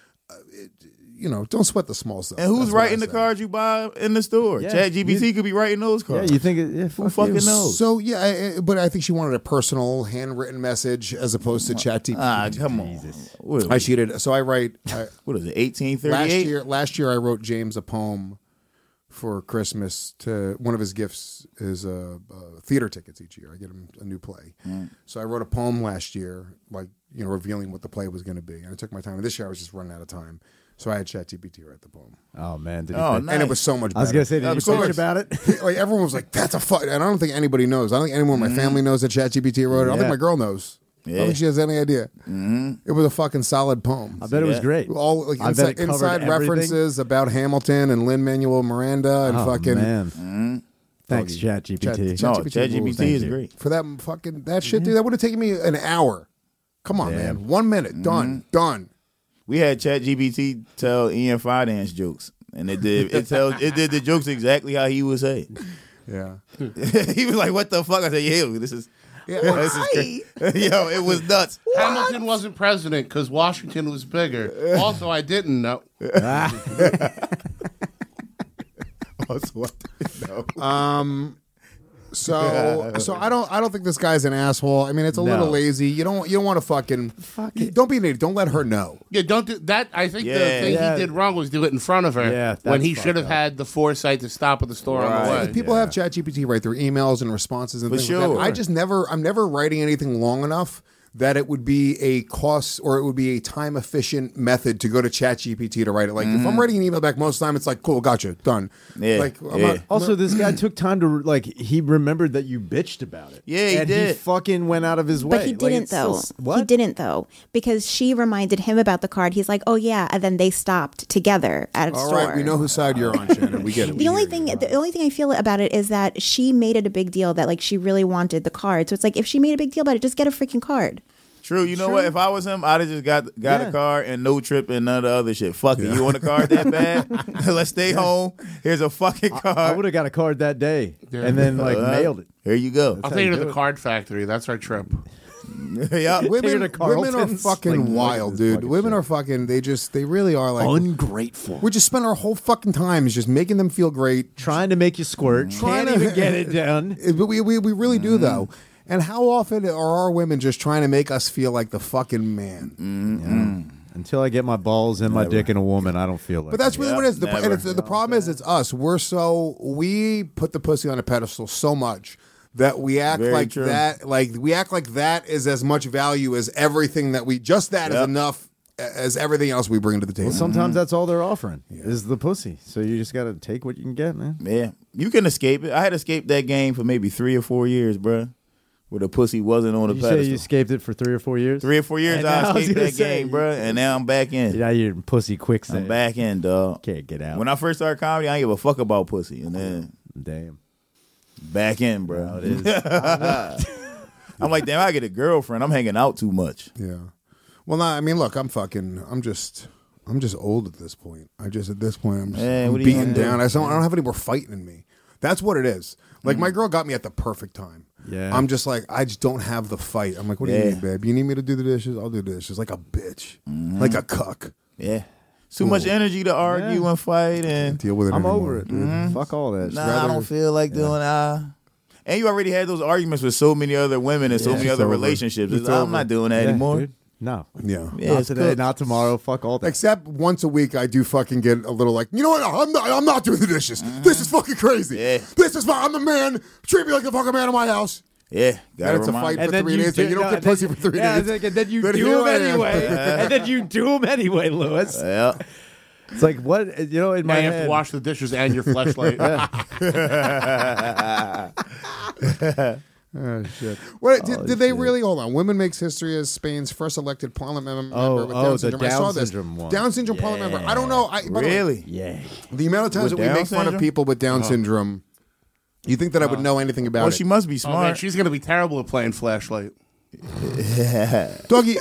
S3: Don't sweat the small stuff.
S1: And who's
S3: That's what
S1: writing
S3: I
S1: the
S3: say.
S1: cards you buy in the store?
S2: Yeah.
S1: ChatGPT could be writing those
S2: Yeah,
S1: cards.
S2: you think
S1: Who fucking knows?
S3: So yeah, but I think she wanted a personal handwritten message as opposed to ChatGPT.
S1: Come on. What,
S3: I cheated. So I write.
S1: what is it? 1838.
S3: Last year I wrote James a poem for Christmas. To one of his gifts is theater tickets each year. I get him a new play. So I wrote a poem last year, revealing what the play was going to be. And I took my time. And this year I was just running out of time. So I had ChatGPT write the poem.
S2: Oh, man. Did
S1: Oh,
S2: he
S1: nice.
S3: And it was so much better.
S2: I was going to say, did you
S3: so
S2: bitch
S3: much-
S2: about it?
S3: Like everyone was like, "That's a fuck," and I don't think anybody knows. I don't think anyone in my family knows that ChatGPT wrote it. I don't think my girl knows. I don't think she has any idea. It was a fucking solid poem.
S2: I bet it was great.
S3: All like
S2: I bet it covered
S3: inside
S2: everything.
S3: references about Hamilton and Lin-Manuel Miranda and fucking.
S2: Man. Thanks, ChatGPT.
S1: No,
S3: ChatGPT
S1: ChatGPT is
S2: you.
S1: great.
S3: For that fucking that shit, dude, that would have taken me an hour. Come on, man. 1 minute, done.
S1: We had ChatGPT tell Ian Finance jokes, and it did the jokes exactly how he would say.
S3: Yeah.
S1: He was like, "What the fuck?" I said, "Yo, this is crazy." Yo, it was nuts.
S4: Hamilton wasn't president because Washington was bigger. Also, I didn't know.
S1: Also, what? No.
S3: So I don't think this guy's an asshole. I mean, it's a little lazy. You don't want to fucking don't be an idiot. Don't let her know.
S4: Yeah, don't do that. I think the
S1: Yeah.
S4: thing
S2: Yeah.
S4: he did wrong was do it in front of her.
S2: Yeah,
S4: when
S2: that's
S4: he should have
S2: fucked
S4: had the foresight to stop at the store on the
S1: Right.
S4: way.
S3: People have ChatGPT write their emails and responses and
S1: For
S3: things like that.
S1: sure.
S3: I'm never writing anything long enough that it would be a cost or it would be a time efficient method to go to ChatGPT to write it. Like if I'm writing an email back most of the time, it's like, cool, gotcha, done.
S1: Yeah,
S3: Like
S1: yeah.
S2: Also, this guy took time to he remembered that you bitched about it.
S1: Yeah, he
S2: and
S1: did.
S2: He fucking went out of his way.
S11: But he didn't, though.
S2: What?
S11: He didn't, though, because she reminded him about the card. He's like, "Oh yeah," and then they stopped together at a
S3: all
S11: store.
S3: right, we know whose side you're on, Shannon. We get it.
S11: The only thing I feel about it is that she made it a big deal that she really wanted the card. So it's like if she made a big deal about it, just get a freaking card.
S1: True. You know what? If I was him, I'd have just got a card and no trip and none of the other shit. Fuck it. You want a card that bad? Let's stay home. Here's a fucking card.
S2: I would have got a card that day and then mailed it.
S1: Here you go.
S4: I'll take you to the card factory. That's our trip.
S1: Yeah.
S3: Women are
S2: Carlton's.
S3: fucking wild, dude. Women are fucking. They really are like
S2: Ungrateful.
S3: We just spend our whole fucking time is just making them feel great,
S2: Trying to make you squirt.
S3: Trying
S2: Can't
S3: to-
S2: even get it done.
S3: But we really do though. And how often are our women just trying to make us feel like the fucking man?
S2: Until I get my balls and my dick in a woman, I don't feel like
S3: But that's really what it is.
S1: never.
S3: And the problem is, it's us. We put the pussy on a pedestal so much that we act
S1: Very
S3: like
S1: true.
S3: that. Like we act like that is as much value as everything that we. Just that is enough as everything else we bring to the table.
S2: Well, sometimes that's all they're offering is the pussy. So you just got to take what you can get, man.
S1: Yeah, you can escape it. I had escaped that game for maybe 3 or 4 years, bruh, where the pussy wasn't on the
S2: You
S1: pedestal.
S2: say you escaped it for 3 or 4 years?
S1: 3 or 4 years
S2: And
S1: I
S2: now I was
S1: escaped
S2: gonna
S1: that
S2: say,
S1: game, bruh, and now I'm back in.
S2: Now you're pussy quicksand.
S1: I'm back in, dog.
S2: Can't get out.
S1: When I first started comedy, I didn't give a fuck about pussy, and then
S2: Damn.
S1: back in, bro.
S2: Oh, it is.
S1: I'm like, damn, I get a girlfriend. I'm hanging out too much.
S3: Yeah. Well, no, I mean, look, I'm just old at this point. At this point, I'm
S1: what are you
S3: beaten
S1: gonna do?
S3: down. I don't have any more fighting in me. That's what it is. Like, my girl got me at the perfect time.
S2: Yeah.
S3: I'm just like, I just don't have the fight. I'm like, what do you
S1: Yeah.
S3: need, babe? You need me to do the dishes? I'll do the dishes. Like a bitch. Like a cuck.
S1: Yeah. Too much energy to argue and fight, and
S3: Deal with it
S2: I'm
S3: anymore.
S2: over it, dude. Fuck all that.
S1: nah, I don't feel like doing And you already had those arguments with so many other women and so many
S3: It's
S1: other
S3: over.
S1: relationships.
S3: It's
S1: I'm
S3: over.
S1: not doing that
S2: Yeah,
S1: anymore.
S2: dude. No.
S3: Yeah.
S1: Yeah,
S2: Not
S1: it's
S2: today,
S1: cooked.
S2: not tomorrow. Fuck all that.
S3: Except once a week, I do fucking get a little like, you know what? I'm not doing the dishes. This is fucking crazy.
S1: Yeah.
S3: This is fine. I'm the man. Treat me like the fucking man in my house.
S1: Yeah,
S3: And it's a fight for 3 days. And you don't get pussy for 3 days.
S2: And then you
S3: But
S2: do
S3: here
S2: them
S3: I am.
S2: anyway. And then you do them anyway, Lewis.
S1: Yeah.
S2: It's like, what? You know, in
S4: Now
S2: my
S4: you have
S2: head.
S4: to wash the dishes and your fleshlight.
S3: Oh, shit. What, did they really, hold on, Women Makes History as Spain's first elected parliament member with Down
S2: the
S3: syndrome. I saw
S2: Down
S3: this.
S2: syndrome one.
S3: Down syndrome parliament member. I don't know. By the way,
S1: Really?
S2: Yeah.
S3: the amount of times
S1: With
S3: that we
S1: Down
S3: make fun of
S1: syndrome?
S3: people with Down syndrome, you think that I would know anything about
S1: Well,
S3: it.
S1: she must be
S4: Oh, man,
S1: smart.
S4: she's going to be terrible at playing flashlight.
S3: Doggy,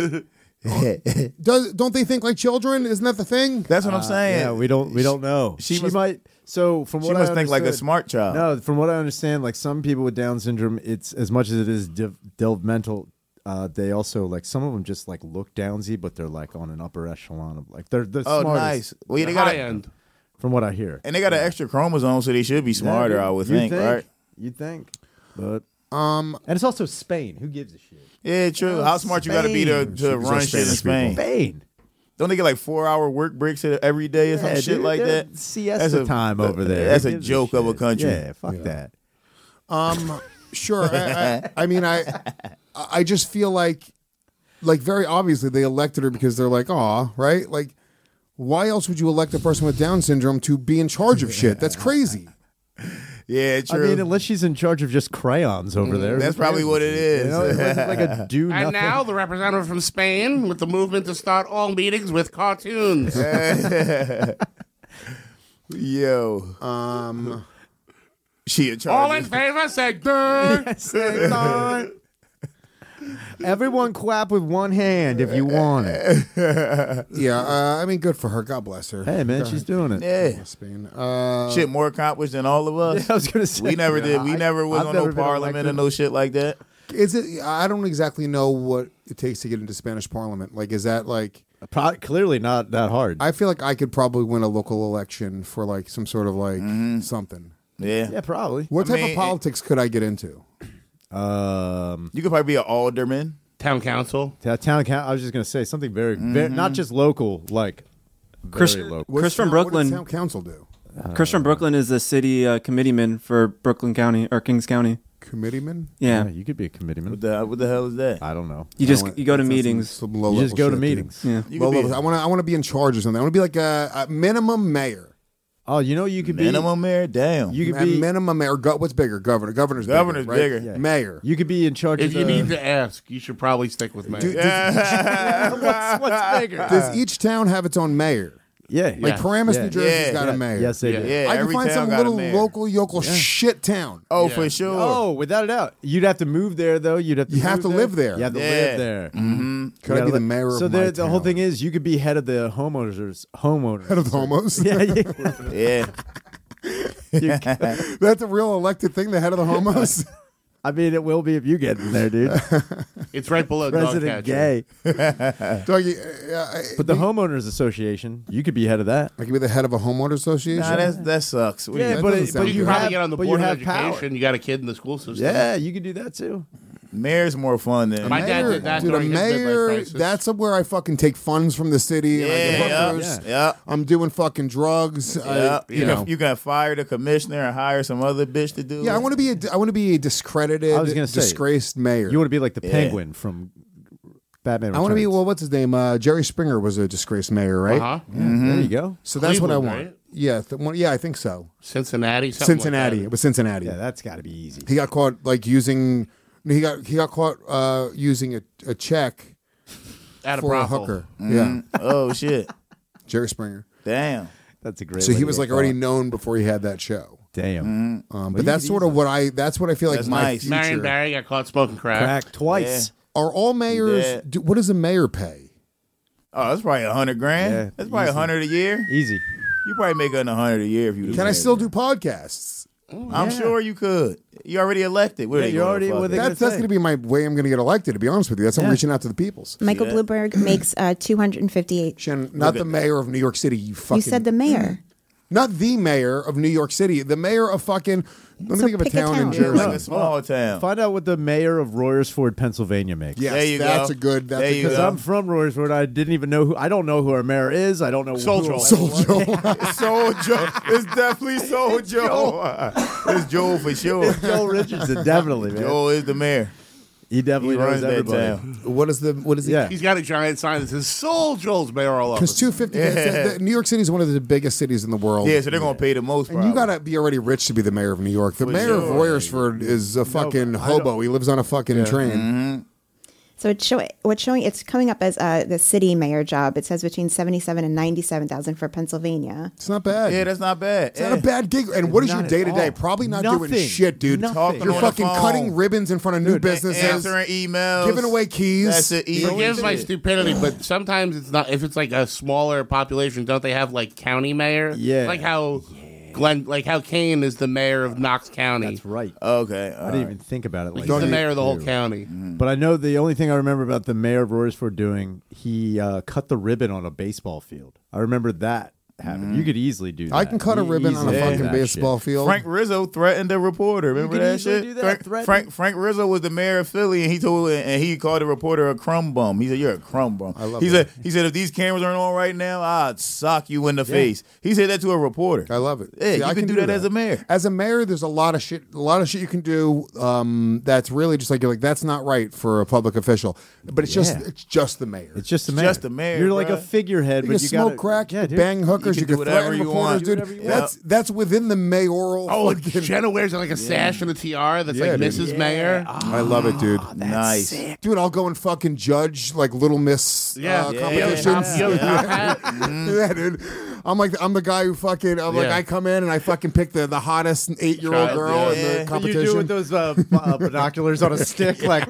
S3: don't they think like children? Isn't that the thing?
S1: That's what I'm saying.
S2: Yeah, we don't know.
S1: She
S2: She
S1: must-
S2: might. So from
S1: She
S2: what
S1: must
S2: I
S1: think like a
S2: understood-
S1: smart child.
S2: No, from what I understand, like some people with Down syndrome, it's as much as it is developmental. They also like some of them just like look downsy, but they're like on an upper echelon of like they're the
S1: Oh,
S2: smartest.
S1: nice. Well, yeah, they
S4: The
S1: got
S4: high end.
S2: From what I hear,
S1: and they got an extra chromosome, so they should be smarter. I would think, right?
S2: You'd think, but and it's also Spain. Who gives a shit?
S1: Yeah, true. How smart you got to be to run shit in Spain?
S2: Spain.
S1: Don't they get like 4-hour work breaks every day or some shit like that?
S2: Siesta time over there.
S1: That's
S2: Who
S1: a
S2: gives
S1: joke of a
S2: shit?
S1: country.
S2: Yeah, fuck that.
S3: Sure. I mean, I just feel like very obviously they elected her because they're like, aw, right? Like, why else would you elect a person with Down syndrome to be in charge of shit? That's crazy.
S1: Yeah, true.
S2: I mean, unless she's in charge of just crayons over there.
S1: That's probably what it is.
S2: You know, it wasn't like a do nothing.
S4: And now the representative from Spain with the movement to start all meetings with cartoons.
S1: Yo. She in charge.
S4: All in favor, say "Grr."
S2: Everyone clap with one hand if you want it.
S3: Yeah, I mean, good for her. God bless her.
S2: Hey, man, she's doing it.
S1: Yeah.
S3: Spain.
S1: Shit more accomplished than all of us.
S2: Yeah, I was gonna say.
S1: We never did. We never was
S2: I've
S1: on
S2: never
S1: no
S2: been
S1: parliament
S2: elected.
S1: and no shit like that.
S3: Is it? I don't exactly know what it takes to get into Spanish Parliament. Like, is that like?
S2: Clearly not that hard.
S3: I feel like I could probably win a local election for like some sort of like something.
S1: Yeah.
S2: Yeah, probably.
S3: What type
S1: mean,
S3: of politics could I get into?
S1: You could probably be an alderman.
S4: Town council.
S2: Town council. I was just gonna say something very, not just local, like
S10: Chris-
S2: very local.
S10: Chris from
S3: What
S10: Brooklyn.
S3: does town council do?
S10: Chris from Brooklyn is the city committeeman for Brooklyn County or Kings County.
S3: Committeeman?
S10: Yeah,
S2: you could be a committeeman.
S1: What the hell is that?
S2: I don't know.
S10: you go to meetings.
S3: Some
S2: You
S3: low-level
S2: just go to
S3: shit,
S2: meetings.
S3: dude.
S10: Yeah,
S1: You
S3: Low
S1: could be
S3: level. I want to be in charge or something. I want to be like a minimum mayor.
S2: Oh, you know, you could be
S1: minimum mayor. Damn.
S2: You could
S3: A
S2: be
S3: minimum mayor. What's bigger? Governor. Governor's
S1: Governor's
S3: bigger. Right?
S1: bigger.
S2: Yeah.
S3: Mayor.
S2: You could be in charge.
S4: If
S2: of
S4: you
S2: the,
S4: need to ask, you should probably stick with me.
S2: what's bigger?
S3: Does each town have its own mayor?
S2: Yeah,
S3: Like Paramus,
S2: Yeah.
S3: New Jersey's
S1: Yeah.
S3: got a mayor.
S2: Yes, they
S4: Yeah.
S2: do.
S1: Yeah,
S3: I can
S1: every
S3: find
S1: town
S3: some
S1: got a
S3: little
S1: mayor.
S3: local yokel shit town.
S1: Oh,
S4: Yeah.
S1: for sure.
S2: Oh, without a doubt, you'd have to move there though. You'd have to.
S3: You have
S2: move
S3: to live there.
S2: You have to
S1: Yeah.
S2: live there.
S1: Mm-hmm.
S3: Could I be the mayor
S2: So
S3: of my
S2: the whole
S3: town?
S2: thing is, you could be head of the homeowners.
S3: Head of the homos?
S2: Yeah, yeah.
S1: Yeah.
S3: That's a real elected thing, the head of the homos?
S2: I mean, it will be if you get in there, dude.
S4: It's right below
S2: President
S4: Dogcatcher.
S2: gay.
S3: Doggy,
S2: But the homeowners association, you could be head of that.
S3: I could be the head of a homeowner association?
S1: Nah, that sucks. What do
S2: Yeah,
S1: you-
S2: but
S3: doesn't
S2: it-
S3: sound
S2: but
S3: good.
S2: you
S4: You probably
S2: have,
S4: get on the
S2: but
S4: board
S2: you
S4: of
S2: have
S4: education.
S2: power.
S4: You got a kid in the school system.
S2: Yeah, you could do that too.
S1: Mayor's more fun than
S4: My dad did that
S3: dude, a
S4: during his midlife
S3: mayor.
S4: crisis.
S3: That's where I fucking take funds from the city. And I get hookers.
S1: Yeah.
S3: I'm doing fucking drugs.
S1: Yeah.
S3: You know.
S1: You can fire the commissioner and hire some other bitch to do it.
S3: Yeah, I want to be a discredited,
S2: I was gonna say,
S3: disgraced mayor.
S2: You want to be like the Penguin from Batman.
S3: I want to be,
S2: Returns.
S3: well, what's his name? Jerry Springer was a disgraced mayor, right?
S4: Uh-huh.
S2: There you go.
S3: So that's what I
S4: Cleveland,
S3: want.
S4: right?
S3: Yeah, yeah, I think so.
S4: Cincinnati. Something
S3: Cincinnati.
S4: Like
S3: It was Cincinnati.
S2: Yeah, that's got to be easy.
S3: He got caught like using. He got caught using a check
S4: that. At a
S3: for a
S4: brothel.
S3: hooker.
S1: Mm-hmm.
S3: Yeah,
S1: Oh shit.
S3: Jerry Springer.
S1: Damn.
S2: That's a great.
S3: So
S2: way
S3: he
S2: to
S3: was
S2: get
S3: like already
S2: caught.
S3: known before he had that show.
S2: Damn.
S3: But that's sort of what I. That's what I feel like
S1: That's
S3: my
S1: nice.
S3: future.
S4: Marion Barry got caught smoking crack.
S2: Crack twice.
S3: Are all mayors?
S1: Yeah.
S3: What does a mayor pay?
S1: Oh, that's probably $100 grand.
S2: Yeah,
S1: That's probably
S2: easy.
S1: $100 a year.
S2: Easy.
S1: You probably make $100 a year if you.
S3: Can I still do podcasts?
S1: I'm sure you could. You already elected. What are
S2: Yeah,
S1: they
S2: you're
S1: gonna
S2: already
S1: fuck
S2: with
S1: it?
S2: it.
S3: That's going to be my way. I'm going to get elected. To be honest with you, that's I'm reaching out to the peoples.
S11: Michael
S1: that?
S11: Bloomberg makes 258.
S3: Shannon, not the mayor of New York City. You fucking.
S11: You said the mayor.
S3: Not the mayor of New York City. The mayor of fucking. Let me
S11: So
S3: think of a
S11: pick a
S3: town in
S11: town.
S1: Yeah,
S3: Jersey.
S1: like a small town.
S2: Find out what the mayor of Royersford, Pennsylvania makes.
S3: Yes,
S1: There you
S3: that's
S1: go.
S3: a good. That's
S1: There
S3: a
S1: you
S3: good.
S2: Because
S1: go.
S2: I'm from Royersford, I didn't even know who. I don't know who our mayor is. I don't know.
S4: Soul
S2: who
S4: Joe.
S3: Soul Joe.
S1: Soul Joe. It's definitely Soul Joe. It's Joe for sure.
S2: Joe Richardson, definitely, man.
S1: Joe is the mayor.
S2: He definitely
S1: He
S2: knows
S1: runs that
S2: everybody.
S1: town.
S3: What is the?
S2: Yeah.
S4: He's got a giant sign that says "Soul Joel's Mayoral Office."
S3: Because 250. New York City is one of the biggest cities in the world.
S1: Yeah, so they're gonna pay the most.
S3: And you
S1: probably.
S3: gotta be already rich to be the mayor of New York. The mayor of
S1: sure.
S3: Royersford is a fucking hobo. He lives on a fucking train.
S11: So it's showing it's coming up as the city mayor job. It says between 77 and 97,000 for Pennsylvania.
S3: It's not bad.
S1: Yeah, that's not bad.
S3: It's not a bad gig. And what is your
S2: Not
S3: day
S2: at
S3: to day?
S2: all.
S3: Probably not
S2: Nothing.
S3: doing shit, dude.
S2: Nothing.
S3: You're
S1: on the
S3: fucking
S1: phone.
S3: cutting ribbons in front of new businesses,
S1: Answering emails,
S3: giving away keys.
S1: That's it.
S4: Forgive my stupidity, but sometimes it's not. If it's like a smaller population, don't they have like county mayor?
S2: Yeah.
S4: Like how how Kane is the mayor of Knox County.
S2: That's right.
S1: Okay,
S2: I didn't even think about it like
S4: He's the
S2: that.
S4: mayor of the whole county.
S2: But I know the only thing I remember about the mayor of Royersford doing, he cut the ribbon on a baseball field. I remember that happened. You could easily do that.
S3: I can cut a ribbon on a
S2: Easily do
S3: fucking
S2: that
S3: baseball
S2: shit.
S3: field.
S1: Frank Rizzo threatened a reporter. Remember
S2: can
S1: that
S2: easily
S1: shit?
S2: do that,
S1: Frank Rizzo was the mayor of Philly, and he called the reporter a crumb bum. He said, "You're a crumb bum."
S3: I love
S1: he
S3: that.
S1: said, "If these cameras aren't on right now, I'd sock you in the face." He said that to a reporter.
S3: I love it.
S1: Yeah,
S3: See,
S1: you
S3: I
S1: can do that as a mayor.
S3: As a mayor, there's a lot of shit you can do. That's really just like you're like that's not right for a public official. But it's just the mayor.
S2: It's just the
S1: It's
S2: mayor.
S1: just the mayor,
S2: You're like
S1: bruh.
S2: a figurehead,
S3: You
S2: but
S3: can
S2: you
S3: smoke
S2: gotta,
S3: crack,
S2: yeah,
S3: you
S2: dude.
S3: can bang hookers,
S1: You
S3: you
S1: can
S3: can
S1: do whatever
S3: threaten
S1: you
S3: reporters,
S1: want.
S3: dude.
S1: Do whatever you want.
S3: That's within the mayoral.
S4: Oh, and
S3: fucking-
S4: Jenna wears like a sash and a tiara that's
S3: Yeah,
S4: like
S3: dude.
S4: Mrs. Mayor.
S3: I love it, dude.
S1: Nice.
S3: Dude, I'll go and fucking judge like Little Miss
S4: Yeah.
S3: competitions.
S4: Yo, top hat.
S3: Yeah, dude. I'm the guy who fucking like
S4: Yeah.
S3: I come in and I fucking pick the hottest 8-year-old
S4: Child,
S3: girl in
S1: yeah.
S3: the
S1: What
S2: You
S3: competition.
S2: do with those binoculars on a stick, like.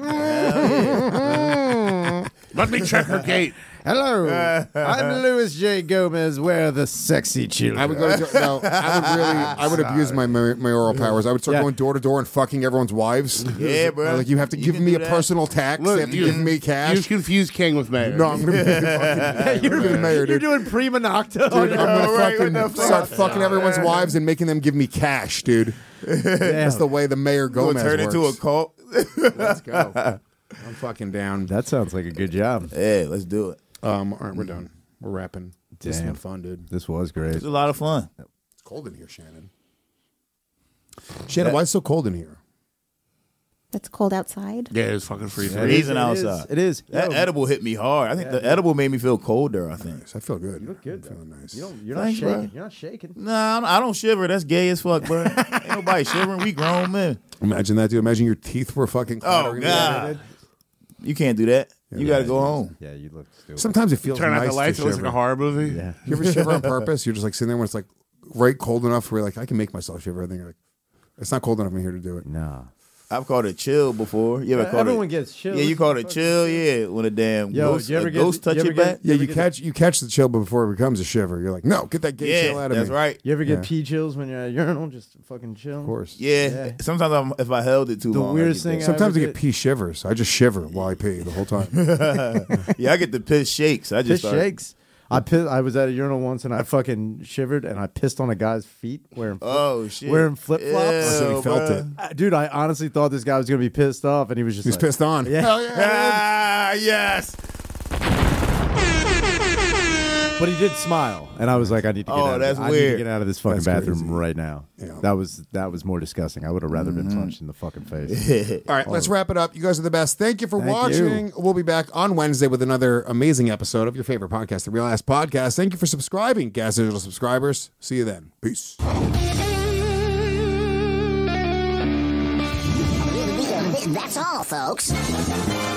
S4: Let me check her gate.
S2: Hello, I'm Louis J. Gomez. Where are the sexy children?
S3: I would go. I would abuse my mayoral powers. I would start
S2: Yeah.
S3: going door to door and fucking everyone's wives.
S1: Yeah, bro.
S3: Like you have to give
S1: can
S3: me
S1: do
S3: a
S1: that.
S3: personal tax.
S4: Look,
S3: they have to
S4: you-
S3: give me
S4: You
S3: cash.
S4: confuse King with Mayor.
S3: No, I'm gonna be fucking.
S2: You're,
S3: I'm gonna be mayor,
S2: you're
S3: dude.
S2: doing prima nocta.
S3: Dude, I'm gonna
S1: right,
S3: fucking
S1: what the fuck?
S3: start fucking everyone's wives and making them give me cash, dude. That's the way the mayor
S1: We'll
S3: Gomez
S1: turn
S3: works.
S1: into a cult.
S3: Let's go. I'm fucking down.
S2: That sounds like a good job.
S1: Yeah, let's do it.
S3: All right, we're done. We're wrapping. This has
S2: Damn.
S3: been fun, dude.
S2: This was great.
S1: It's a lot of fun.
S3: It's cold in here, Shannon. Shannon, why is it so cold in here?
S11: It's cold outside.
S4: Yeah, it's fucking freezing.
S1: Freezing outside.
S2: It is.
S1: That edible hit me hard. I think the edible made me feel colder. I think.
S3: I feel good.
S2: You look good.
S3: I'm feeling nice.
S2: You're not
S1: Thanks,
S2: shaking.
S1: bro.
S2: You're not shaking.
S1: Nah, I don't shiver. That's gay as fuck, bro. Ain't nobody shivering. We grown men.
S3: Imagine that, dude. Imagine your teeth were fucking.
S1: Oh
S3: clattering
S1: God,
S3: together.
S1: you can't do that. You got to go home.
S2: Yeah, you look stupid.
S3: Sometimes it feels
S4: Turn
S3: nice
S4: out the lights.
S3: to
S4: It looks like
S3: shiver.
S4: a horror movie.
S2: Yeah.
S3: You ever shiver on purpose? You're just like sitting there when it's like right cold enough where you're like I can make myself shiver. I think you're like it's not cold enough in here to do it.
S2: Nah.
S1: I've called it chill before. You ever called
S2: Everyone
S1: it?
S2: gets chills.
S1: Yeah, you called it chill. Yeah, when a damn ghost,
S2: you ever
S1: a
S2: get-
S1: ghost touch
S2: you ever
S1: your
S2: get-
S1: back.
S3: Yeah,
S2: ever
S3: you
S2: get
S3: catch the chill before it becomes a shiver. You're like, no, get that gay chill out of
S1: that's
S3: me.
S1: right.
S2: You ever get
S3: Yeah.
S2: pee chills when you're at a urinal? Just fucking chill.
S3: Of course.
S1: Yeah. Sometimes if I held it too
S2: The
S1: long, I
S2: weirdest
S1: get
S2: thing
S1: that.
S3: Sometimes I
S2: ever
S3: get
S2: did-
S3: pee shivers. I just shiver while I pee the whole time.
S1: Yeah, I get the piss shakes. I
S2: Piss
S1: just start,
S2: shakes. I was at a urinal once and I fucking shivered and I pissed on a guy's feet wearing flip flops.
S3: So he felt it.
S2: Dude, I honestly thought this guy was gonna be pissed off, and he was just
S3: He's pissed on.
S2: Yeah.
S3: Hell yeah.
S1: Yes.
S2: But he did smile, and I was like, I need to get out.
S1: That's
S2: I need
S1: weird.
S2: to get out of this fucking
S3: That's
S2: bathroom
S3: crazy.
S2: right now.
S3: Yeah.
S2: That was more disgusting. I would have rather been punched in the fucking face.
S3: All right, let's wrap it up. You guys are the best. Thank you for
S2: Thank
S3: watching.
S2: you.
S3: We'll be back on Wednesday with another amazing episode of your favorite podcast, The Real Ass Podcast. Thank you for subscribing, Gas Digital subscribers. See you then. Peace.
S13: That's all, folks.